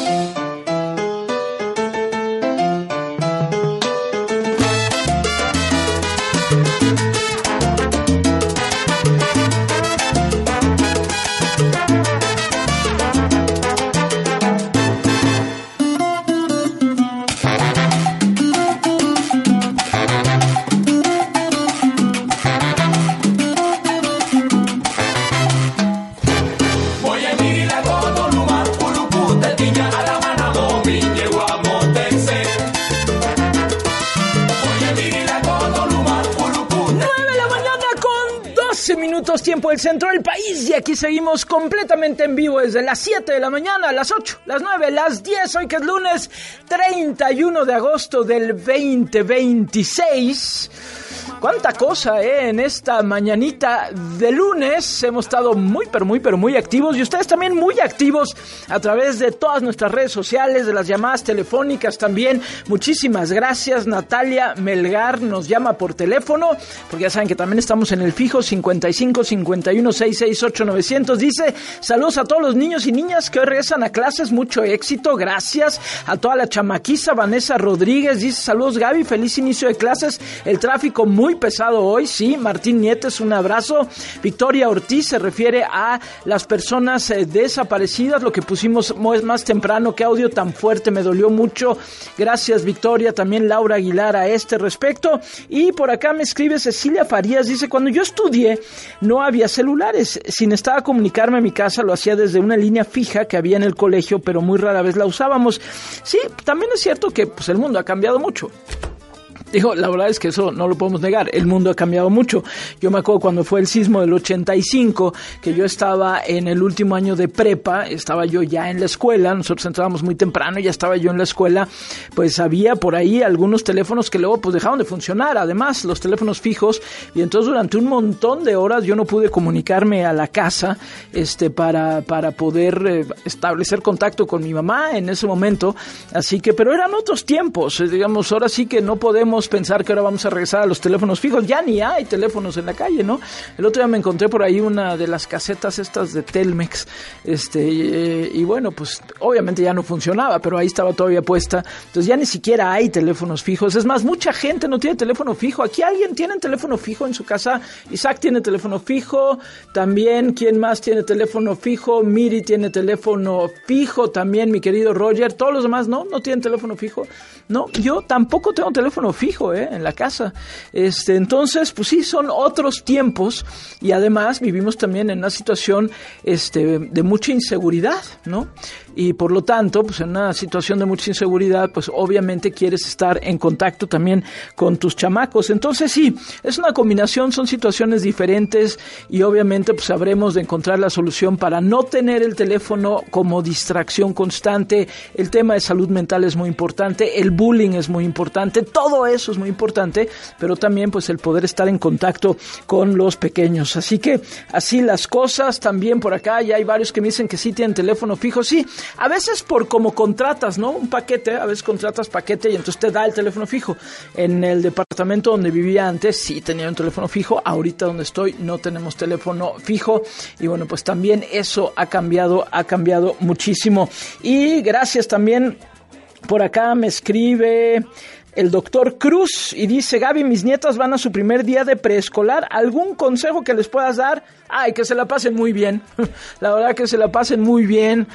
Tiempo del centro del país y aquí seguimos completamente en vivo desde las siete de la mañana, las ocho, las nueve, las diez, hoy que es lunes treinta y uno de agosto del veinte veintiséis. Cuánta cosa, ¿eh? En esta mañanita de lunes hemos estado muy, pero muy, pero muy activos y ustedes también muy activos a través de todas nuestras redes sociales, de las llamadas telefónicas también. Muchísimas gracias. Natalia Melgar nos llama por teléfono, porque ya saben que también estamos en el fijo cincuenta y cinco, cincuenta y uno, sesenta y seis, ocho, novecientos. Dice, saludos a todos los niños y niñas que hoy regresan a clases, mucho éxito, gracias. A toda la chamaquiza, Vanessa Rodríguez, dice, saludos Gaby, feliz inicio de clases, el tráfico muy pesado hoy, sí. Martín Nietes, un abrazo. Victoria Ortiz se refiere a las personas eh, desaparecidas, lo que pusimos más temprano, qué audio tan fuerte, me dolió mucho. Gracias Victoria, también Laura Aguilar a este respecto. Y por acá me escribe Cecilia Farías, dice, cuando yo estudié no había celulares, si necesitaba comunicarme a mi casa lo hacía desde una línea fija que había en el colegio, pero muy rara vez la usábamos. Sí, también es cierto que pues el mundo ha cambiado mucho. Digo, la verdad es que eso no lo podemos negar, el mundo ha cambiado mucho. Yo me acuerdo cuando fue el sismo del ochenta y cinco, que yo estaba en el último año de prepa, estaba yo ya en la escuela, nosotros entrábamos muy temprano, ya estaba yo en la escuela, pues había por ahí algunos teléfonos que luego pues dejaron de funcionar, además los teléfonos fijos, y entonces durante un montón de horas yo no pude comunicarme a la casa este para, para poder eh, establecer contacto con mi mamá en ese momento, así que, pero eran otros tiempos, eh, digamos, ahora sí que no podemos pensar que ahora vamos a regresar a los teléfonos fijos, ya ni hay teléfonos en la calle, ¿no? El otro día me encontré por ahí una de las casetas estas de Telmex, este, y, y bueno, pues obviamente ya no funcionaba, pero ahí estaba todavía puesta, entonces ya ni siquiera hay teléfonos fijos, es más, mucha gente no tiene teléfono fijo, aquí alguien tiene teléfono fijo en su casa, Isaac tiene teléfono fijo, también, ¿quién más tiene teléfono fijo? Miri tiene teléfono fijo, también mi querido Roger, todos los demás no, no tienen teléfono fijo, no, yo tampoco tengo teléfono fijo, ¿eh? En la casa. Este, entonces, pues sí, son otros tiempos y además vivimos también en una situación este, de mucha inseguridad, ¿no? Y por lo tanto, pues en una situación de mucha inseguridad, pues obviamente quieres estar en contacto también con tus chamacos. Entonces sí, es una combinación, son situaciones diferentes y obviamente pues sabremos de encontrar la solución para no tener el teléfono como distracción constante. El tema de salud mental es muy importante, el bullying es muy importante, todo eso es muy importante, pero también pues el poder estar en contacto con los pequeños. Así que así las cosas. También por acá ya hay varios que me dicen que sí tienen teléfono fijo, sí. A veces por como contratas, ¿no? Un paquete, a veces contratas paquete y entonces te da el teléfono fijo. En el departamento donde vivía antes sí tenía un teléfono fijo, ahorita donde estoy no tenemos teléfono fijo y bueno, pues también eso ha cambiado, ha cambiado muchísimo. Y gracias también, por acá me escribe el doctor Cruz y dice, Gaby, mis nietas van a su primer día de preescolar, ¿algún consejo que les puedas dar? Ay, que se la pasen muy bien, la verdad que se la pasen muy bien,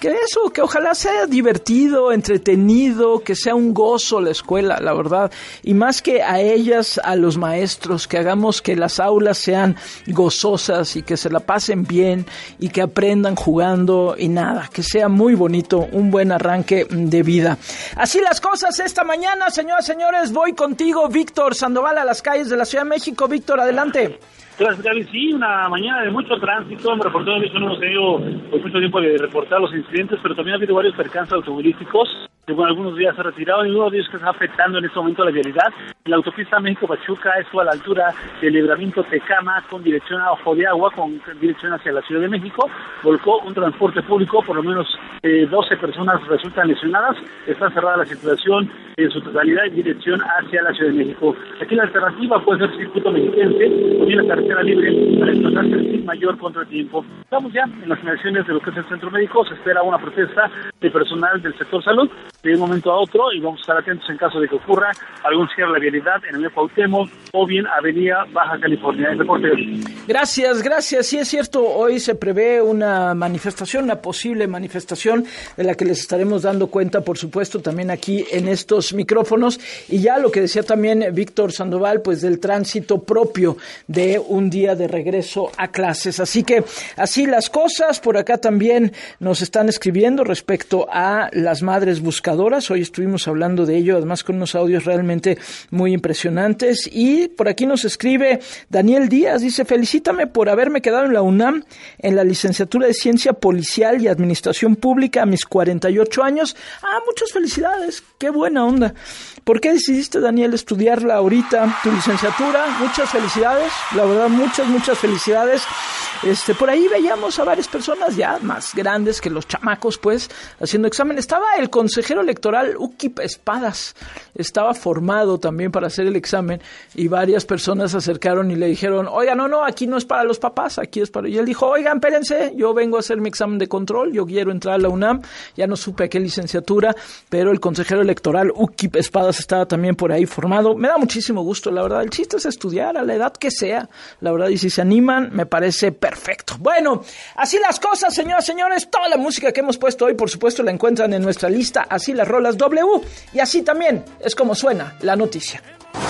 que eso, que ojalá sea divertido, entretenido, que sea un gozo la escuela, la verdad, y más que a ellas, a los maestros, que hagamos que las aulas sean gozosas y que se la pasen bien y que aprendan jugando y nada, que sea muy bonito, un buen arranque de vida. Así las cosas esta mañana, señoras y señores, voy contigo, Víctor Sandoval, a las calles de la Ciudad de México. Víctor, adelante. Gracias, Gaby. Sí, una mañana de mucho tránsito. Me reportó, no hemos tenido pues, mucho tiempo de reportar los incidentes, pero también ha habido varios percances automovilísticos que bueno, algunos días se ha retirado y uno de ellos que está afectando en este momento la vialidad. La autopista México-Pachuca, esto a la altura del libramiento Tecama con dirección a Ojo de Agua, con dirección hacia la Ciudad de México. Volcó un transporte público, por lo menos eh, doce personas resultan lesionadas. Está cerrada la circulación en su totalidad en dirección hacia la Ciudad de México. Aquí la alternativa puede ser circuito mexiquense o bien la carretera libre para desplazarse sin mayor contratiempo. Estamos ya en las inmediaciones de lo que es el centro médico. Se espera una protesta de personal del sector salud de un momento a otro y vamos a estar atentos en caso de que ocurra algún cierre de la vialidad en el Cuauhtémoc o bien Avenida Baja California. El reporte. Gracias, gracias. Sí, es cierto, hoy se prevé una manifestación, una posible manifestación de la que les estaremos dando cuenta, por supuesto, también aquí en estos micrófonos. Y ya lo que decía también Víctor Sandoval, pues del tránsito propio de un día de regreso a clases. Así que así las cosas. Por acá también nos están escribiendo respecto a las madres buscadoras. Hoy estuvimos hablando de ello, además con unos audios realmente muy impresionantes. Y por aquí nos escribe Daniel Díaz, dice: felicítame por haberme quedado en la UNAM en la licenciatura de Ciencia Policial y Administración Pública a mis cuarenta y ocho años. Ah, muchas felicidades, qué buena onda. ¿Por qué decidiste, Daniel, estudiarla ahorita, tu licenciatura? Muchas felicidades, la verdad, muchas, muchas felicidades. Este, por ahí veíamos a varias personas ya más grandes que los chamacos, pues, haciendo examen. Estaba el consejero electoral Ukip Espadas, estaba formado también para hacer el examen y varias personas se acercaron y le dijeron: oiga, no, no, aquí no es para los papás, aquí es para... Y él dijo: oigan, espérense, yo vengo a hacer mi examen de control, yo quiero entrar a la UNAM. Ya no supe a qué licenciatura, pero el consejero electoral Ukip Espadas estaba también por ahí formado. Me da muchísimo gusto, la verdad. El chiste es estudiar a la edad que sea, la verdad, y si se animan, me parece perfecto. Bueno, así las cosas, señoras y señores. Toda la música que hemos puesto hoy, por supuesto, la encuentran en nuestra lista Así las Rolas W, y así también es como suena la noticia.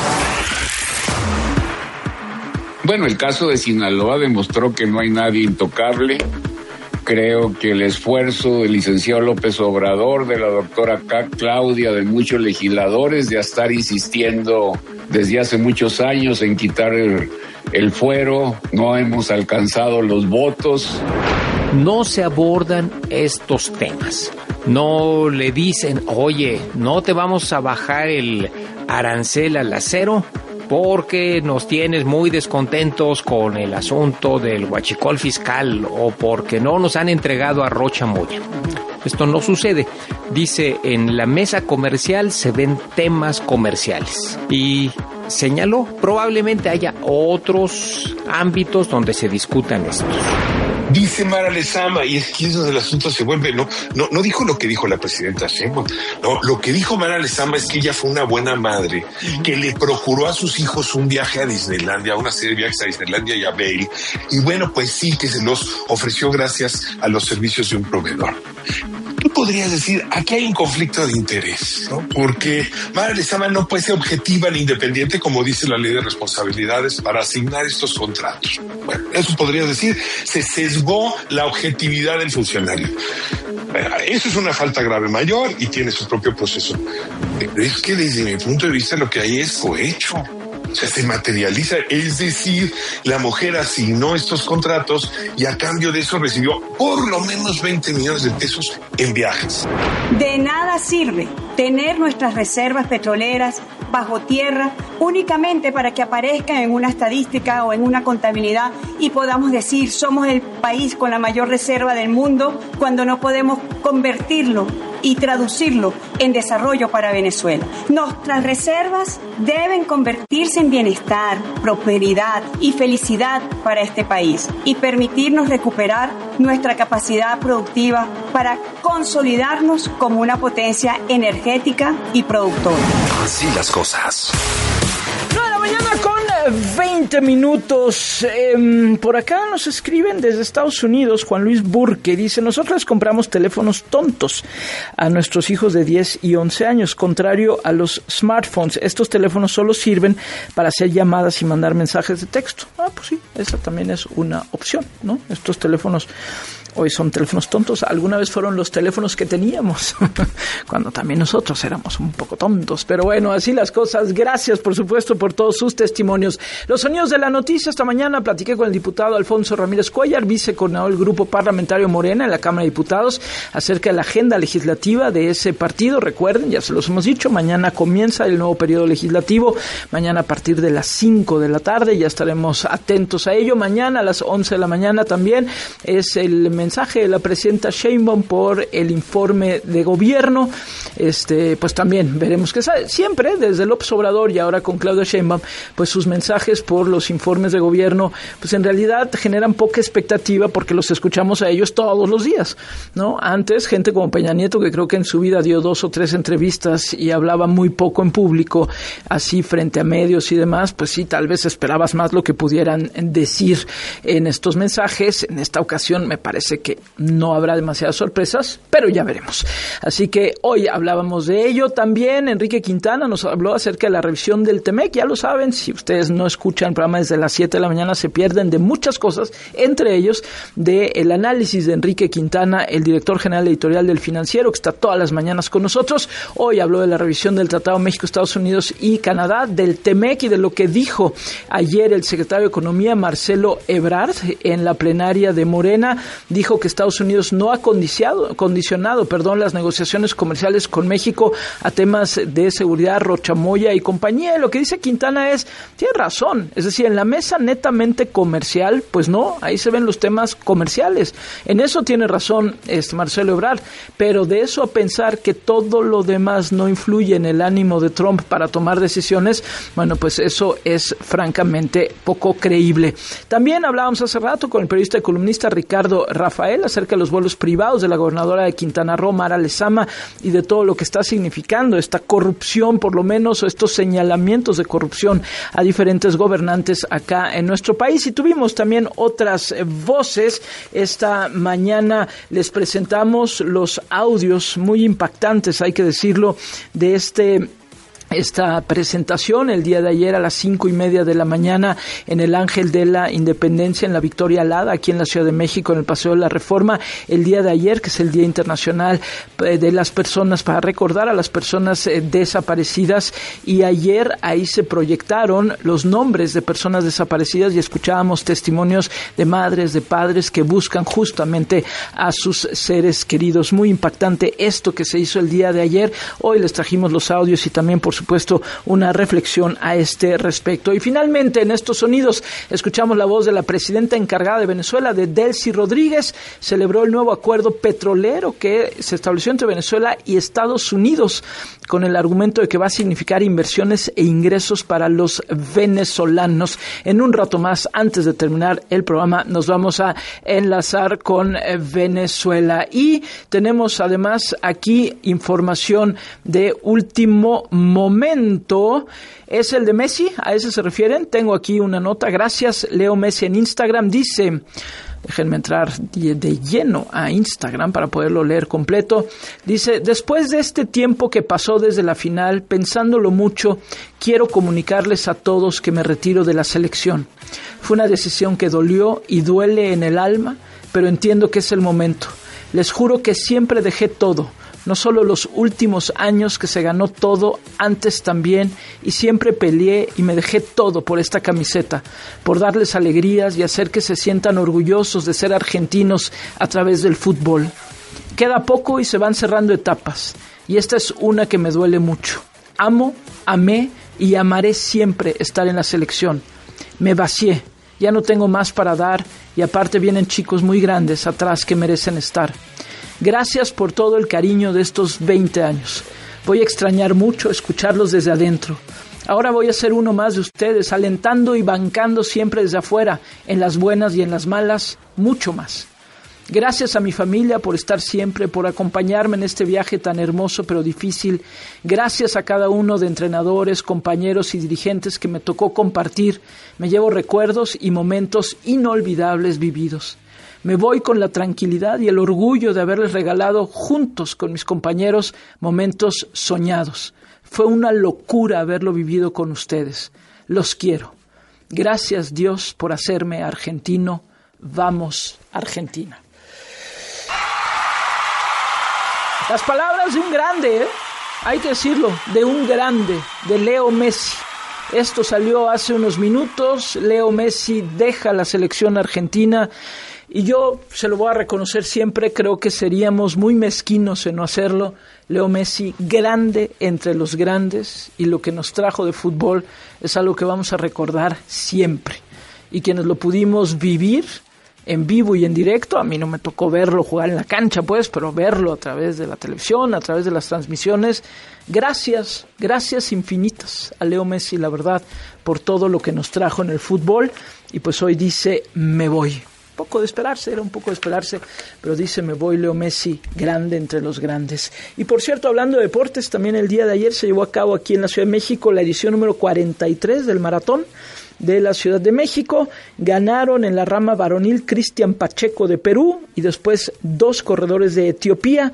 Bueno, el caso de Sinaloa demostró que no hay nadie intocable. Creo que el esfuerzo del licenciado López Obrador, de la doctora Claudia, de muchos legisladores, de estar insistiendo desde hace muchos años en quitar el, el fuero, no hemos alcanzado los votos. No se abordan estos temas. No le dicen: oye, no te vamos a bajar el arancel al acero porque nos tienes muy descontentos con el asunto del huachicol fiscal o porque no nos han entregado a Rocha Moya. Esto no sucede. Dice: en la mesa comercial se ven temas comerciales. Y señaló, probablemente haya otros ámbitos donde se discutan estos. Dice Mara Lezama, y es que es donde el asunto se vuelve, no, no, no dijo lo que dijo la presidenta Sheinbaum, no, lo que dijo Mara Lezama es que ella fue una buena madre, que le procuró a sus hijos un viaje a Disneylandia, una serie de viajes a Disneylandia y a Vail, y bueno, pues sí, que se los ofreció gracias a los servicios de un proveedor. Tú podrías decir, aquí hay un conflicto de interés, ¿no? Porque Mara Lezama no puede ser objetiva ni independiente, como dice la ley de responsabilidades, para asignar estos contratos. Bueno, eso podrías decir, se sesgó la objetividad del funcionario. Eso es una falta grave mayor y tiene su propio proceso. Es que desde mi punto de vista lo que hay es cohecho. O sea, se materializa, es decir, la mujer asignó estos contratos y a cambio de eso recibió por lo menos veinte millones de pesos en viajes. De nada sirve tener nuestras reservas petroleras bajo tierra únicamente para que aparezcan en una estadística o en una contabilidad y podamos decir somos el país con la mayor reserva del mundo cuando no podemos convertirlo y traducirlo en desarrollo para Venezuela. Nuestras reservas deben convertirse en bienestar, prosperidad y felicidad para este país y permitirnos recuperar nuestra capacidad productiva para consolidarnos como una potencia energética y productora. Así las cosas. nueve de la mañana con veinte minutos. Eh, por acá nos escriben desde Estados Unidos, Juan Luis Burke dice: nosotros les compramos teléfonos tontos a nuestros hijos de diez y once años, contrario a los smartphones. Estos teléfonos solo sirven para hacer llamadas y mandar mensajes de texto. Ah, pues sí, esa también es una opción, ¿no? Estos teléfonos hoy son teléfonos tontos. Alguna vez fueron los teléfonos que teníamos cuando también nosotros éramos un poco tontos. Pero bueno, así las cosas. Gracias, por supuesto, por todos sus testimonios. Los sonidos de la noticia. Esta mañana platiqué con el diputado Alfonso Ramírez Cuellar, vicecoordinador del Grupo Parlamentario Morena en la Cámara de Diputados, acerca de la agenda legislativa de ese partido. Recuerden, ya se los hemos dicho, mañana comienza el nuevo periodo legislativo. Mañana a partir de las cinco de la tarde ya estaremos atentos a ello. Mañana a las once de la mañana también es el mensaje de la presidenta Sheinbaum por el informe de gobierno. Este, pues también veremos que sabe. Siempre desde López Obrador y ahora con Claudia Sheinbaum, pues sus mensajes por los informes de gobierno, pues en realidad generan poca expectativa porque los escuchamos a ellos todos los días, ¿no? Antes, gente como Peña Nieto, que creo que en su vida dio dos o tres entrevistas y hablaba muy poco en público, así frente a medios y demás, pues sí, tal vez esperabas más lo que pudieran decir en estos mensajes. En esta ocasión me parece que no habrá demasiadas sorpresas, pero ya veremos. Así que hoy hablábamos de ello. También Enrique Quintana nos habló acerca de la revisión del T M E C. Ya lo saben, si ustedes no escuchan el programa desde las siete de la mañana, se pierden de muchas cosas, entre ellos del análisis de Enrique Quintana, el director general editorial del Financiero, que está todas las mañanas con nosotros. Hoy habló de la revisión del Tratado México, Estados Unidos y Canadá, del T M E C y de lo que dijo ayer el secretario de Economía, Marcelo Ebrard, en la plenaria de Morena. Dijo que Estados Unidos no ha condicionado, condicionado perdón, las negociaciones comerciales con México a temas de seguridad, Rochamoya y compañía. Y lo que dice Quintana es, tiene razón, es decir, en la mesa netamente comercial, pues no, ahí se ven los temas comerciales. En eso tiene razón este Marcelo Ebrard, pero de eso a pensar que todo lo demás no influye en el ánimo de Trump para tomar decisiones, bueno, pues eso es francamente poco creíble. También hablábamos hace rato con el periodista y columnista Ricardo Rafael acerca de los vuelos privados de la gobernadora de Quintana Roo, Mara Lezama, y de todo lo que está significando esta corrupción, por lo menos, o estos señalamientos de corrupción a diferentes gobernantes acá en nuestro país. Y tuvimos también otras voces. Esta mañana les presentamos los audios muy impactantes, hay que decirlo, de este... esta presentación el día de ayer a las cinco y media de la mañana en el Ángel de la Independencia, en la Victoria Alada, aquí en la Ciudad de México, en el Paseo de la Reforma, el día de ayer, que es el Día Internacional de las Personas, para recordar a las personas desaparecidas. Y ayer ahí se proyectaron los nombres de personas desaparecidas y escuchábamos testimonios de madres, de padres que buscan justamente a sus seres queridos. Muy impactante esto que se hizo el día de ayer. Hoy les trajimos los audios y también, por supuesto, supuesto, una reflexión a este respecto. Y finalmente, en estos sonidos, escuchamos la voz de la presidenta encargada de Venezuela, de Delcy Rodríguez. Celebró el nuevo acuerdo petrolero que se estableció entre Venezuela y Estados Unidos, con el argumento de que va a significar inversiones e ingresos para los venezolanos. En un rato más, antes de terminar el programa, nos vamos a enlazar con Venezuela. Y tenemos además aquí información de último momento. Momento es el de Messi, ¿a ese se refieren? Tengo aquí una nota, gracias, Leo Messi en Instagram, dice, déjenme entrar de, de lleno a Instagram para poderlo leer completo, dice, después de este tiempo que pasó desde la final, pensándolo mucho, quiero comunicarles a todos que me retiro de la selección. Fue una decisión que dolió y duele en el alma, pero entiendo que es el momento. Les juro que siempre dejé todo. No solo los últimos años que se ganó todo, antes también, y siempre peleé y me dejé todo por esta camiseta, por darles alegrías y hacer que se sientan orgullosos de ser argentinos a través del fútbol. Queda poco y se van cerrando etapas, y esta es una que me duele mucho. Amo, amé y amaré siempre estar en la selección. Me vacié, ya no tengo más para dar, y aparte vienen chicos muy grandes atrás que merecen estar. Gracias por todo el cariño de estos veinte años. Voy a extrañar mucho escucharlos desde adentro. Ahora voy a ser uno más de ustedes, alentando y bancando siempre desde afuera, en las buenas y en las malas, mucho más. Gracias a mi familia por estar siempre, por acompañarme en este viaje tan hermoso pero difícil. Gracias a cada uno de entrenadores, compañeros y dirigentes que me tocó compartir. Me llevo recuerdos y momentos inolvidables vividos. Me voy con la tranquilidad y el orgullo de haberles regalado juntos con mis compañeros momentos soñados. Fue una locura haberlo vivido con ustedes. Los quiero. Gracias, Dios, por hacerme argentino. Vamos, Argentina. Las palabras de un grande, ¿eh? Hay que decirlo, de un grande, de Leo Messi. Esto salió hace unos minutos. Leo Messi deja la selección argentina y yo se lo voy a reconocer siempre. Creo que seríamos muy mezquinos en no hacerlo. Leo Messi, grande entre los grandes, y lo que nos trajo de fútbol es algo que vamos a recordar siempre. Y quienes lo pudimos vivir en vivo y en directo, a mí no me tocó verlo jugar en la cancha, pues, pero verlo a través de la televisión, a través de las transmisiones. Gracias, gracias infinitas a Leo Messi, la verdad, por todo lo que nos trajo en el fútbol. Y pues hoy dice, me voy. Poco de esperarse, era un poco de esperarse, pero dice, me voy, Leo Messi, grande entre los grandes. Y por cierto, hablando de deportes, también el día de ayer se llevó a cabo aquí en la Ciudad de México la edición número cuarenta y tres del Maratón de la Ciudad de México. Ganaron en la rama varonil Cristian Pacheco de Perú y después dos corredores de Etiopía,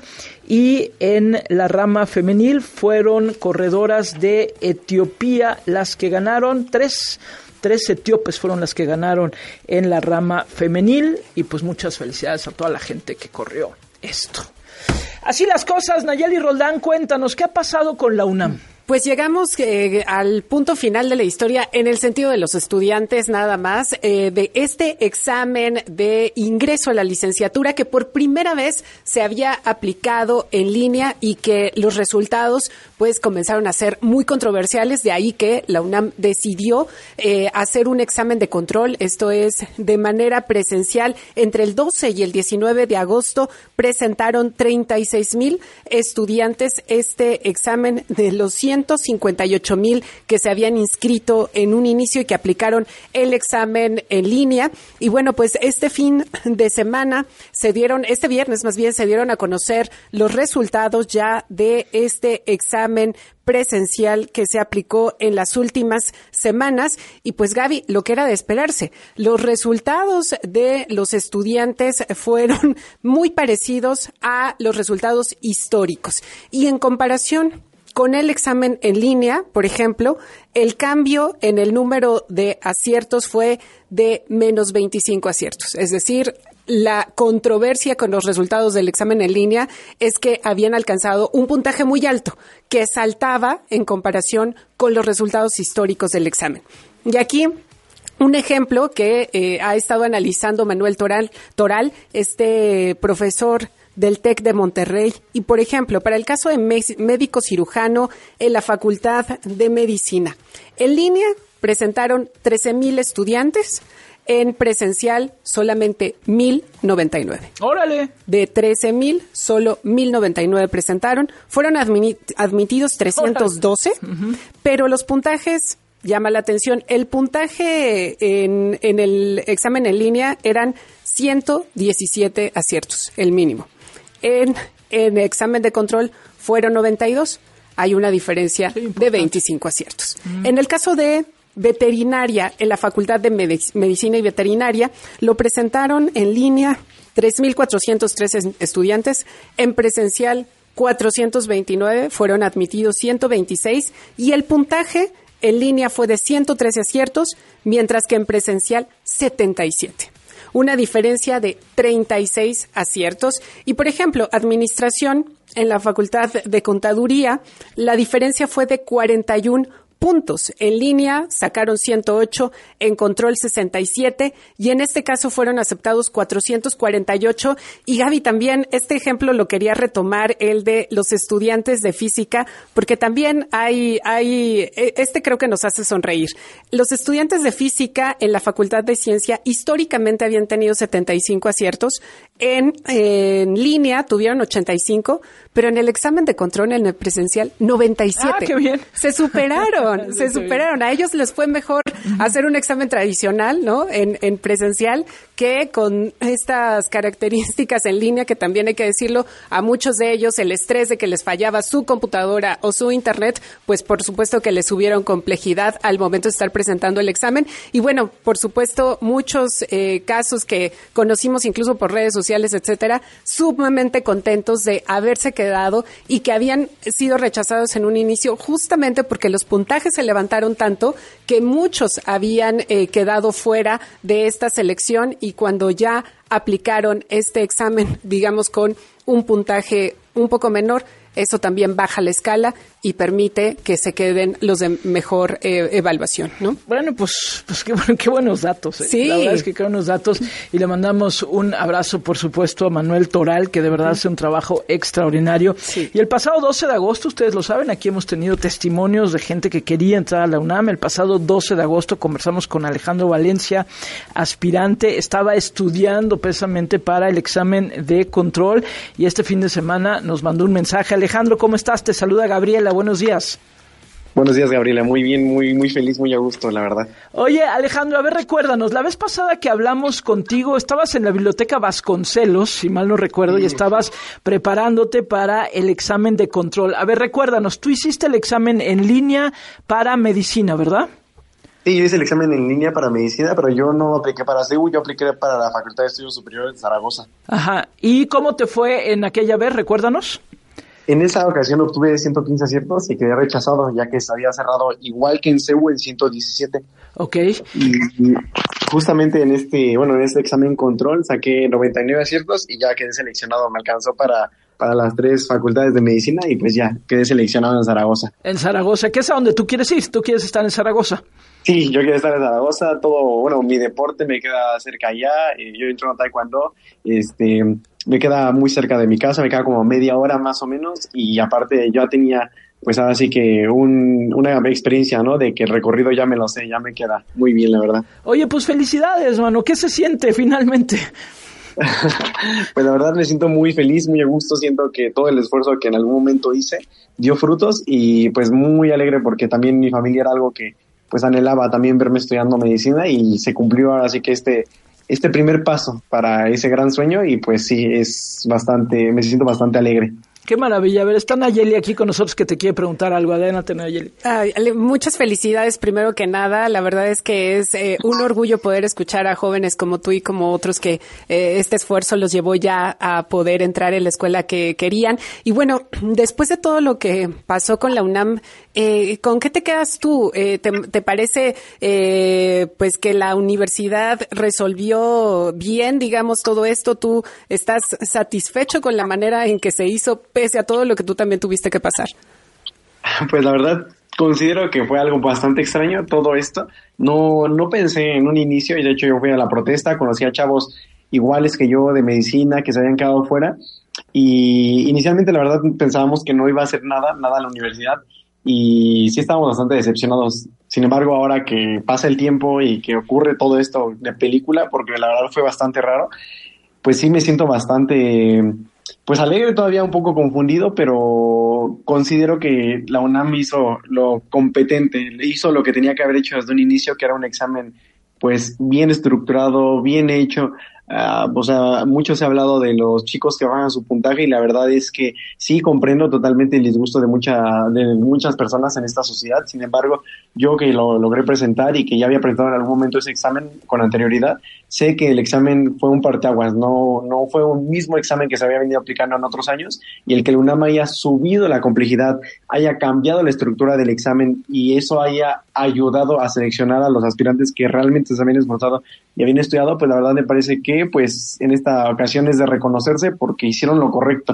y en la rama femenil fueron corredoras de Etiopía las que ganaron. Tres Tres etíopes fueron las que ganaron en la rama femenil, y pues muchas felicidades a toda la gente que corrió esto. Así las cosas. Nayeli Roldán, cuéntanos, ¿qué ha pasado con la UNAM? Pues llegamos eh, al punto final de la historia en el sentido de los estudiantes, nada más, eh, de este examen de ingreso a la licenciatura que por primera vez se había aplicado en línea y que los resultados pues comenzaron a ser muy controversiales. De ahí que la UNAM decidió eh, hacer un examen de control, esto es de manera presencial. Entre el doce y el diecinueve de agosto presentaron treinta y seis mil estudiantes este examen de los ciento cincuenta y ocho mil que se habían inscrito en un inicio y que aplicaron el examen en línea. Y bueno, pues este fin de semana se dieron, este viernes más bien, se dieron a conocer los resultados ya de este examen presencial que se aplicó en las últimas semanas. Y pues, Gaby, lo que era de esperarse, los resultados de los estudiantes fueron muy parecidos a los resultados históricos. Y en comparación con el examen en línea, por ejemplo, el cambio en el número de aciertos fue de menos veinticinco aciertos. Es decir, la controversia con los resultados del examen en línea es que habían alcanzado un puntaje muy alto que saltaba en comparación con los resultados históricos del examen. Y aquí un ejemplo que eh, ha estado analizando Manuel Toral, Toral, este profesor del TEC de Monterrey. Y, por ejemplo, para el caso de médico cirujano en la Facultad de Medicina, en línea presentaron trece mil estudiantes, en presencial solamente mil noventa y nueve. ¡Órale! De trece mil, solo mil noventa y nueve presentaron. Fueron admi- admitidos trescientos doce, uh-huh. Pero los puntajes, llama la atención, el puntaje en, en el examen en línea eran ciento diecisiete aciertos, el mínimo. En el examen de control fueron noventa y dos. Hay una diferencia de veinticinco aciertos. Mm. En el caso de veterinaria, en la Facultad de Medic- Medicina y Veterinaria, lo presentaron en línea tres mil cuatrocientos trece estudiantes. En presencial, cuatrocientos veintinueve. Fueron admitidos ciento veintiséis. Y el puntaje en línea fue de ciento trece aciertos, mientras que en presencial, setenta y siete. Una diferencia de treinta y seis aciertos. Y, por ejemplo, administración en la Facultad de Contaduría, la diferencia fue de cuarenta y uno puntos. En línea sacaron ciento ocho, en control sesenta y siete, y en este caso fueron aceptados cuatrocientos cuarenta y ocho. Y Gaby, también este ejemplo lo quería retomar, el de los estudiantes de física, porque también hay, hay, este creo que nos hace sonreír. Los estudiantes de física en la Facultad de Ciencia históricamente habían tenido setenta y cinco aciertos, en, en línea tuvieron ochenta y cinco, pero en el examen de control en el presencial noventa y siete. ¡Ah, qué bien! Se superaron. superaron, se superaron. A ellos les fue mejor hacer un examen tradicional, ¿no? En, en presencial, que con estas características en línea, que también hay que decirlo, a muchos de ellos el estrés de que les fallaba su computadora o su internet, pues por supuesto que les subieron complejidad al momento de estar presentando el examen. Y bueno, por supuesto, muchos eh, casos que conocimos incluso por redes sociales, etcétera, sumamente contentos de haberse quedado y que habían sido rechazados en un inicio justamente porque los puntajes se levantaron tanto que muchos habían eh, quedado fuera de esta selección, y cuando ya aplicaron este examen, digamos, con un puntaje un poco menor, eso también baja la escala y permite que se queden los de mejor eh, evaluación, ¿no? Bueno, pues, pues qué, bueno, qué buenos datos. ¿eh? Sí. La verdad es que qué buenos datos. Y le mandamos un abrazo, por supuesto, a Manuel Toral, que de verdad hace un trabajo extraordinario. Sí. Y el pasado doce de agosto, ustedes lo saben, aquí hemos tenido testimonios de gente que quería entrar a la UNAM. El pasado doce de agosto conversamos con Alejandro Valencia, aspirante, estaba estudiando precisamente para el examen de control, y este fin de semana nos mandó un mensaje. Alejandro, ¿cómo estás? Te saluda Gabriela. Buenos días. Buenos días, Gabriela. Muy bien, muy muy feliz, muy a gusto, la verdad. Oye, Alejandro, a ver, recuérdanos, la vez pasada que hablamos contigo, estabas en la Biblioteca Vasconcelos, si mal no recuerdo, sí, y estabas preparándote para el examen de control. A ver, recuérdanos, tú hiciste el examen en línea para medicina, ¿verdad? Sí, yo hice el examen en línea para medicina, pero yo no apliqué para C E U, yo apliqué para la Facultad de Estudios Superiores de Zaragoza. Ajá. ¿Y cómo te fue en aquella vez? Recuérdanos. En esa ocasión obtuve ciento quince aciertos y quedé rechazado, ya que se había cerrado igual que en C E U en ciento diecisiete. Ok. Y justamente en este, bueno, en este examen control saqué noventa y nueve aciertos y ya quedé seleccionado. Me alcanzó para, para las tres facultades de medicina y pues ya quedé seleccionado en Zaragoza. En Zaragoza, ¿qué es a donde tú quieres ir? ¿Tú quieres estar en Zaragoza? Sí, yo quiero estar en Zaragoza. Todo, bueno, mi deporte me queda cerca allá. Yo entro en taekwondo, este... me queda muy cerca de mi casa, me queda como media hora más o menos, y aparte yo tenía pues ahora sí que un, una experiencia, ¿no? De que el recorrido ya me lo sé, ya me queda muy bien, la verdad. Oye, pues felicidades, mano, ¿qué se siente finalmente? Pues la verdad me siento muy feliz, muy a gusto, siento que todo el esfuerzo que en algún momento hice dio frutos, y pues muy alegre porque también mi familia era algo que pues anhelaba también verme estudiando medicina, y se cumplió ahora sí que este este primer paso para ese gran sueño, y pues sí, es bastante, me siento bastante alegre. Qué maravilla. A ver, está Nayeli aquí con nosotros que te quiere preguntar algo. Adelante, Nayeli. Ay, muchas felicidades, primero que nada. La verdad es que es eh, un orgullo poder escuchar a jóvenes como tú y como otros que eh, este esfuerzo los llevó ya a poder entrar en la escuela que querían. Y bueno, después de todo lo que pasó con la UNAM, eh, ¿con qué te quedas tú? Eh, ¿te, te parece eh, pues que la universidad resolvió bien, digamos, todo esto? ¿Tú estás satisfecho con la manera en que se hizo, pese a todo lo que tú también tuviste que pasar? Pues la verdad, considero que fue algo bastante extraño todo esto. No, no pensé en un inicio, y de hecho yo fui a la protesta, conocí a chavos iguales que yo de medicina que se habían quedado fuera, y inicialmente la verdad pensábamos que no iba a hacer nada, nada a la universidad, y sí estábamos bastante decepcionados. Sin embargo, ahora que pasa el tiempo y que ocurre todo esto de película, porque la verdad fue bastante raro, pues sí me siento bastante... pues alegre, todavía un poco confundido, pero considero que la UNAM hizo lo competente, hizo lo que tenía que haber hecho desde un inicio, que era un examen pues bien estructurado, bien hecho. Uh, o sea, mucho se ha hablado de los chicos que bajan su puntaje, y la verdad es que sí comprendo totalmente el disgusto de mucha, de muchas personas en esta sociedad. Sin embargo, yo que lo logré presentar y que ya había presentado en algún momento ese examen con anterioridad, sé que el examen fue un parteaguas, no, no fue un mismo examen que se había venido aplicando en otros años, y el que el UNAM haya subido la complejidad, haya cambiado la estructura del examen, y eso haya ayudado a seleccionar a los aspirantes que realmente se habían esforzado y habían estudiado, pues la verdad me parece que pues en esta ocasión es de reconocerse porque hicieron lo correcto,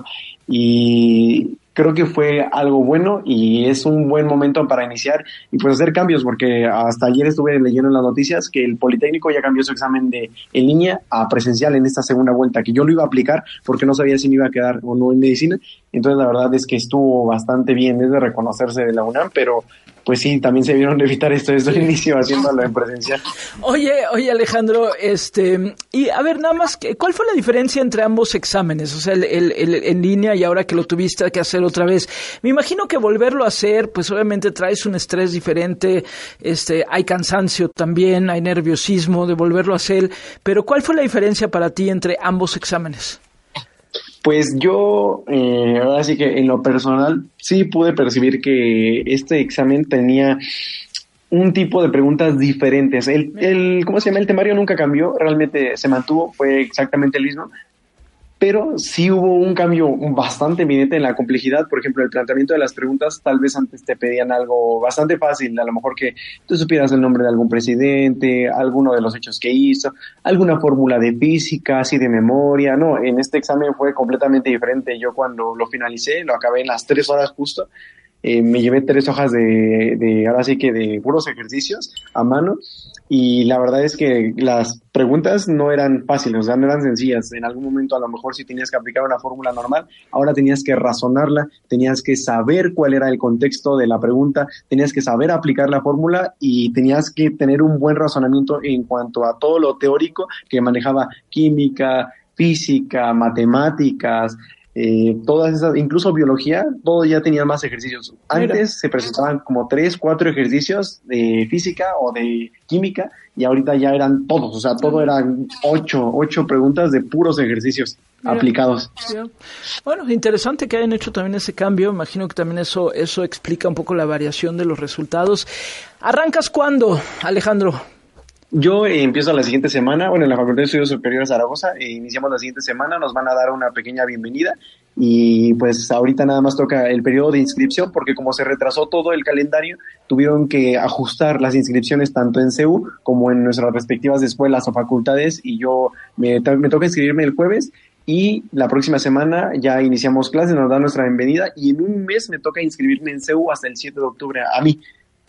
y creo que fue algo bueno y es un buen momento para iniciar y pues hacer cambios, porque hasta ayer estuve leyendo en las noticias que el Politécnico ya cambió su examen de en línea a presencial en esta segunda vuelta, que yo lo iba a aplicar porque no sabía si me iba a quedar o no en medicina. Entonces la verdad es que estuvo bastante bien, es de reconocerse de la UNAM, pero pues sí, también se vieron de evitar esto desde el inicio haciéndolo en presencial. Oye, oye Alejandro, este, y a ver, nada más, ¿cuál fue la diferencia entre ambos exámenes? O sea, el, el, el en línea y ahora que lo tuviste que hacer hacerlo otra vez. Me imagino que volverlo a hacer, pues obviamente traes un estrés diferente, este, hay cansancio también, hay nerviosismo de volverlo a hacer, pero ¿cuál fue la diferencia para ti entre ambos exámenes? Pues yo, eh, ahora sí que en lo personal, sí pude percibir que este examen tenía un tipo de preguntas diferentes. El, el, ¿cómo se llama? El temario nunca cambió, realmente se mantuvo, fue exactamente el mismo, pero sí hubo un cambio bastante evidente en la complejidad. Por ejemplo, el planteamiento de las preguntas, tal vez antes te pedían algo bastante fácil, a lo mejor que tú supieras el nombre de algún presidente, alguno de los hechos que hizo, alguna fórmula de física, así de memoria. No, en este examen fue completamente diferente. Yo cuando lo finalicé, lo acabé en las tres horas justo, eh, me llevé tres hojas de, de, ahora sí que de puros ejercicios a mano, y la verdad es que las preguntas no eran fáciles, o sea, no eran sencillas. En algún momento a lo mejor si tenías que aplicar una fórmula normal, ahora tenías que razonarla, tenías que saber cuál era el contexto de la pregunta, tenías que saber aplicar la fórmula y tenías que tener un buen razonamiento en cuanto a todo lo teórico que manejaba química, física, matemáticas, Eh, todas esas, incluso biología, todo ya tenía más ejercicios. Antes Mira. se presentaban como tres, cuatro ejercicios de física o de química, y ahorita ya eran todos, o sea, todo eran ocho, ocho preguntas de puros ejercicios Mira. aplicados. Mira. Bueno, interesante que hayan hecho también ese cambio. Imagino que también eso, eso explica un poco la variación de los resultados. ¿Arrancas cuándo, Alejandro? Yo eh, empiezo la siguiente semana, bueno, en la Facultad de Estudios Superiores Zaragoza, eh, iniciamos la siguiente semana, nos van a dar una pequeña bienvenida, y pues ahorita nada más toca el periodo de inscripción, porque como se retrasó todo el calendario, tuvieron que ajustar las inscripciones tanto en C U como en nuestras respectivas escuelas o facultades, y yo me, me toca inscribirme el jueves, y la próxima semana ya iniciamos clases, nos dan nuestra bienvenida, y en un mes me toca inscribirme en C U hasta el siete de octubre a mí.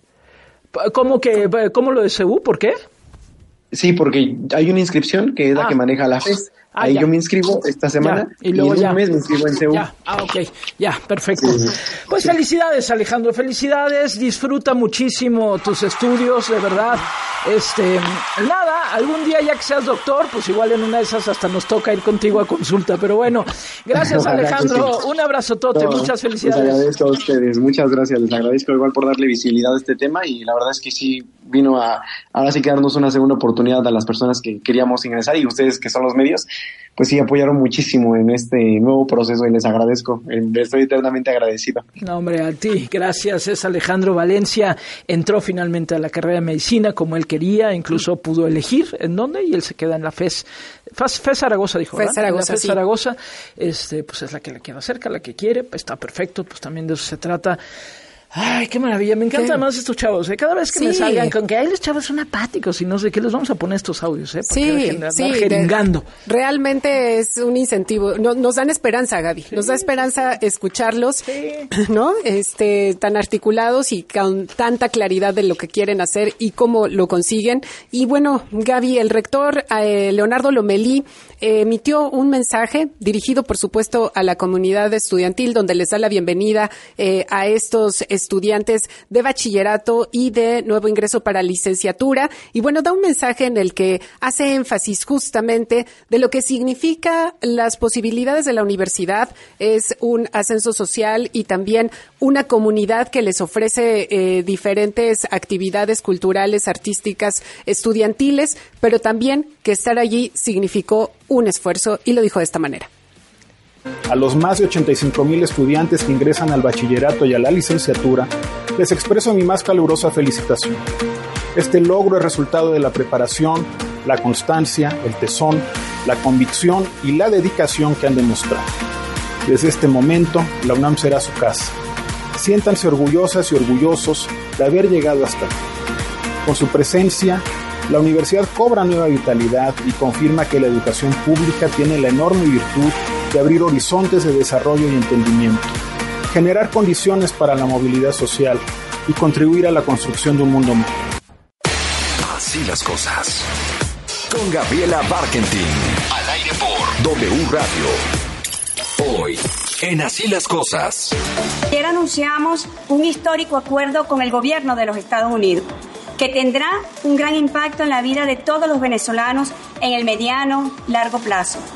¿Cómo que, cómo lo de C U? ¿Por qué? Sí, porque hay una inscripción que es la ah. que maneja la F E S. Ah, Ahí ya. yo me inscribo esta semana ya. y, luego y en ya. un mes me inscribo en C U. Ya. Ah, ok, ya, perfecto. Sí. Pues sí. Felicidades, Alejandro, felicidades, disfruta muchísimo tus estudios, de verdad. Este, nada, algún día ya que seas doctor, pues igual en una de esas hasta nos toca ir contigo a consulta, pero bueno, gracias Alejandro, un abrazotote, no, muchas felicidades. Les agradezco a ustedes, muchas gracias, les agradezco igual por darle visibilidad a este tema, y la verdad es que sí vino a, ahora sí que darnos una segunda oportunidad a las personas que queríamos ingresar, y ustedes que son los medios, pues sí apoyaron muchísimo en este nuevo proceso, y les agradezco, estoy eternamente agradecido. No, hombre, a ti, gracias. Es Alejandro Valencia, entró finalmente a la carrera de medicina como él quería, incluso pudo elegir en dónde, y él se queda en la F E S, F E S Zaragoza, dijo, F E S Zaragoza, la F E S sí. Zaragoza, este, pues es la que le queda cerca, la que quiere, pues está perfecto, pues también de eso se trata. Ay, qué maravilla, me encantan además estos chavos, ¿eh? Cada vez que sí. me salgan con que ay, los chavos son apáticos y no sé qué, les vamos a poner estos audios, ¿eh? Para sí, que sí, jeringando. De, realmente es un incentivo, no, nos dan esperanza, Gaby, sí. nos da esperanza escucharlos, sí. ¿no? Este, tan articulados y con tanta claridad de lo que quieren hacer y cómo lo consiguen. Y bueno, Gaby, el rector eh, Leonardo Lomelí eh, emitió un mensaje dirigido, por supuesto, a la comunidad estudiantil, donde les da la bienvenida eh, a estos estudiantes de bachillerato y de nuevo ingreso para licenciatura. Y bueno, da un mensaje en el que hace énfasis justamente de lo que significa las posibilidades de la universidad. Es un ascenso social y también una comunidad que les ofrece eh, diferentes actividades culturales, artísticas, estudiantiles, pero también que estar allí significó un esfuerzo, y lo dijo de esta manera. A los más de ochenta y cinco mil estudiantes que ingresan al bachillerato y a la licenciatura, les expreso mi más calurosa felicitación. Este logro es resultado de la preparación, la constancia, el tesón, la convicción y la dedicación que han demostrado. Desde este momento, la UNAM será su casa. Siéntanse orgullosas y orgullosos de haber llegado hasta aquí. Con su presencia, la universidad cobra nueva vitalidad y confirma que la educación pública tiene la enorme virtud de abrir horizontes de desarrollo y entendimiento, generar condiciones para la movilidad social y contribuir a la construcción de un mundo mejor. Así las cosas. Con Gabriela Barkentin. Al aire por W Radio. Hoy, en Así las cosas. Ayer anunciamos un histórico acuerdo con el gobierno de los Estados Unidos, que tendrá un gran impacto en la vida de todos los venezolanos en el mediano, largo plazo.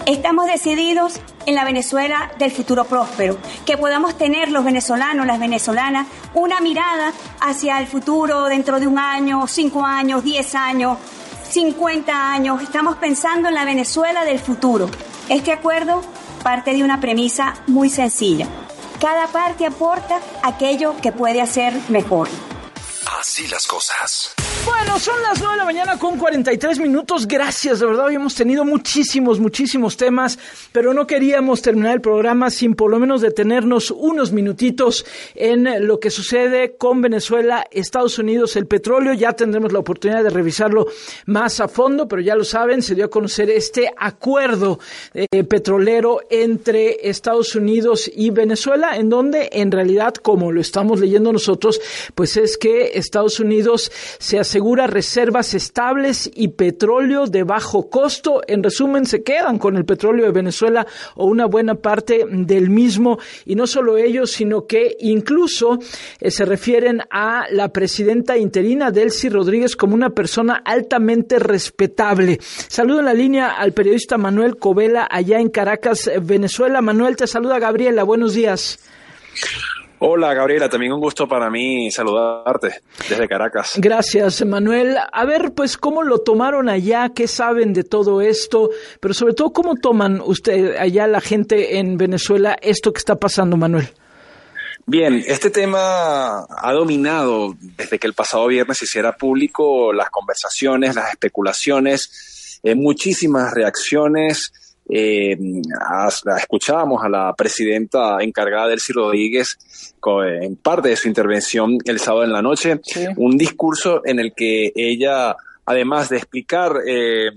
Estamos decididos en la Venezuela del futuro próspero, que podamos tener los venezolanos, las venezolanas, una mirada hacia el futuro dentro de un año, cinco años, diez años, cincuenta años. Estamos pensando en la Venezuela del futuro. Este acuerdo parte de una premisa muy sencilla. Cada parte aporta aquello que puede hacer mejor. Así las cosas. Bueno, son las nueve de la mañana con cuarenta y tres minutos. Gracias, de verdad, hoy hemos tenido muchísimos, muchísimos temas, pero no queríamos terminar el programa sin por lo menos detenernos unos minutitos en lo que sucede con Venezuela, Estados Unidos, el petróleo. Ya tendremos la oportunidad de revisarlo más a fondo, pero ya lo saben, se dio a conocer este acuerdo eh, petrolero entre Estados Unidos y Venezuela, en donde en realidad, como lo estamos leyendo nosotros, pues es que Estados Unidos se asegura reservas estables y petróleo de bajo costo. En resumen, se quedan con el petróleo de Venezuela o una buena parte del mismo. Y no solo ellos, sino que incluso eh, se refieren a la presidenta interina, Delcy Rodríguez, como una persona altamente respetable. Saludo en la línea al periodista Manuel Covela, allá en Caracas, Venezuela. Manuel, te saluda Gabriela. Buenos días. Hola, Gabriela, también un gusto para mí saludarte desde Caracas. Gracias, Manuel. A ver, pues, ¿cómo lo tomaron allá? ¿Qué saben de todo esto? Pero sobre todo, ¿cómo toman usted allá la gente en Venezuela esto que está pasando, Manuel? Bien, este tema ha dominado desde que el pasado viernes se hiciera público las conversaciones, las especulaciones, eh, muchísimas reacciones. Eh, a, a, escuchábamos a la presidenta encargada, Delcy Rodríguez, con, en parte de su intervención el sábado en la noche, sí. Un discurso en el que ella, además de explicar eh,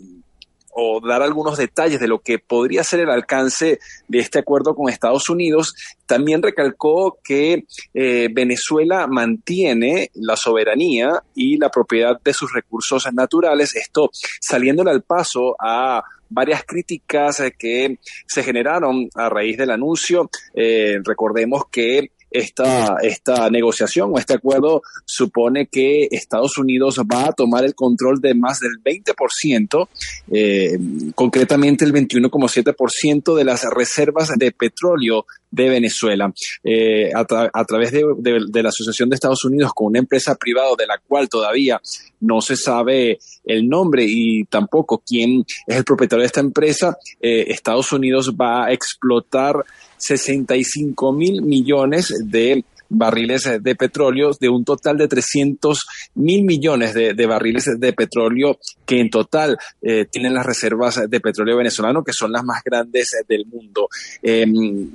o dar algunos detalles de lo que podría ser el alcance de este acuerdo con Estados Unidos, también recalcó que eh, Venezuela mantiene la soberanía y la propiedad de sus recursos naturales, esto saliéndole al paso a varias críticas que se generaron a raíz del anuncio. Eh, recordemos que esta, esta negociación o este acuerdo supone que Estados Unidos va a tomar el control de más del veinte por ciento, eh, concretamente el veintiuno coma siete por ciento de las reservas de petróleo de Venezuela, eh, a, tra- a través de, de, de la Asociación de Estados Unidos con una empresa privada de la cual todavía no se sabe el nombre y tampoco quién es el propietario de esta empresa. eh, Estados Unidos va a explotar sesenta y cinco mil millones de barriles de petróleo, de un total de trescientos mil millones de, de barriles de petróleo que en total eh, tienen las reservas de petróleo venezolano, que son las más grandes del mundo. Eh,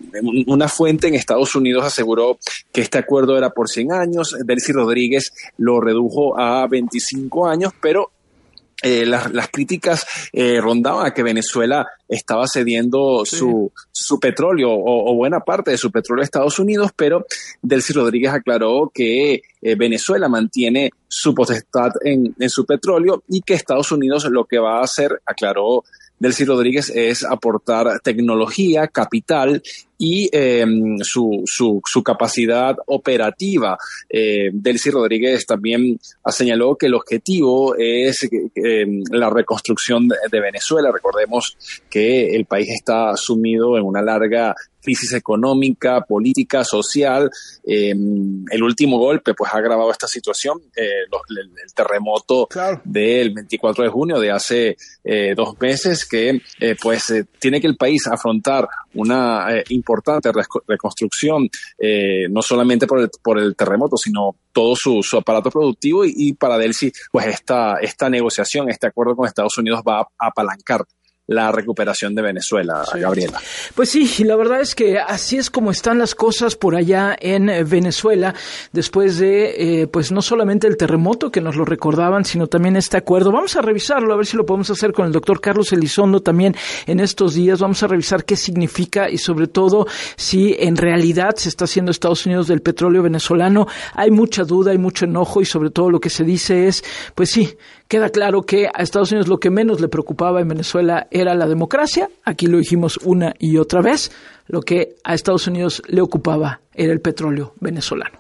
una fuente en Estados Unidos aseguró que este acuerdo era por cien años. Delcy Rodríguez lo redujo a veinticinco años, pero Eh, las, las críticas eh, rondaban a que Venezuela estaba cediendo sí. su, su petróleo o, o buena parte de su petróleo a Estados Unidos, pero Delcy Rodríguez aclaró que eh, Venezuela mantiene su potestad en, en su petróleo y que Estados Unidos lo que va a hacer, aclaró Delcy Rodríguez, es aportar tecnología, capital y eh, su, su, su capacidad operativa. Eh, Delcy Rodríguez también señaló que el objetivo es eh, la reconstrucción de, de Venezuela. Recordemos que el país está sumido en una larga crisis económica, política, social. Eh, el último golpe pues ha agravado esta situación, eh, los, el, el terremoto claro. del veinticuatro de junio de hace eh, dos meses que eh, pues eh, tiene que el país afrontar una eh, importante rec- reconstrucción, eh, no solamente por el, por el terremoto, sino todo su, su aparato productivo y, y para Delcy pues esta, esta negociación, este acuerdo con Estados Unidos va a apalancar la recuperación de Venezuela, sí. Gabriela. Pues sí, y la verdad es que así es como están las cosas por allá en Venezuela, después de, eh, pues no solamente el terremoto que nos lo recordaban, sino también este acuerdo. Vamos a revisarlo, a ver si lo podemos hacer con el doctor Carlos Elizondo también en estos días. Vamos a revisar qué significa y sobre todo si en realidad se está haciendo Estados Unidos del petróleo venezolano. Hay mucha duda, hay mucho enojo y sobre todo lo que se dice es, pues sí, queda claro que a Estados Unidos lo que menos le preocupaba en Venezuela era la democracia. Aquí lo dijimos una y otra vez. Lo que a Estados Unidos le ocupaba era el petróleo venezolano.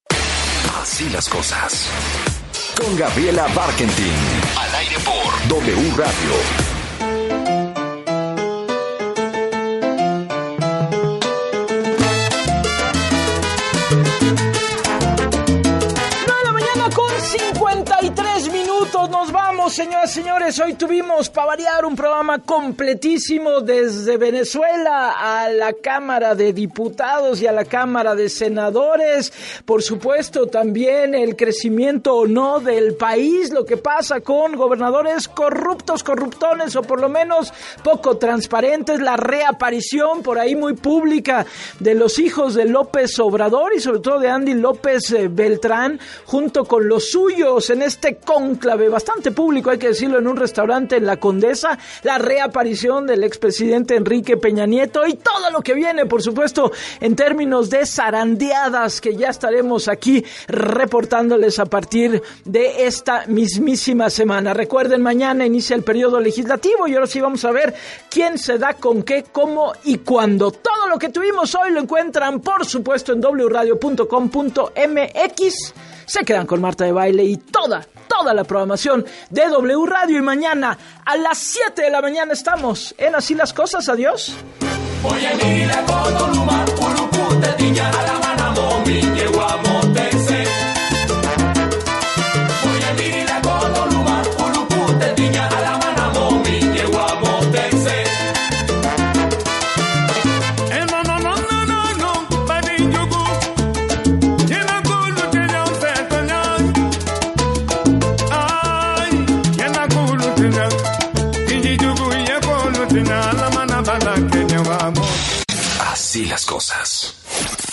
Así las cosas. Con Gabriela Barkentin. Al aire por W Radio. estamos, señoras y señores? Hoy tuvimos, para variar, un programa completísimo desde Venezuela a la Cámara de Diputados y a la Cámara de Senadores. Por supuesto, también el crecimiento o no del país, lo que pasa con gobernadores corruptos, corruptones o por lo menos poco transparentes, la reaparición por ahí muy pública de los hijos de López Obrador y sobre todo de Andy López eh, Beltrán, junto con los suyos en este cónclave bastante público, hay que decirlo, en un restaurante en La Condesa, la reaparición del expresidente Enrique Peña Nieto y todo lo que viene, por supuesto, en términos de zarandeadas que ya estaremos aquí reportándoles a partir de esta mismísima semana. Recuerden, mañana inicia el periodo legislativo y ahora sí vamos a ver quién se da con qué, cómo y cuándo. Todo lo que tuvimos hoy lo encuentran, por supuesto, en doble u radio punto com punto m x. Se quedan con Marta de Baile y toda, toda la programación de W Radio. Y mañana a las siete de la mañana estamos en Así las Cosas. Adiós. Así las cosas.